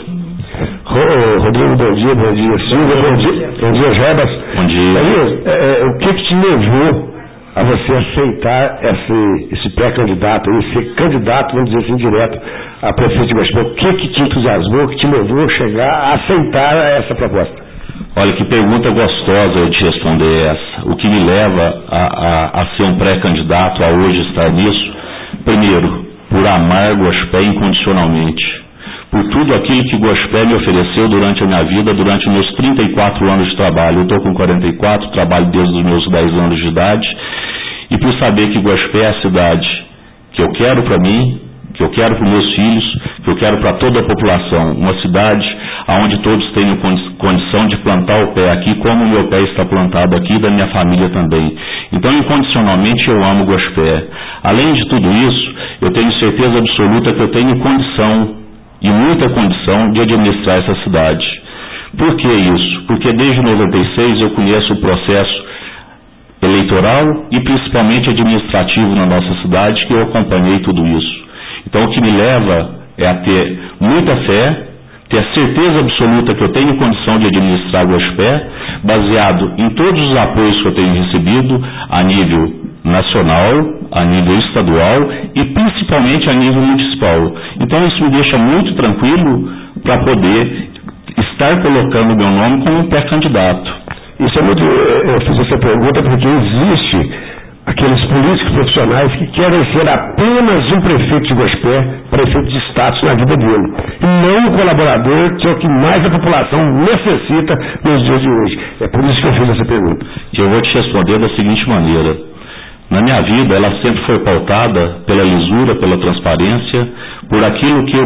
Rodrigo, bom dia, bom dia, Silvia, bom dia, bom dia, Jarbas. Bom dia. Aí, é, é, o que que te levou a você aceitar esse, esse pré-candidato, ser candidato, vamos dizer assim, direto a prefeito de Guaxupé? O que que te entusiasmou, que te levou a chegar a aceitar essa proposta? Olha, que pergunta gostosa de responder essa. O que me leva a, a, a ser um pré-candidato, a hoje estar nisso? Primeiro, por amar Guaxupé incondicionalmente. Por tudo aquilo que Guaxupé me ofereceu durante a minha vida, durante meus trinta e quatro anos de trabalho. Eu estou com quarenta e quatro, trabalho desde os meus dez anos de idade, e por saber que Guaxupé é a cidade que eu quero para mim, que eu quero para os meus filhos, que eu quero para toda a população, uma cidade onde todos tenham condição de plantar o pé aqui, como o meu pé está plantado aqui, da minha família também. Então, incondicionalmente, eu amo Guaxupé. Além de tudo isso, eu tenho certeza absoluta que eu tenho condição, e muita condição, de administrar essa cidade. Por que isso? Porque desde noventa e seis eu conheço o processo eleitoral e principalmente administrativo na nossa cidade, que eu acompanhei tudo isso. Então o que me leva é a ter muita fé, ter a certeza absoluta que eu tenho condição de administrar Guaxupé, baseado em todos os apoios que eu tenho recebido a nível nacional, a nível estadual e principalmente a nível municipal. Então isso me deixa muito tranquilo para poder estar colocando o meu nome como um pré-candidato. Isso é muito, eu fiz essa pergunta porque existe aqueles políticos profissionais que querem ser apenas um prefeito de Guaxupé, prefeito de status na vida dele, e não um colaborador, que é o que mais a população necessita nos dias de hoje. É por isso que eu fiz essa pergunta. E eu vou te responder da seguinte maneira. Na minha vida, ela sempre foi pautada pela lisura, pela transparência, por aquilo que eu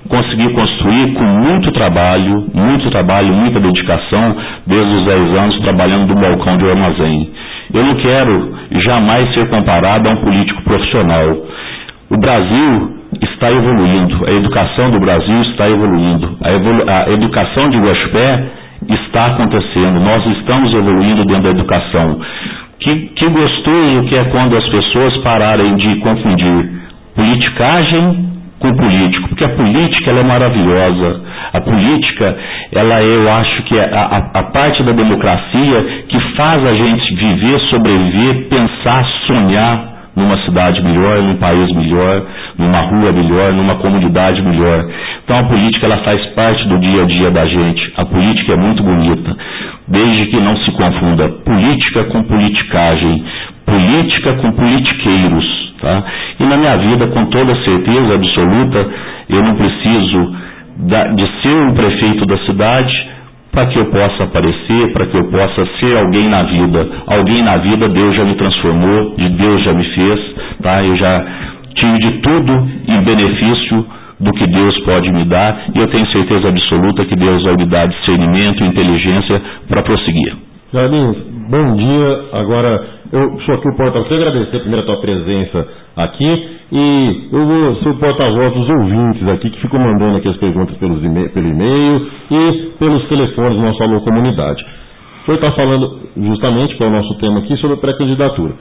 consegui construir com muito trabalho, muito trabalho, muita dedicação, desde os dez anos trabalhando no balcão de um armazém. Eu não quero jamais ser comparado a um político profissional. O Brasil está evoluindo, a educação do Brasil está evoluindo, a, evolu a educação de Guaxupé está acontecendo, nós estamos evoluindo dentro da educação. Que, que gostoso que é quando as pessoas pararem de confundir politicagem com político, porque a política ela é maravilhosa. A política, ela é, eu acho que é a, a parte da democracia que faz a gente viver, sobreviver, pensar, sonhar numa cidade melhor, num país melhor, numa rua melhor, numa comunidade melhor. Então a política ela faz parte do dia a dia da gente. A política é muito bonita, desde que não se confunda política com politicagem, política com politiqueiros, tá? E na minha vida, com toda certeza absoluta, eu não preciso da, de ser um prefeito da cidade para que eu possa aparecer, para que eu possa ser alguém na vida. Alguém na vida, Deus já me transformou, de Deus já me fez, tá? Eu já tive de tudo em benefício do que Deus pode me dar, e eu tenho certeza absoluta que Deus vai me dar discernimento e inteligência para prosseguir. Jardim, bom dia. Agora, eu sou aqui o porta-voz, quero agradecer primeiro a tua presença aqui, e eu vou ser o porta-voz dos ouvintes aqui, que ficam mandando aqui as perguntas pelos e pelo e-mail e pelos telefones do nosso Alô Comunidade. O senhor está falando, justamente, que é o nosso tema aqui, sobre a pré-candidatura.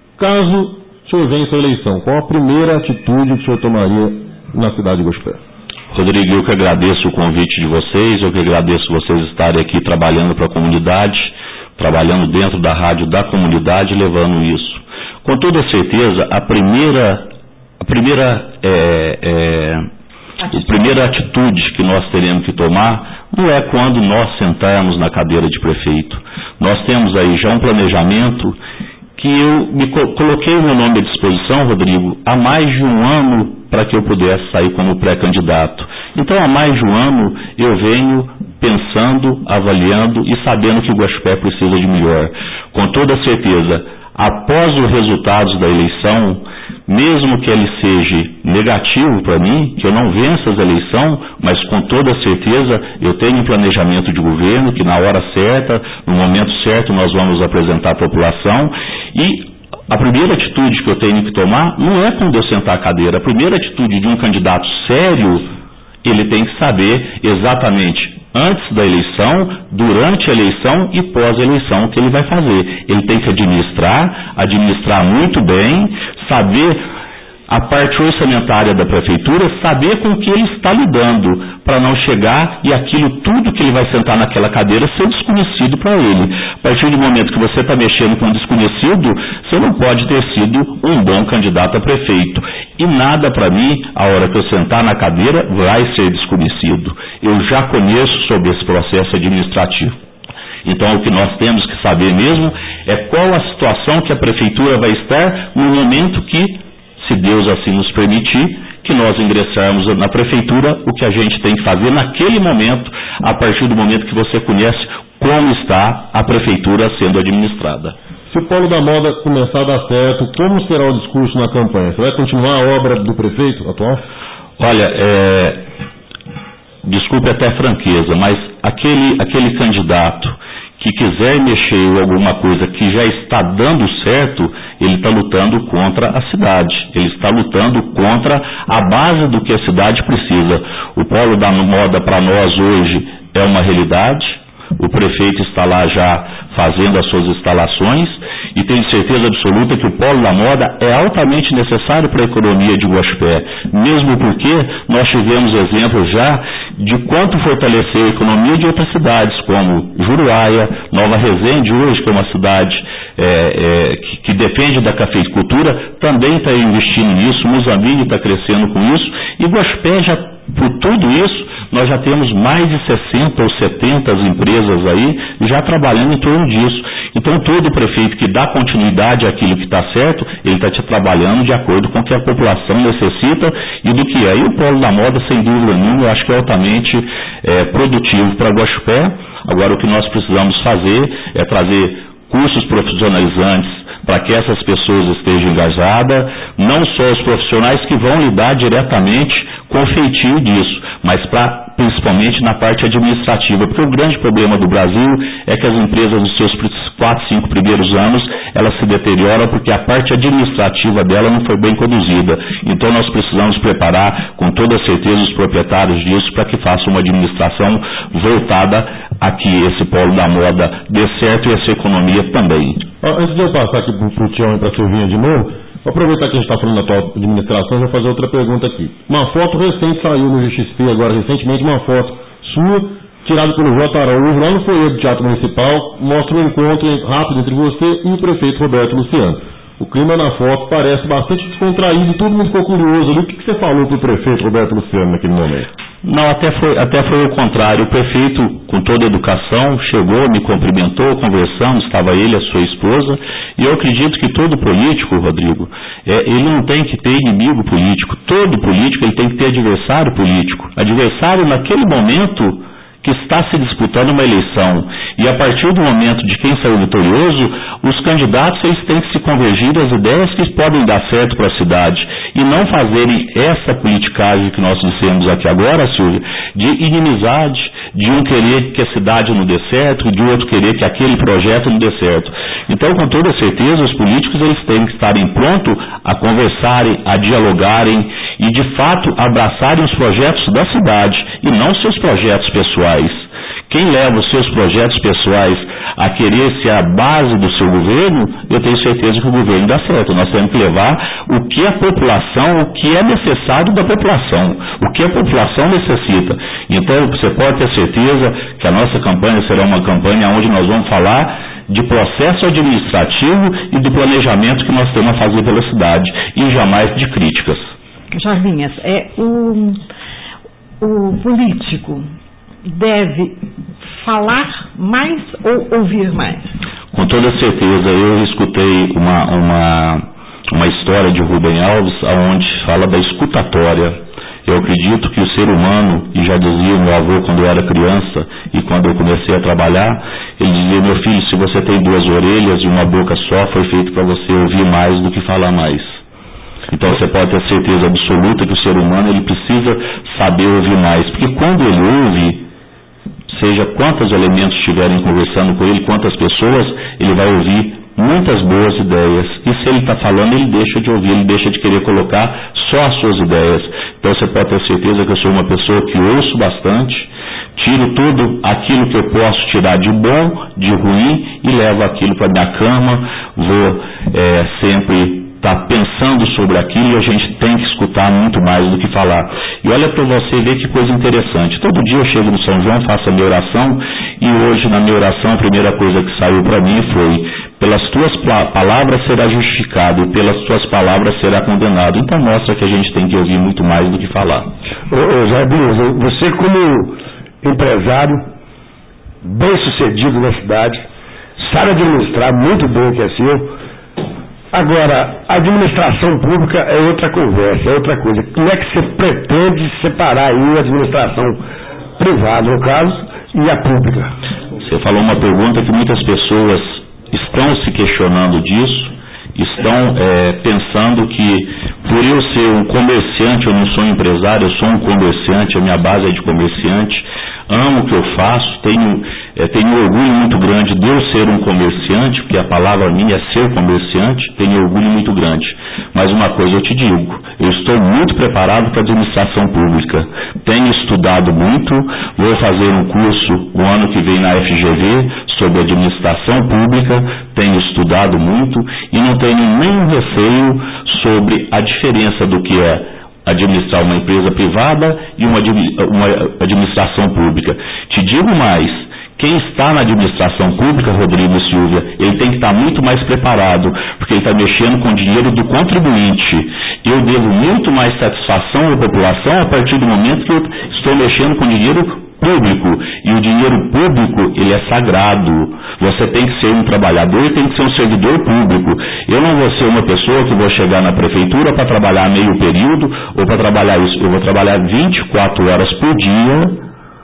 Caso o senhor vença a eleição, qual a primeira atitude que o senhor tomaria na cidade de Guaxupé? Rodrigo, eu que agradeço o convite de vocês, eu que agradeço vocês estarem aqui trabalhando para a comunidade, trabalhando dentro da rádio da comunidade, levando isso. Com toda certeza, a primeira, a primeira, é, é, a primeira atitude que nós teremos que tomar não é quando nós sentarmos na cadeira de prefeito. Nós temos aí já um planejamento que eu me co coloquei o meu nome à disposição, Rodrigo, há mais de um ano para que eu pudesse sair como pré-candidato. Então, há mais de um ano, eu venho pensando, avaliando e sabendo que o Guaxupé precisa de melhor. Com toda certeza, após os resultados da eleição, mesmo que ele seja negativo para mim, que eu não vença as eleições, mas com toda certeza eu tenho um planejamento de governo que na hora certa, no momento certo, nós vamos apresentar à população. E a primeira atitude que eu tenho que tomar não é quando eu sentar a cadeira. A primeira atitude de um candidato sério, ele tem que saber exatamente antes da eleição, durante a eleição e pós-eleição o que ele vai fazer. Ele tem que administrar, administrar muito bem, saber a parte orçamentária da prefeitura, saber com o que ele está lidando, para não chegar e aquilo tudo que ele vai sentar naquela cadeira ser desconhecido para ele. A partir do momento que você está mexendo com um desconhecido, você não pode ter sido um bom candidato a prefeito. E nada para mim, a hora que eu sentar na cadeira, vai ser desconhecido. Eu já conheço sobre esse processo administrativo. Então, o que nós temos que saber mesmo é qual a situação que a prefeitura vai estar no momento que, se Deus assim nos permitir, que nós ingressarmos na prefeitura, o que a gente tem que fazer naquele momento, a partir do momento que você conhece como está a prefeitura sendo administrada. Se o Polo da Moda começar a dar certo, como será o discurso na campanha? Você vai continuar a obra do prefeito atual? Olha, é... desculpe até a franqueza, mas aquele, aquele candidato que quiser mexer em alguma coisa que já está dando certo, ele está lutando contra a cidade, ele está lutando contra a base do que a cidade precisa. O Polo da Moda para nós hoje é uma realidade, o prefeito está lá já fazendo as suas instalações e tenho certeza absoluta que o Polo da Moda é altamente necessário para a economia de Guaxupé, mesmo porque nós tivemos exemplos já de quanto fortalecer a economia de outras cidades, como Juruáia, Nova Resende hoje, que é uma cidade é, é, que, que depende da cafeicultura, também está investindo nisso, Moçambique está crescendo com isso, e Guaxupé já, por tudo isso, nós já temos mais de sessenta ou setenta empresas aí já trabalhando em torno disso. Então, todo prefeito que dá continuidade àquilo que está certo, ele está trabalhando de acordo com o que a população necessita e do que é. E o Polo da Moda, sem dúvida nenhuma, eu acho que é altamente é, produtivo para Guaxupé. Agora, o que nós precisamos fazer é trazer cursos profissionalizantes para que essas pessoas estejam engajadas, não só os profissionais que vão lidar diretamente com feitio disso, mas pra, principalmente na parte administrativa, porque o grande problema do Brasil é que as empresas nos seus quatro, cinco primeiros anos, elas se deterioram porque a parte administrativa dela não foi bem conduzida. Então nós precisamos preparar com toda certeza os proprietários disso para que façam uma administração voltada a que esse polo da moda dê certo e essa economia também. Antes de eu passar aqui para o Tião e para a Silvinha de novo, vou aproveitar que a gente está falando da atual administração e vou fazer outra pergunta aqui. Uma foto recente saiu no G X P agora recentemente, uma foto sua, tirada pelo J. Araújo, lá no foyer do Teatro Municipal, mostra um encontro rápido entre você e o prefeito Roberto Luciano. O clima na foto parece bastante descontraído, todo mundo ficou curioso ali. O que, que você falou para o prefeito Roberto Luciano naquele momento? Não, até foi, até foi o contrário. O prefeito, com toda a educação, chegou, me cumprimentou, conversamos, estava ele e a sua esposa, e eu acredito que todo político, Rodrigo, é, ele não tem que ter inimigo político. Todo político ele tem que ter adversário político. Adversário naquele momento que está se disputando uma eleição. E a partir do momento de quem saiu vitorioso, os candidatos eles têm que se convergir às ideias que podem dar certo para a cidade e não fazerem essa politicagem que nós dissemos aqui agora, Silvia, de inimizade, de um querer que a cidade não dê certo, de outro querer que aquele projeto não dê certo. Então, com toda certeza, os políticos eles têm que estarem prontos a conversarem, a dialogarem e, de fato, abraçarem os projetos da cidade e não seus projetos pessoais. Quem leva os seus projetos pessoais a querer ser a base do seu governo, eu tenho certeza que o governo dá certo. Nós temos que levar o que a população, o que é necessário da população, o que a população necessita. Então, você pode ter certeza que a nossa campanha será uma campanha onde nós vamos falar de processo administrativo e do planejamento que nós temos a fazer pela cidade, e jamais de críticas. Jarvinhas, é o, o político deve falar mais ou ouvir mais? Com toda certeza. Eu escutei uma, uma, uma história de Rubem Alves, onde fala da escutatória. Eu acredito que o ser humano, e já dizia meu avô quando eu era criança e quando eu comecei a trabalhar, ele dizia: meu filho, se você tem duas orelhas e uma boca só, foi feito para você ouvir mais do que falar mais. Então você pode ter certeza absoluta que o ser humano ele precisa saber ouvir mais, porque quando ele ouve, seja quantos elementos estiverem conversando com ele, quantas pessoas, ele vai ouvir muitas boas ideias. E se ele está falando, ele deixa de ouvir, ele deixa de querer colocar só as suas ideias. Então você pode ter certeza que eu sou uma pessoa que ouço bastante, tiro tudo aquilo que eu posso tirar de bom, de ruim, e levo aquilo para minha cama, vou é, sempre está pensando sobre aquilo, e a gente tem que escutar muito mais do que falar. E olha para você ver que coisa interessante. Todo dia eu chego no São João, faço a minha oração, e hoje na minha oração a primeira coisa que saiu para mim foi: pelas tuas palavras será justificado, e pelas tuas palavras será condenado. Então mostra que a gente tem que ouvir muito mais do que falar. Ô, ô Jarbinho, você como empresário bem sucedido na cidade, sabe administrar muito bem o que é seu. Agora, a administração pública é outra conversa, é outra coisa. Como é que você pretende separar aí a administração privada, no caso, e a pública? Você falou uma pergunta que muitas pessoas estão se questionando disso, estão é, pensando que por eu ser um comerciante, eu não sou um empresário, eu sou um comerciante, a minha base é de comerciante, amo o que eu faço, tenho, é, tenho um orgulho muito grande de eu ser um comerciante, porque a palavra minha é ser comerciante, tenho um orgulho muito grande. Mas uma coisa eu te digo, eu estou muito preparado para a administração pública, tenho estudado muito, vou fazer um curso o ano que vem na F G V sobre administração pública, tenho estudado muito e não tenho nenhum receio sobre a diferença do que é administrar uma empresa privada e uma, uma administração pública. Te digo mais, quem está na administração pública, Rodrigo e Silvia, ele tem que estar muito mais preparado, porque ele está mexendo com o dinheiro do contribuinte. Eu devo muito mais satisfação à população a partir do momento que eu estou mexendo com dinheiro público, e o dinheiro público ele é sagrado. Você tem que ser um trabalhador e tem que ser um servidor público. Eu não vou ser uma pessoa que vou chegar na prefeitura para trabalhar meio período ou para trabalhar isso. Eu vou trabalhar vinte e quatro horas por dia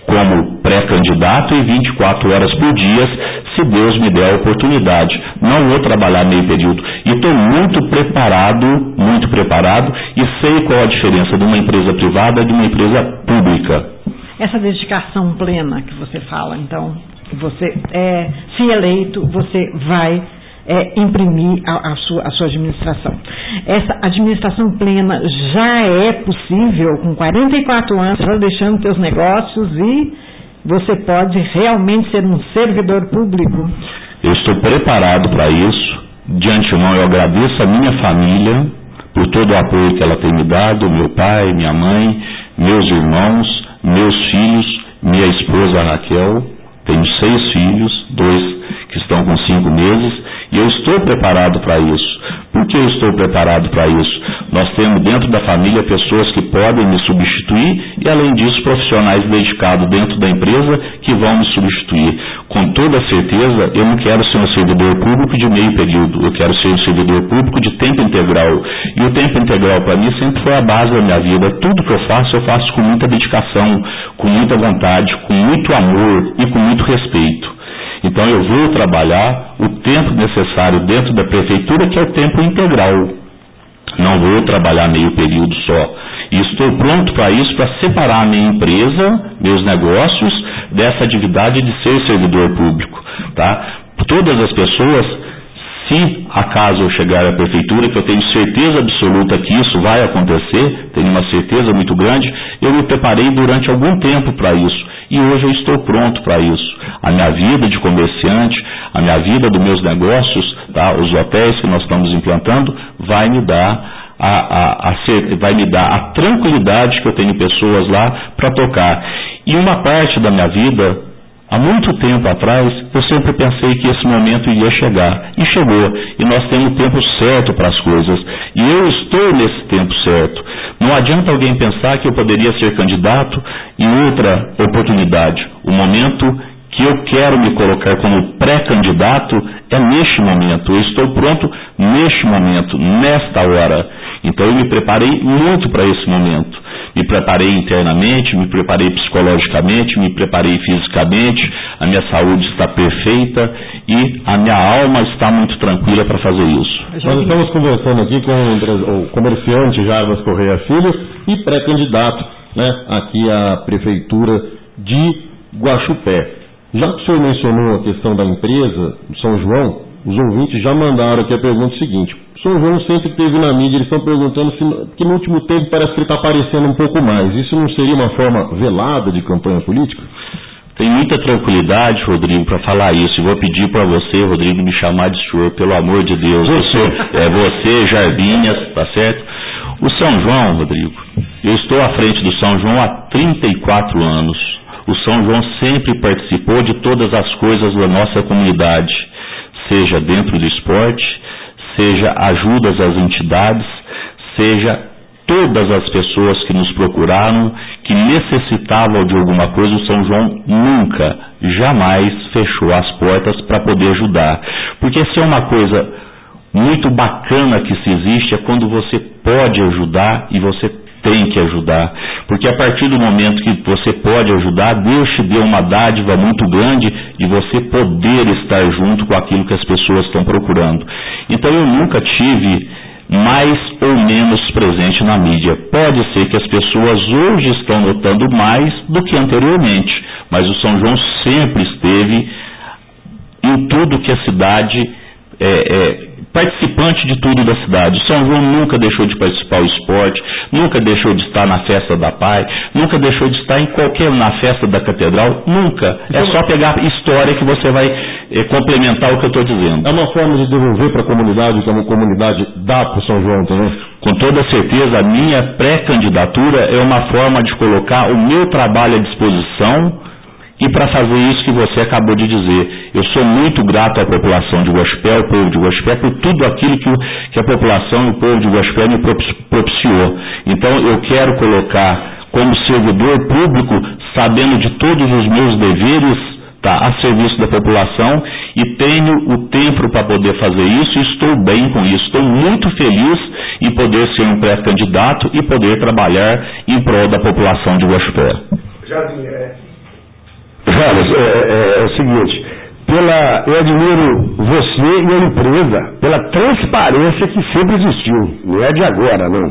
como pré-candidato e vinte e quatro horas por dia, se Deus me der a oportunidade. Não vou trabalhar meio período. E estou muito preparado, muito preparado, e sei qual a diferença de uma empresa privada e de uma empresa pública. Essa dedicação plena que você fala, então, que você, é, se eleito, você vai é, imprimir a, a, sua, a sua administração. Essa administração plena já é possível com quarenta e quatro anos, já deixando seus negócios, e você pode realmente ser um servidor público? Eu estou preparado para isso. De antemão, eu agradeço a minha família por todo o apoio que ela tem me dado, meu pai, minha mãe, meus irmãos, meus filhos, minha esposa Raquel. Tenho seis filhos, dois que estão com cinco meses, e eu estou preparado para isso. Por que eu estou preparado para isso? Nós temos dentro da família pessoas que podem me substituir e, além disso, profissionais dedicados dentro da empresa que vão me substituir. Com toda certeza, eu não quero ser um servidor público de meio período, eu quero ser um servidor público de tempo integral. E o tempo integral, para mim, sempre foi a base da minha vida. Tudo que eu faço, eu faço com muita dedicação, com muita vontade, com muito amor e com muito respeito. Então eu vou trabalhar o tempo necessário dentro da prefeitura, que é o tempo integral. Não vou trabalhar meio período só. E estou pronto para isso, para separar a minha empresa, meus negócios, dessa atividade de ser servidor público. Tá? Todas as pessoas, se acaso eu chegar à prefeitura, que eu tenho certeza absoluta que isso vai acontecer, tenho uma certeza muito grande, eu me preparei durante algum tempo para isso. E hoje eu estou pronto para isso. A minha vida de comerciante, a minha vida dos meus negócios, tá? Os hotéis que nós estamos implantando, vai me dar a, a, a ser, vai me dar a tranquilidade que eu tenho pessoas lá para tocar. E uma parte da minha vida, há muito tempo atrás, eu sempre pensei que esse momento iria chegar. E chegou. E nós temos o tempo certo para as coisas. E eu estou nesse tempo certo. Não adianta alguém pensar que eu poderia ser candidato em outra oportunidade. O momento que eu quero me colocar como pré-candidato é neste momento. Eu estou pronto neste momento, nesta hora. Então eu me preparei muito para esse momento. Me preparei internamente, me preparei psicologicamente, me preparei fisicamente, a minha saúde está perfeita e a minha alma está muito tranquila para fazer isso. Nós estamos conversando aqui com o comerciante Jarbas Correia Filho e pré-candidato, né, aqui à Prefeitura de Guaxupé. Já que o senhor mencionou a questão da empresa São João, os ouvintes já mandaram aqui a pergunta seguinte. O São João sempre esteve na mídia, eles estão perguntando se, que no último tempo parece que ele está aparecendo um pouco mais. Isso não seria uma forma velada de campanha política? Tem muita tranquilidade, Rodrigo, para falar isso. E vou pedir para você, Rodrigo, me chamar de senhor, pelo amor de Deus. Você, é você, Jarbinhas, tá certo? O São João, Rodrigo, eu estou à frente do São João há trinta e quatro anos. O São João sempre participou de todas as coisas da nossa comunidade, seja dentro do esporte, seja ajudas às entidades, seja todas as pessoas que nos procuraram, que necessitavam de alguma coisa, o São João nunca, jamais fechou as portas para poder ajudar. Porque se é uma coisa muito bacana que se existe, é quando você pode ajudar e você tem que ajudar. Porque a partir do momento que você pode ajudar, Deus te deu uma dádiva muito grande de você poder estar junto com aquilo que as pessoas estão procurando. Então eu nunca tive mais ou menos presente na mídia. Pode ser que as pessoas hoje estão notando mais do que anteriormente, mas o São João sempre esteve em tudo que a cidade é, é, participante de tudo da cidade. O São João nunca deixou de participar do esporte, nunca deixou de estar na festa da Pai, nunca deixou de estar em qualquer, na festa da Catedral, nunca. Então, é só pegar história que você vai é, complementar o que eu estou dizendo. É uma forma de devolver para a comunidade, que a comunidade dá para o São João também? Com toda certeza, a minha pré-candidatura é uma forma de colocar o meu trabalho à disposição. E para fazer isso que você acabou de dizer, eu sou muito grato à população de Guaxupé, ao povo de Guaxupé, por tudo aquilo que, que a população e o povo de Guaxupé me propiciou. Então eu quero colocar como servidor público, sabendo de todos os meus deveres, tá, a serviço da população, e tenho o tempo para poder fazer isso, e estou bem com isso. Estou muito feliz em poder ser um pré-candidato e poder trabalhar em prol da população de Guaxupé. Jardim, é... Carlos, é, é, é o seguinte, pela, eu admiro você e a empresa pela transparência que sempre existiu, não é de agora, não.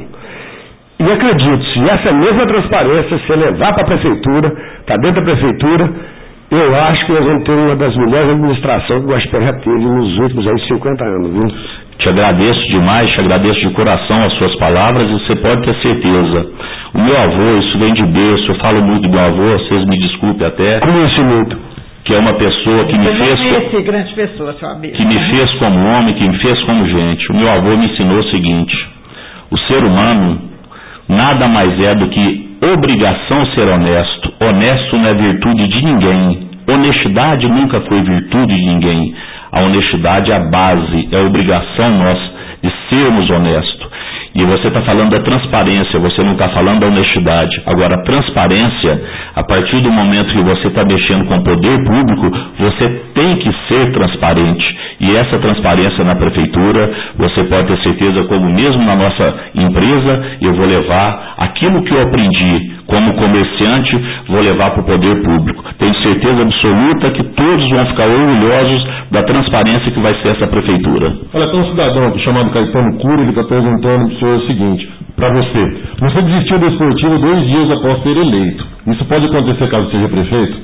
E acredito, se essa mesma transparência se levar para a prefeitura, para dentro da prefeitura, eu acho que nós vamos ter uma das melhores administrações que o Guaxupé já teve nos últimos aí, cinquenta anos, viu? Te agradeço demais, te agradeço de coração as suas palavras e você pode ter certeza. O meu avô, isso vem de berço, eu falo muito do meu avô, vocês me desculpem até. Conheço muito. Que é uma pessoa que me fez... Conheci grande pessoa, seu amigo. Que me fez como homem, que me fez como gente. O meu avô me ensinou o seguinte: o ser humano nada mais é do que obrigação ser honesto. Honesto não é virtude de ninguém. Honestidade nunca foi virtude de ninguém. A honestidade é a base, é a obrigação nossa de sermos honestos. E você está falando da transparência, você não está falando da honestidade. Agora, a transparência, a partir do momento que você está mexendo com o poder público, você tem que ser transparente. E essa transparência na prefeitura, você pode ter certeza, como mesmo na nossa empresa, eu vou levar aquilo que eu aprendi como comerciante, vou levar para o poder público. Tenho certeza absoluta que todos vão ficar orgulhosos da transparência que vai ser essa prefeitura. Olha, tem um cidadão aqui chamado Caetano Cura, ele está perguntando para o senhor o seguinte, para você. Você desistiu do esportivo dois dias após ser eleito. Isso pode acontecer caso seja prefeito?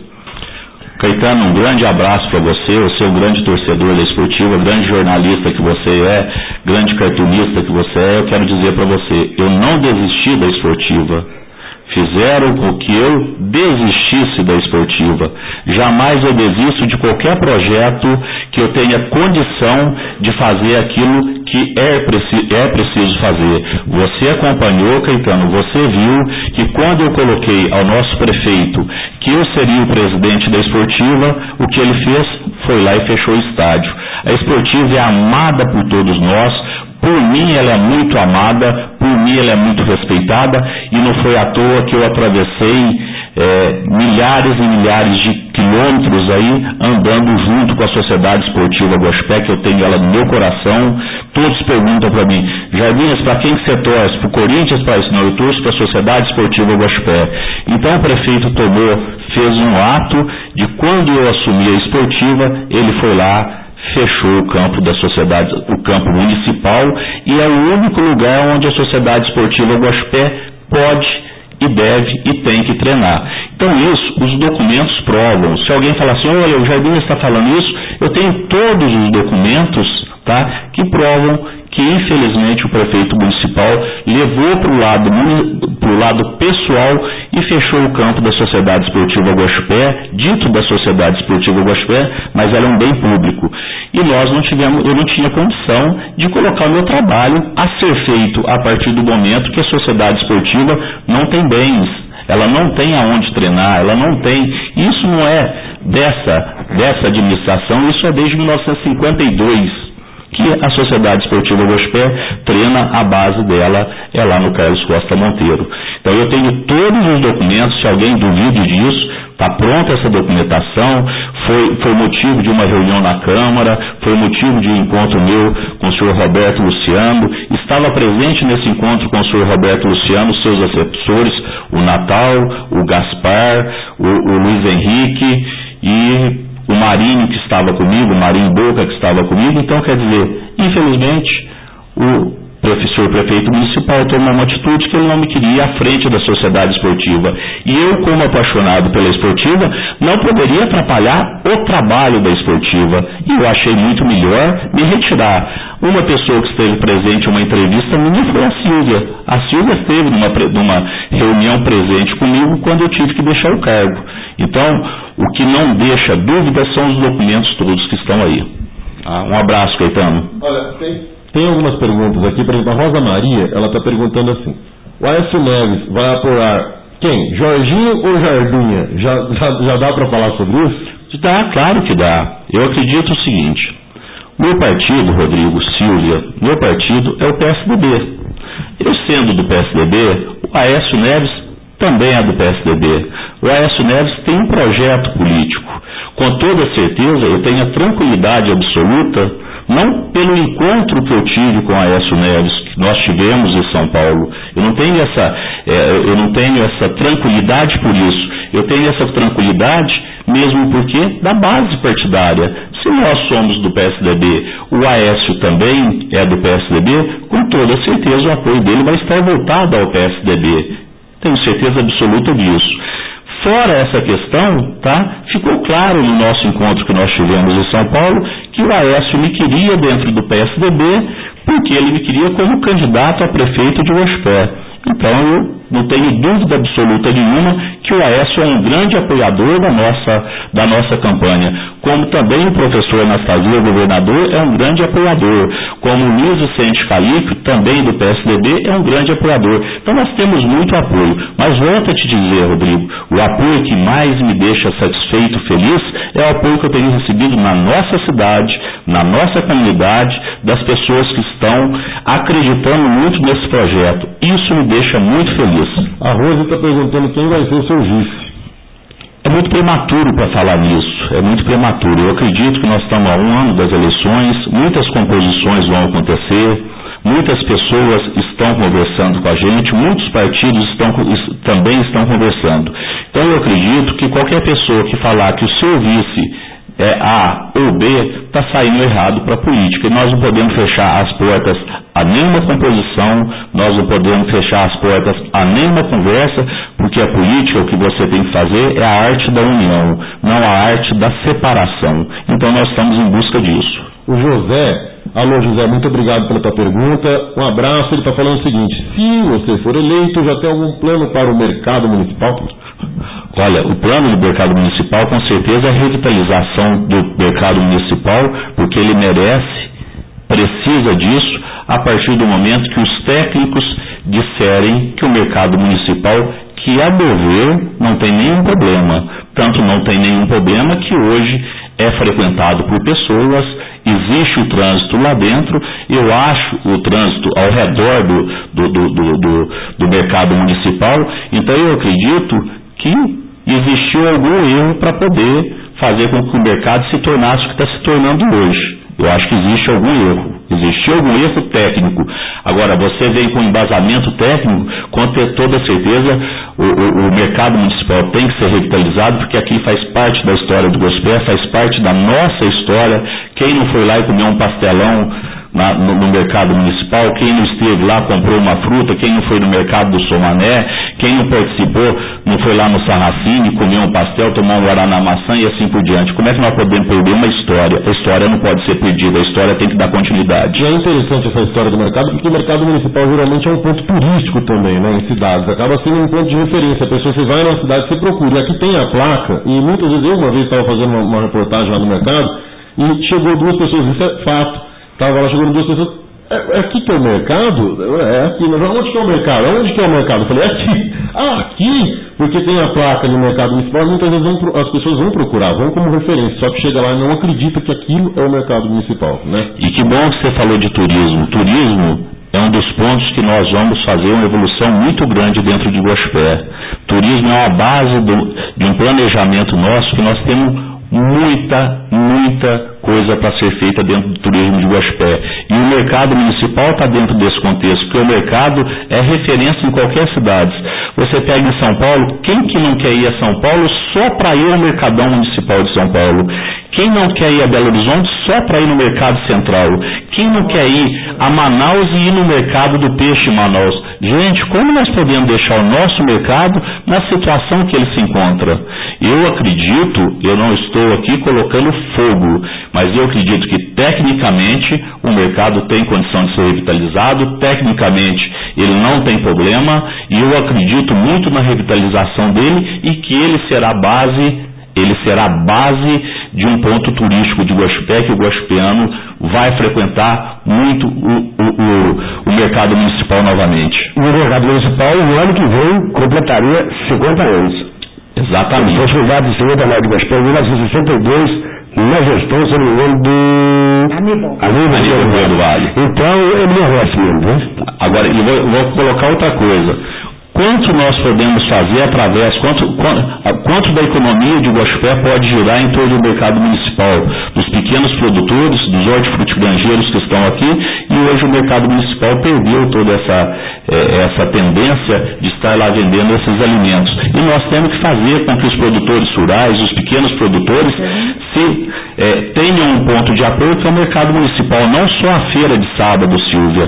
Caetano, um grande abraço para você, você é um grande torcedor da esportiva, grande jornalista que você é, grande cartunista que você é. Eu quero dizer para você, eu não desisti da esportiva. Fizeram com que eu desistisse da esportiva. Jamais eu desisto de qualquer projeto que eu tenha condição de fazer aquilo que é, preci- é preciso fazer. Você acompanhou, Caetano, você viu que quando eu coloquei ao nosso prefeito que eu seria o presidente da esportiva, o que ele fez foi lá e fechou o estádio. A esportiva é amada por todos nós. Por mim ela é muito amada, por mim ela é muito respeitada, e não foi à toa que eu atravessei é, milhares e milhares de quilômetros aí, andando junto com a Sociedade Esportiva Guaxupé, que eu tenho ela no meu coração. Todos perguntam para mim, Jardinhas, para quem que você torce? Para o Corinthians? Para isso? Não, eu torço para a Sociedade Esportiva Guaxupé. Então o prefeito tomou, fez um ato de quando eu assumi a esportiva, ele foi lá, fechou o campo da sociedade, o campo municipal, e é o único lugar onde a Sociedade Esportiva Guaxupé pode e deve e tem que treinar. Então isso, os documentos provam. Se alguém falar assim, olha, o Jardim está falando isso, eu tenho todos os documentos, tá, que provam que infelizmente o prefeito municipal levou para o lado, pro lado pessoal e fechou o campo da Sociedade Esportiva Guaxupé, dito da Sociedade Esportiva Guaxupé, mas ela é um bem público. E nós não tivemos, eu não tinha condição de colocar o meu trabalho a ser feito a partir do momento que a Sociedade Esportiva não tem bens. Ela não tem aonde treinar, ela não tem. Isso não é dessa, dessa administração, isso é desde mil novecentos e cinquenta e dois. Que a Sociedade Esportiva Guaxupé treina, a base dela é lá no Carlos Costa Monteiro. Então eu tenho todos os documentos, se alguém duvide disso, está pronta essa documentação, foi, foi motivo de uma reunião na Câmara, foi motivo de um encontro meu com o senhor Roberto Luciano, estava presente nesse encontro com o senhor Roberto Luciano, seus assessores, o Natal, o Gaspar, o, o Luiz Henrique e o Marinho que estava comigo, o Marinho Boca que estava comigo. Então, quer dizer, infelizmente, o professor prefeito municipal tomou uma atitude que ele não me queria à frente da sociedade esportiva. E eu, como apaixonado pela esportiva, não poderia atrapalhar o trabalho da esportiva. E eu achei muito melhor me retirar. Uma pessoa que esteve presente em uma entrevista minha foi a Silvia. A Silvia esteve numa, numa reunião presente comigo quando eu tive que deixar o cargo. Então, o que não deixa dúvida são os documentos todos que estão aí. Ah, um abraço, Caetano. Olha, tem, tem algumas perguntas aqui. Por exemplo, a Rosa Maria, ela está perguntando assim: o Aécio Neves vai apoiar quem? Jorginho ou Jardinha? Já, já, já dá para falar sobre isso? Dá, claro que dá. Eu acredito o seguinte: meu partido, Rodrigo, Silvia, meu partido é o P S D B. Eu sendo do P S D B, o Aécio Neves também é do P S D B. O Aécio Neves tem um projeto político. Com toda certeza, eu tenho a tranquilidade absoluta, não pelo encontro que eu tive com o Aécio Neves, que nós tivemos em São Paulo. Eu não tenho essa, é, eu não tenho essa tranquilidade por isso. Eu tenho essa tranquilidade mesmo porque da base partidária. Se nós somos do P S D B, o Aécio também é do P S D B, com toda certeza o apoio dele vai estar voltado ao P S D B. Tenho certeza absoluta disso. Fora essa questão, tá? Ficou claro no nosso encontro que nós tivemos em São Paulo que o Aécio me queria dentro do P S D B porque ele me queria como candidato a prefeito de Guaxupé. Então eu não tenho dúvida absoluta nenhuma que o Aécio é um grande apoiador da nossa, da nossa campanha, como também o professor Anastasia, o governador, é um grande apoiador, como o Luiz Vicente Calixto, também do P S D B, é um grande apoiador. Então nós temos muito apoio, mas volto a te dizer, Rodrigo, o apoio que mais me deixa satisfeito, feliz, é o apoio que eu tenho recebido na nossa cidade, na nossa comunidade, das pessoas que estão acreditando muito nesse projeto. Isso me deixa muito feliz. A Rose está perguntando quem vai ser o seu vice. É muito prematuro para falar nisso, é muito prematuro. Eu acredito que nós estamos há um ano das eleições, muitas composições vão acontecer, muitas pessoas estão conversando com a gente, muitos partidos estão, também estão conversando. Então eu acredito que qualquer pessoa que falar que o seu vice é A ou B, está saindo errado para a política. E nós não podemos fechar as portas a nenhuma composição, nós não podemos fechar as portas a nenhuma conversa, porque a política, o que você tem que fazer é a arte da união, não a arte da separação. Então nós estamos em busca disso. O José, alô José, muito obrigado pela tua pergunta, um abraço. Ele está falando o seguinte: se você for eleito, já tem algum plano para o mercado municipal? Olha, o plano do mercado municipal com certeza é a revitalização do mercado municipal, porque ele merece, precisa disso, a partir do momento que os técnicos disserem que o mercado municipal, que a meu ver, não tem nenhum problema, tanto não tem nenhum problema que hoje é frequentado por pessoas, existe o trânsito lá dentro, eu acho o trânsito ao redor do, do, do, do, do, do mercado municipal, então eu acredito que existiu algum erro para poder fazer com que o mercado se tornasse o que está se tornando hoje. Eu acho que existe algum erro, existiu algum erro técnico. Agora, você vem com embasamento técnico, com toda certeza o, o, o mercado municipal tem que ser revitalizado, porque aqui faz parte da história do Guaxupé, faz parte da nossa história. Quem não foi lá e comeu um pastelão Na, no, no mercado municipal, quem não esteve lá comprou uma fruta, quem não foi no mercado do Somané, quem não participou, não foi lá no Sarracine, comeu um pastel, tomou um guaraná maçã e assim por diante. Como é que nós podemos perder uma história? A história não pode ser perdida, a história tem que dar continuidade. E é interessante essa história do mercado, porque o mercado municipal geralmente é um ponto turístico também, né, em cidades, acaba sendo um ponto de referência. A pessoa, você vai na cidade, você procura, e aqui tem a placa, e muitas vezes eu uma vez estava fazendo uma, uma reportagem lá no mercado, e chegou duas pessoas, isso é fato. Estava lá, chegando duas pessoas, é, é aqui que é o mercado? É aqui, mas onde que é o mercado? Onde que é o mercado? Eu falei, é aqui. Ah, aqui? Porque tem a placa no mercado municipal, muitas vezes vão, as pessoas vão procurar, vão como referência, só que chega lá e não acredita que aquilo é o mercado municipal, né? E que bom que você falou de turismo. Turismo é um dos pontos que nós vamos fazer uma evolução muito grande dentro de Guaxupé. Turismo é uma base do, de um planejamento nosso que nós temos muita, muita coisa para ser feita dentro do turismo de Guaxupé. E o mercado municipal está dentro desse contexto, porque o mercado é referência em qualquer cidade. Você pega em São Paulo, quem que não quer ir a São Paulo só para ir ao Mercadão Municipal de São Paulo? Quem não quer ir a Belo Horizonte só para ir no Mercado Central? Quem não quer ir a Manaus e ir no Mercado do Peixe em Manaus? Gente, como nós podemos deixar o nosso mercado na situação que ele se encontra? Eu acredito, eu não estou aqui colocando fogo, mas eu acredito que tecnicamente o mercado tem condição de ser revitalizado, tecnicamente ele não tem problema, e eu acredito muito na revitalização dele e que ele será base ele será base de um ponto turístico de Guaxupé, que o guaxupeano vai frequentar muito o, o, o, o mercado municipal novamente. E o mercado municipal, no ano que vem, completaria cinquenta anos. Exatamente. Foi fundado em cinquenta anos de Guaxupé, em mil novecentos e sessenta e dois, na gestão, se não me engano, do... Aníbal. Aníbal do Vale. Então, ele merece mesmo, né? Agora, eu vou, vou colocar outra coisa. Quanto nós podemos fazer através, quanto, quanto da economia de Guaxupé pode girar em torno do mercado municipal, dos pequenos produtores, dos hortifrutigranjeiros que estão aqui, e hoje o mercado municipal perdeu toda essa, eh, essa tendência de estar lá vendendo esses alimentos. E nós temos que fazer com que os produtores rurais, os pequenos produtores, se eh, tenham um ponto de apoio que é o mercado municipal, não só a feira de sábado, Silvia,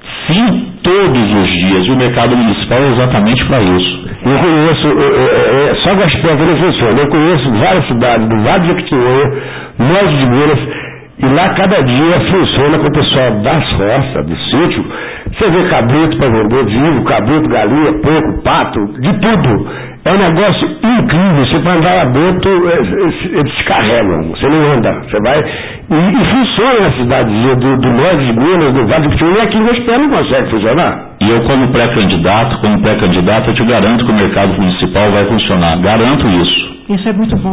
sim, todos os dias. O mercado municipal é exatamente para isso. Eu conheço, é, é, só Guaxupé que não funciona. Eu conheço várias cidades, do Vale de Jequitinhonha, Norte de Minas, e lá cada dia funciona com o pessoal das roças, do sítio. Você vê cabrito para vender vivo, cabrito, galinha, porco, pato, de tudo. É um negócio incrível. Você vai andar lá dentro, eles se carregam, você não anda, você vai. E, e funciona na cidade do, do Norte de Minas, do Vale do Jequitinhonha, e aqui em Guaxupé não consegue funcionar. E eu, como pré-candidato, como pré-candidato, eu te garanto que o mercado municipal vai funcionar. Garanto isso. Isso é muito bom,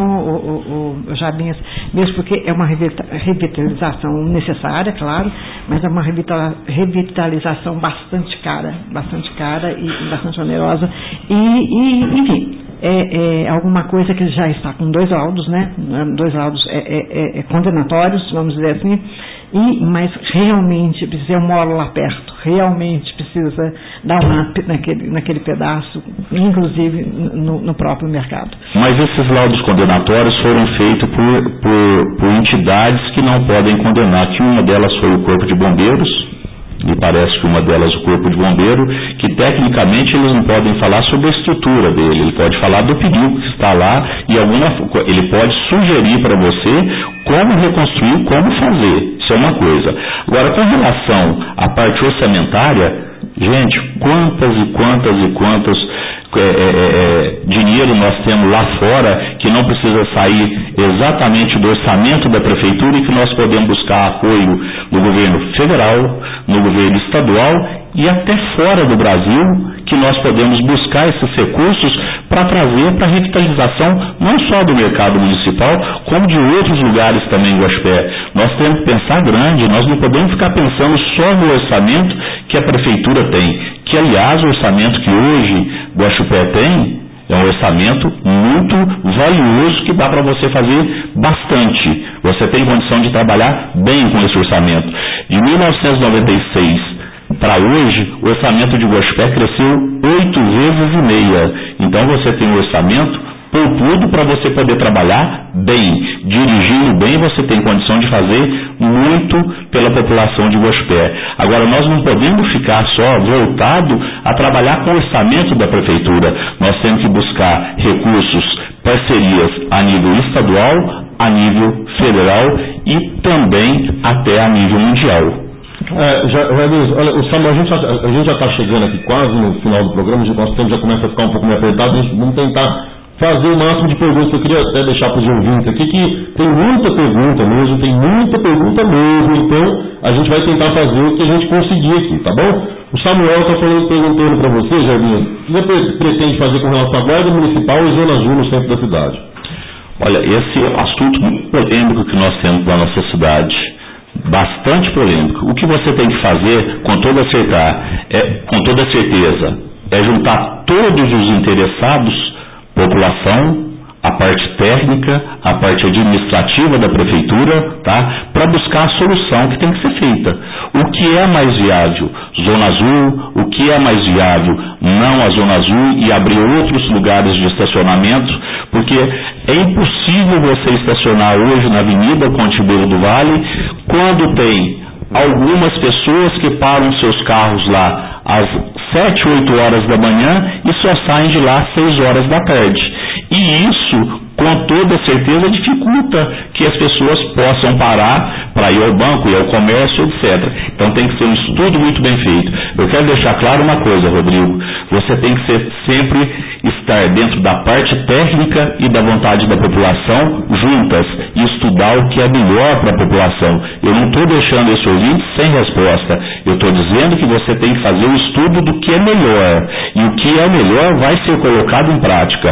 o, o, o Jabinhas, mesmo porque é uma revitalização necessária, claro, mas é uma revitalização bastante cara, bastante cara e bastante onerosa. E, e enfim, é, é alguma coisa que já está com dois laudos, né? Dois laudos é, é, é condenatórios, vamos dizer assim. E, mas realmente precisa, eu moro lá perto, realmente precisa dar um up naquele, naquele pedaço, inclusive no, no próprio mercado. Mas esses laudos condenatórios foram feitos por, por, por entidades que não podem condenar, que uma delas foi o Corpo de Bombeiros, me parece que uma delas o Corpo de Bombeiro, que tecnicamente eles não podem falar sobre a estrutura dele, ele pode falar do perigo que está lá e alguma, ele pode sugerir para você como reconstruir, como fazer, isso é uma coisa. Agora, com relação à parte orçamentária, gente, quantas e quantas e quantas é, é, é, dinheiro nós temos lá fora que não precisa sair exatamente do orçamento da prefeitura e que nós podemos buscar apoio no governo federal, no governo estadual e até fora do Brasil, que nós podemos buscar esses recursos para trazer para a revitalização não só do mercado municipal, como de outros lugares também em Guaxupé. Nós temos que pensar grande, nós não podemos ficar pensando só no orçamento que a prefeitura tem, que aliás o orçamento que hoje Guaxupé tem é um orçamento muito valioso que dá para você fazer bastante. Você tem condição de trabalhar bem com esse orçamento. De mil novecentos e noventa e seis para hoje, o orçamento de Guaxupé cresceu oito vezes e meia. Então você tem um orçamento poupudo para você poder trabalhar bem. Dirigindo bem, você tem condição de fazer muito pela população de Guaxupé. Agora, nós não podemos ficar só voltado a trabalhar com o orçamento da prefeitura. Nós temos que buscar recursos, parcerias a nível estadual, a nível federal e também até a nível mundial. É, já, olha, o Samuel, a gente, a gente já está chegando aqui quase no final do programa, o nosso tempo já começa a ficar um pouco mais apertado, a gente vamos tentar fazer o máximo de perguntas. Eu queria até deixar para os ouvintes aqui que tem muita pergunta mesmo, tem muita pergunta mesmo, então a gente vai tentar fazer o que a gente conseguir aqui, tá bom? O Samuel está falando, perguntando para você, Jarbinha, o que você pretende fazer com relação à Guarda Municipal e Zona Azul no centro da cidade? Olha, esse é um assunto muito polêmico que nós temos na nossa cidade. Bastante polêmico. O que você tem que fazer, com toda, acertar, é, com toda certeza, é juntar todos os interessados, população, a parte técnica, a parte administrativa da prefeitura, tá? Para buscar a solução que tem que ser feita. O que é mais viável? Zona Azul, o que é mais viável? Não a Zona Azul e abrir outros lugares de estacionamento, porque é impossível você estacionar hoje na Avenida Ponte Beira do Vale quando tem algumas pessoas que param seus carros lá às sete, oito horas da manhã e só saem de lá às seis horas da tarde. E isso, com toda certeza, dificulta que as pessoas possam parar para ir ao banco, ir ao comércio, etcétera. Então tem que ser um estudo muito bem feito. Eu quero deixar claro uma coisa, Rodrigo. Você tem que ser, sempre estar dentro da parte técnica e da vontade da população juntas e estudar o que é melhor para a população. Eu não estou deixando esse ouvinte sem resposta. Eu estou dizendo que você tem que fazer o estudo do que é melhor. E o que é melhor vai ser colocado em prática.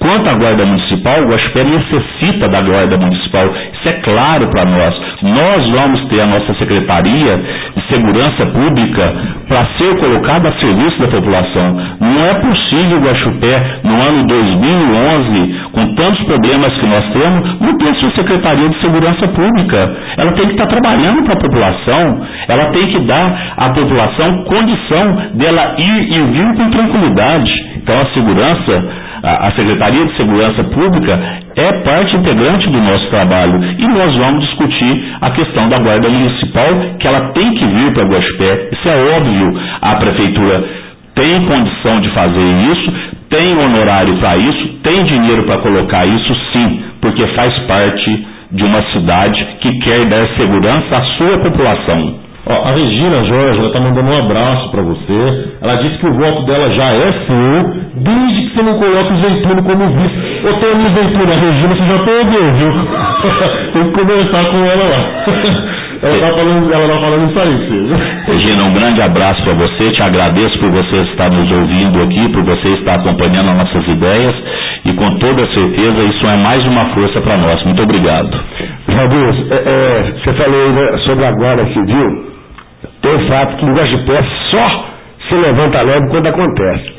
Quanto à Guarda Municipal, o Guaxupé necessita da Guarda Municipal. Isso é claro para nós. Nós vamos ter a nossa Secretaria de Segurança Pública para ser colocada a serviço da população. Não é possível o Guaxupé, no ano dois mil e onze, com tantos problemas que nós temos, não ter sua Secretaria de Segurança Pública. Ela tem que estar trabalhando para a população, ela tem que dar à população condição dela ir e vir com tranquilidade. Então a segurança, a, a Secretaria de Segurança Pública é parte integrante do nosso trabalho e nós vamos discutir a questão da Guarda Municipal, que ela tem que vir para Guaxupé. Isso é óbvio, a Prefeitura tem condição de fazer isso, tem honorário para isso, tem dinheiro para colocar isso sim, porque faz parte de uma cidade que quer dar segurança à sua população. Ó, a Regina Jorge, ela está mandando um abraço para você. Ela disse que o voto dela já é seu, desde que você não coloque o Zeytuno como vice. Ô, Tony Zeytuno, a Regina você já perdeu, viu? Tem que conversar com ela lá. Ela está falando, ela tá falando isso aí, você. Regina, um grande abraço para você. Te agradeço por você estar nos ouvindo aqui, por você estar acompanhando as nossas ideias. E com toda certeza isso é mais uma força para nós. Muito obrigado. Valdir, é, é, você falou, né, sobre a Guarda Civil. Tem o fato que o Guaxupé só se levanta logo quando acontece.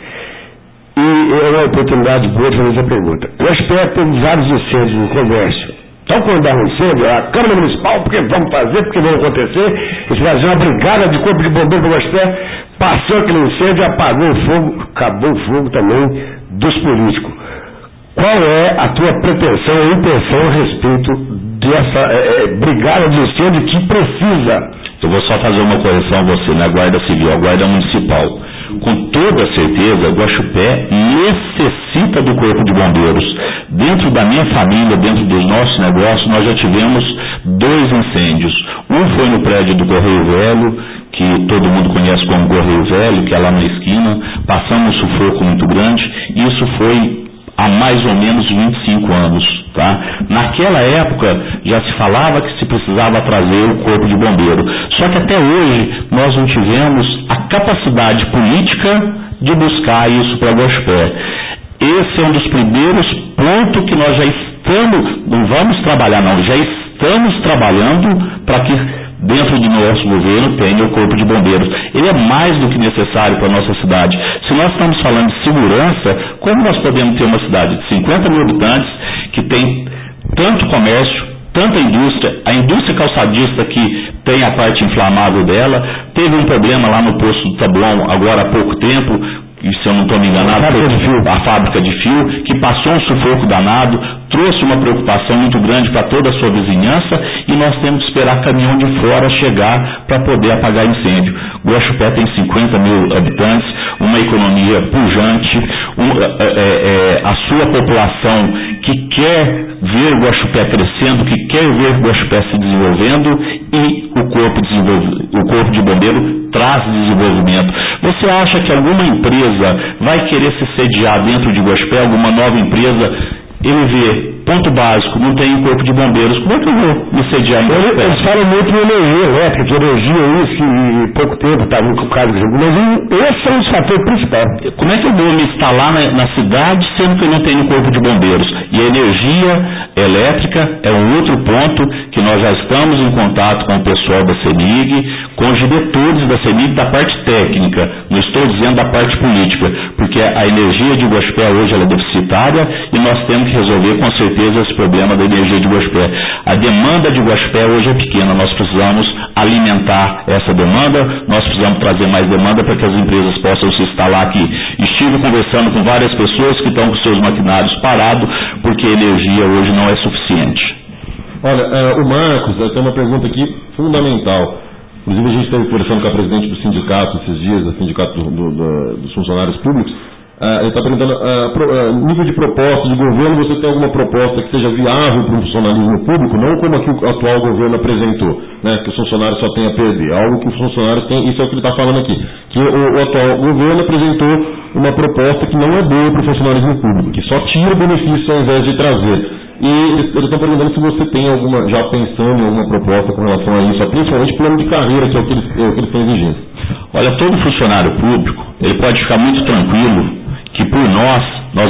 E é uma oportunidade boa de fazer essa pergunta. O Guaxupé tem vários incêndios no comércio. Então, quando dá um incêndio, a Câmara Municipal, porque vamos fazer, porque vai acontecer, eles fazem uma brigada de corpo de bombeiro para o Guaxupé, passou aquele incêndio, apagou o fogo, acabou o fogo também dos políticos. Qual é a tua pretensão ou intenção a respeito dessa é, é, brigada de incêndio que precisa? Eu vou só fazer uma correção a você, não é a Guarda Civil, a Guarda Municipal. Com toda certeza, Guaxupé necessita do Corpo de Bombeiros. Dentro da minha família, dentro dos nossos negócios, nós já tivemos dois incêndios. Um foi no prédio do Correio Velho, que todo mundo conhece como Correio Velho, que é lá na esquina. Passamos um sufoco muito grande. Isso foi há mais ou menos vinte e cinco anos. Tá? Naquela época já se falava que se precisava trazer o Corpo de Bombeiro. Só que até hoje nós não tivemos a capacidade política de buscar isso para Guaxupé. Esse é um dos primeiros pontos que nós já estamos, não vamos trabalhar não, já estamos trabalhando para que dentro do nosso governo tenha o Corpo de Bombeiros. Ele é mais do que necessário para a nossa cidade. Se nós estamos falando de segurança, como nós podemos ter uma cidade de cinquenta mil habitantes que tem tanto comércio, tanta indústria, a indústria calçadista que tem a parte inflamável dela, teve um problema lá no posto do Taboão agora há pouco tempo, e se eu não estou me enganado, a fábrica de fio, que passou um sufoco danado, trouxe uma preocupação muito grande para toda a sua vizinhança, e nós temos que esperar caminhão de fora chegar para poder apagar incêndio. Guaxupé tem cinquenta mil habitantes, uma economia pujante, um, é, é, a sua população que quer ver Guaxupé crescendo, que quer ver Guaxupé se desenvolvendo, e o corpo, desenvolve, o corpo de bombeiro traz desenvolvimento. Você acha que alguma empresa vai querer se sediar dentro de Guaxupé, alguma nova empresa? Ele vê, ponto básico, não tem um corpo de bombeiros, como é que eu vou me sediar em Guaxupé? Eles falam muito em energia elétrica, de energia, isso, e pouco tempo está no caso do jogo, mas esse é um fator principal. Como é que eu vou me instalar na, na cidade, sendo que eu não tenho corpo de bombeiros? E a energia elétrica é um outro ponto que nós já estamos em contato com o pessoal da CEMIG, com os diretores da CEMIG da parte técnica, não estou dizendo da parte política, porque a energia de Guaxupé hoje ela é deficitária e nós temos que resolver com certeza esse problema da energia de Guaxupé. A demanda de Guaxupé hoje é pequena, nós precisamos alimentar essa demanda, nós precisamos trazer mais demanda para que as empresas possam se instalar aqui. Estive conversando com várias pessoas que estão com seus maquinários parados porque a energia hoje não é suficiente. Olha, uh, o Marcos uh, tem uma pergunta aqui fundamental. Inclusive a gente esteve conversando com a presidente do sindicato esses dias, do sindicato do, do, do, dos funcionários públicos. Uh, ele está perguntando, uh, pro, uh, nível de proposta de governo, você tem alguma proposta que seja viável para o funcionalismo público, não como aqui o atual governo apresentou, né, que os funcionários só têm a perder, algo que os funcionários têm, isso é o que ele está falando aqui, que o, o atual governo apresentou uma proposta que não é boa para o funcionalismo público, que só tira benefício ao invés de trazer. E eles estão perguntando se você tem alguma, já pensando em alguma proposta com relação a isso, principalmente plano de carreira, que é o que eles, é o que eles estão exigindo. Olha, todo funcionário público, ele pode ficar muito tranquilo que por nós, nós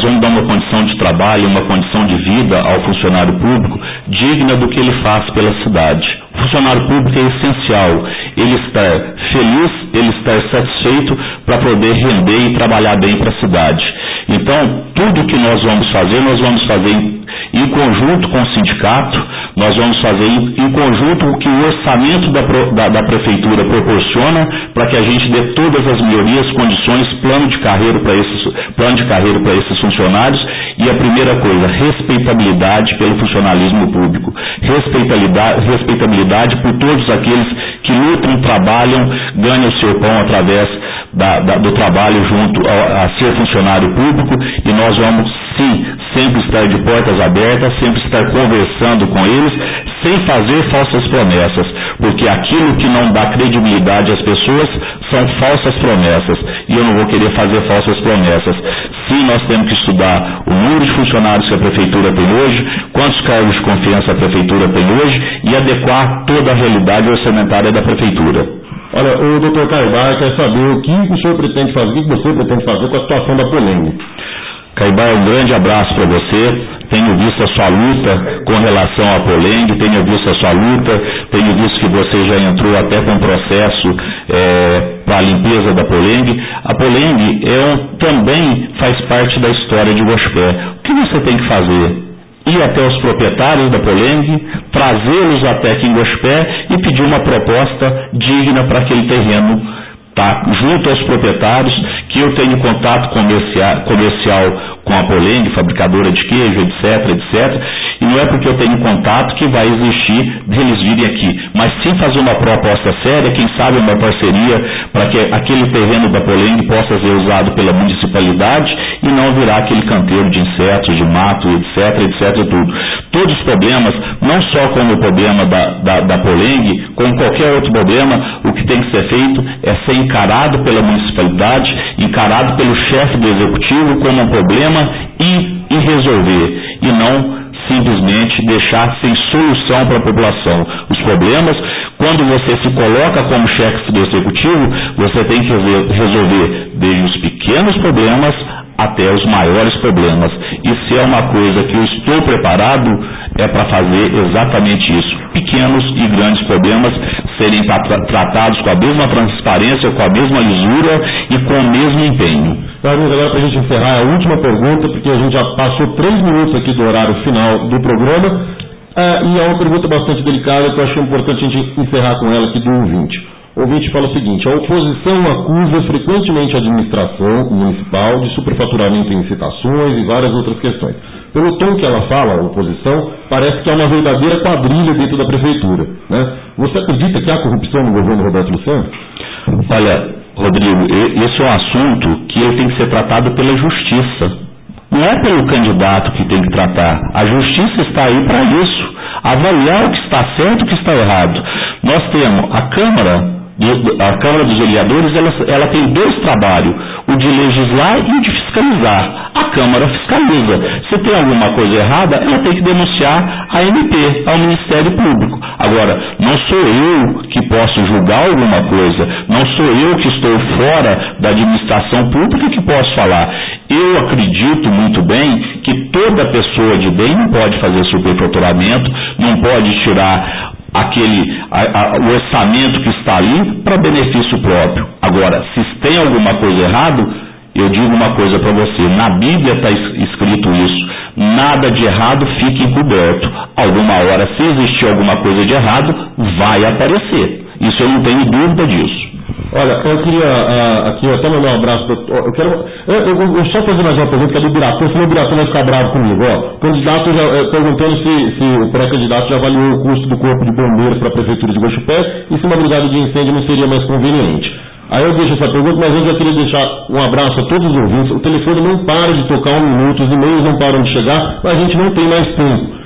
nós vamos dar uma condição de trabalho, uma condição de vida ao funcionário público digna do que ele faz pela cidade. O funcionário público é essencial, ele estar feliz, ele estar satisfeito para poder render e trabalhar bem para a cidade. Então, tudo que nós vamos fazer, nós vamos fazer em, em conjunto com o sindicato, nós vamos fazer em, em conjunto o que o orçamento da, da, da prefeitura proporciona para que a gente dê todas as melhorias, condições, plano de carreira para esses, plano de carreira para esses funcionários. E a primeira coisa, respeitabilidade pelo funcionalismo público, respeitabilidade, respeitabilidade por todos aqueles que lutam, trabalham, ganham o seu pão através da, da, do trabalho junto a, a ser funcionário público, e nós vamos sim sempre estar de portas abertas, sempre estar conversando com eles, sem fazer falsas promessas, porque aquilo que não dá credibilidade às pessoas são falsas promessas, e eu não vou querer fazer falsas promessas. Sim, nós temos que estudar o número de funcionários que a prefeitura tem hoje, quantos cargos de confiança a prefeitura tem hoje, e adequar toda a realidade orçamentária da prefeitura. Olha, o doutor Caibar quer saber o que o senhor pretende fazer, o que você pretende fazer com a situação da Poleng. Caibar, um grande abraço para você. Tenho visto a sua luta com relação à Poleng, tenho visto a sua luta, tenho visto que você já entrou até com um processo é, para a limpeza da Poleng. A Poleng é um, também faz parte da história de Guaxupé. O que você tem que fazer? Ir até os proprietários da Poleng, trazê-los até aqui em Guaxupé e pedir uma proposta digna para aquele terreno, tá, junto aos proprietários, que eu tenho contato comercial, comercial com a Poleng, fabricadora de queijo, etc, etc, e não é porque eu tenho contato que vai existir deles virem aqui, mas sim fazer uma proposta séria, quem sabe uma parceria, para que aquele terreno da Poleng possa ser usado pela municipalidade e não virar aquele canteiro de insetos, de mato, etc, etc, tudo. Todos os problemas, não só como o problema da, da, da Poleng, como qualquer outro problema, o que tem que ser feito é ser encarado pela municipalidade, encarado pelo chefe do executivo como um problema e, e resolver, e não simplesmente deixar sem solução para a população. Os problemas, quando você se coloca como chefe do executivo, você tem que resolver desde os pequenos problemas até os maiores problemas. E se é uma coisa que eu estou preparado, é para fazer exatamente isso. Pequenos e grandes problemas serem tra- tratados com a mesma transparência, com a mesma lisura e com o mesmo empenho. Carlos, agora para a gente encerrar a última pergunta, porque a gente já passou três minutos aqui do horário final do programa, ah, e é uma pergunta bastante delicada que eu acho importante a gente encerrar com ela aqui do ouvinte. O ouvinte fala o seguinte: a oposição acusa frequentemente a administração municipal de superfaturamento em licitações e várias outras questões. Pelo tom que ela fala, a oposição, parece que é uma verdadeira quadrilha dentro da prefeitura, né? Você acredita que há corrupção no governo Roberto Luciano? Olha, Rodrigo, esse é um assunto que ele tem que ser tratado pela justiça. Não é pelo candidato que tem que tratar. A justiça está aí para isso, avaliar o que está certo e o que está errado. Nós temos a Câmara, a Câmara dos Vereadores, ela, ela tem dois trabalhos, o de legislar e o de fiscalizar. A Câmara fiscaliza. Se tem alguma coisa errada, ela tem que denunciar a M P, ao Ministério Público. Agora, não sou eu que posso julgar alguma coisa, não sou eu que estou fora da administração pública que posso falar. Eu acredito muito bem que toda pessoa de bem não pode fazer superfaturamento, não pode tirar aquele a, a, o orçamento que está ali para benefício próprio. Agora, se tem alguma coisa errada, eu digo uma coisa para você, na Bíblia está escrito isso: nada de errado fica encoberto. Alguma hora, se existir alguma coisa de errado, vai aparecer. Isso eu não tenho dúvida disso. Olha, eu queria uh, aqui até mandar um abraço. Eu quero eu, eu, eu, eu só fazer mais uma pergunta que é do Biratã, senão o Biratã vai ficar bravo comigo. Ó, o candidato já, eh, perguntando se, se o pré-candidato já avaliou o custo do corpo de bombeiros para a prefeitura de Guaxupé e se uma brigada de incêndio não seria mais conveniente. Aí eu deixo essa pergunta, mas eu já queria deixar um abraço a todos os ouvintes. O telefone não para de tocar um minuto, os e-mails não param de chegar, mas a gente não tem mais tempo.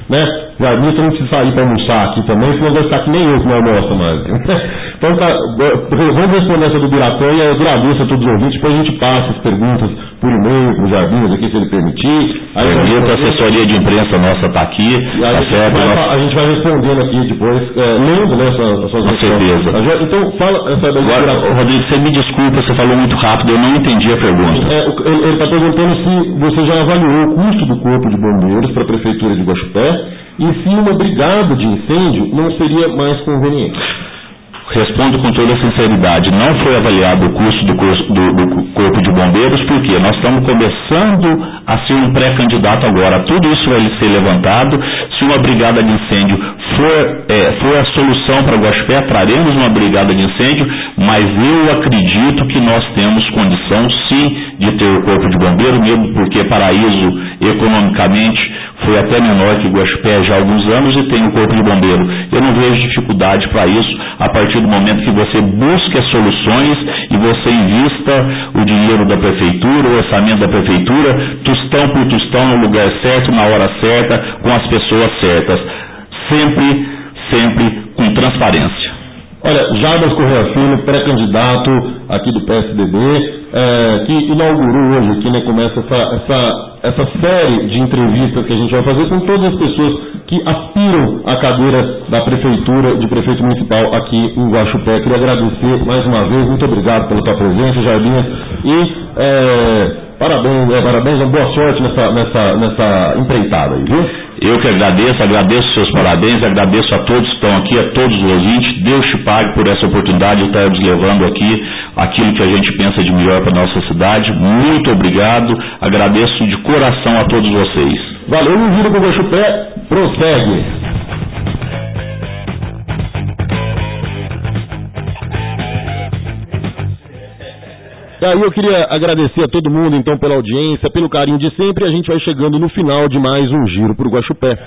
né? Jarbinha, você não precisa sair para almoçar aqui também, senão vai ficar que nem eu que não almoço mais. Então, tá, vamos responder essa do Biratã e eu agradeço a todos os ouvintes, depois a gente passa as perguntas por e-mail para o Jarbinhas aqui, se ele permitir. Aí a assessoria de imprensa nossa está aqui, e tá a, gente certo, vai, nós... a gente vai respondendo aqui depois, é, lendo, né, as suas Com certeza. Então, fala essa da Agora, Rodrigo, você me desculpa, você falou muito rápido, eu não entendi a pergunta. É, ele está perguntando se você já avaliou o custo do Corpo de Bombeiros para a Prefeitura de Guaxupé e se uma brigada de incêndio não seria mais conveniente. Respondo com toda sinceridade, não foi avaliado o custo do, curso, do, do Corpo de Bombeiros, porque nós estamos começando a ser um pré-candidato agora. Tudo isso vai ser levantado. Se uma brigada de incêndio for, é, for a solução para Guaxupé, traremos uma brigada de incêndio, mas eu acredito que nós temos condição sim de ter o Corpo de Bombeiro, mesmo porque Paraíso economicamente foi até menor que Guaxupé já há alguns anos e tem o Corpo de Bombeiro. Eu não vejo dificuldade para isso, a partir do momento que você busque as soluções e você invista o dinheiro da prefeitura, o orçamento da prefeitura, tostão por tostão, no lugar certo, na hora certa, com as pessoas certas. Sempre, sempre com transparência. Olha, Jarbas Correia Filho, pré-candidato aqui do P S D B, é, que inaugurou hoje aqui, né, começa essa, essa, essa série de entrevistas que a gente vai fazer com todas as pessoas que aspiram à cadeira da prefeitura, de prefeito municipal aqui em Guaxupé. Queria agradecer mais uma vez, muito obrigado pela tua presença, Jarbinhas, e é, parabéns, é, parabéns, boa sorte nessa, nessa, nessa empreitada aí, viu? Eu que agradeço, agradeço seus parabéns, agradeço a todos que estão aqui, a todos os ouvintes. Deus te pague por essa oportunidade de estarmos levando aqui aquilo que a gente pensa de melhor para a nossa cidade. Muito obrigado, agradeço de coração a todos vocês. Valeu, o Giro com o Guaxupé prossegue. E aí eu queria agradecer a todo mundo, então, pela audiência, pelo carinho de sempre. A gente vai chegando no final de mais um Giro por Guaxupé.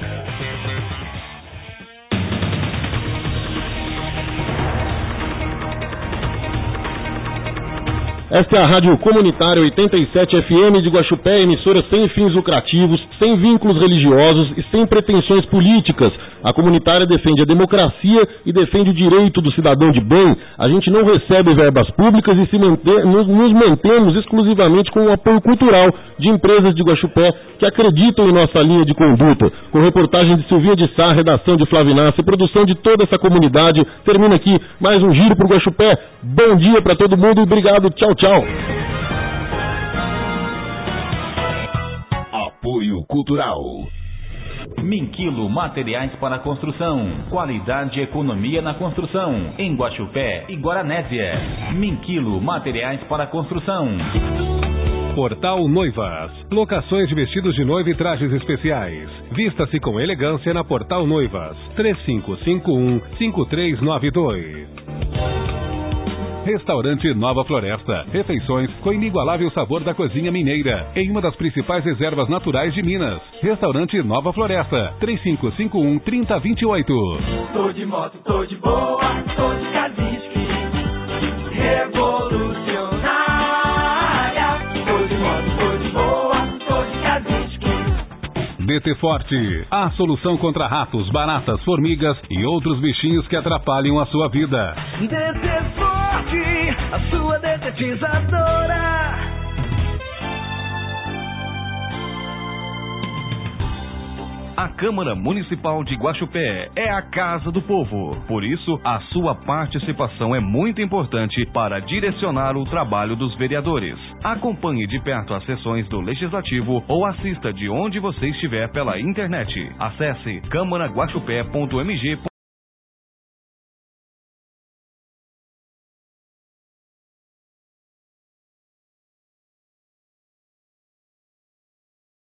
Esta é a Rádio Comunitária oitenta e sete F M de Guaxupé, emissora sem fins lucrativos, sem vínculos religiosos e sem pretensões políticas. A comunitária defende a democracia e defende o direito do cidadão de bem. A gente não recebe verbas públicas e se mantém, nos, nos mantemos exclusivamente com o apoio cultural de empresas de Guaxupé que acreditam em nossa linha de conduta. Com reportagem de Silvinha de Sá, redação de Flávio Inácio, produção de toda essa comunidade. Termina aqui mais um Giro por Guaxupé. Bom dia para todo mundo e obrigado. Tchau, tchau. Apoio Cultural. Minquilo Materiais para Construção. Qualidade e economia na construção. Em Guaxupé e Guaranésia. Minquilo Materiais para Construção. Portal Noivas. Locações de vestidos de noiva e trajes especiais. Vista-se com elegância na Portal Noivas. três cinco cinco um, cinco três nove dois. Restaurante Nova Floresta. Refeições com inigualável sabor da cozinha mineira, em uma das principais reservas naturais de Minas. Restaurante Nova Floresta. três cinco cinco um, três zero dois oito. Tô de moto, tô de boa, tô de Kazinski. Revolucionária. Tô de moto, tô de boa, tô de Kazinski. D T Forte. A solução contra ratos, baratas, formigas e outros bichinhos que atrapalham a sua vida. D T Forte, a sua detetizadora. A Câmara Municipal de Guaxupé é a Casa do Povo. Por isso, a sua participação é muito importante para direcionar o trabalho dos vereadores. Acompanhe de perto as sessões do Legislativo ou assista de onde você estiver pela internet. Acesse câmara guaxupé ponto m g ponto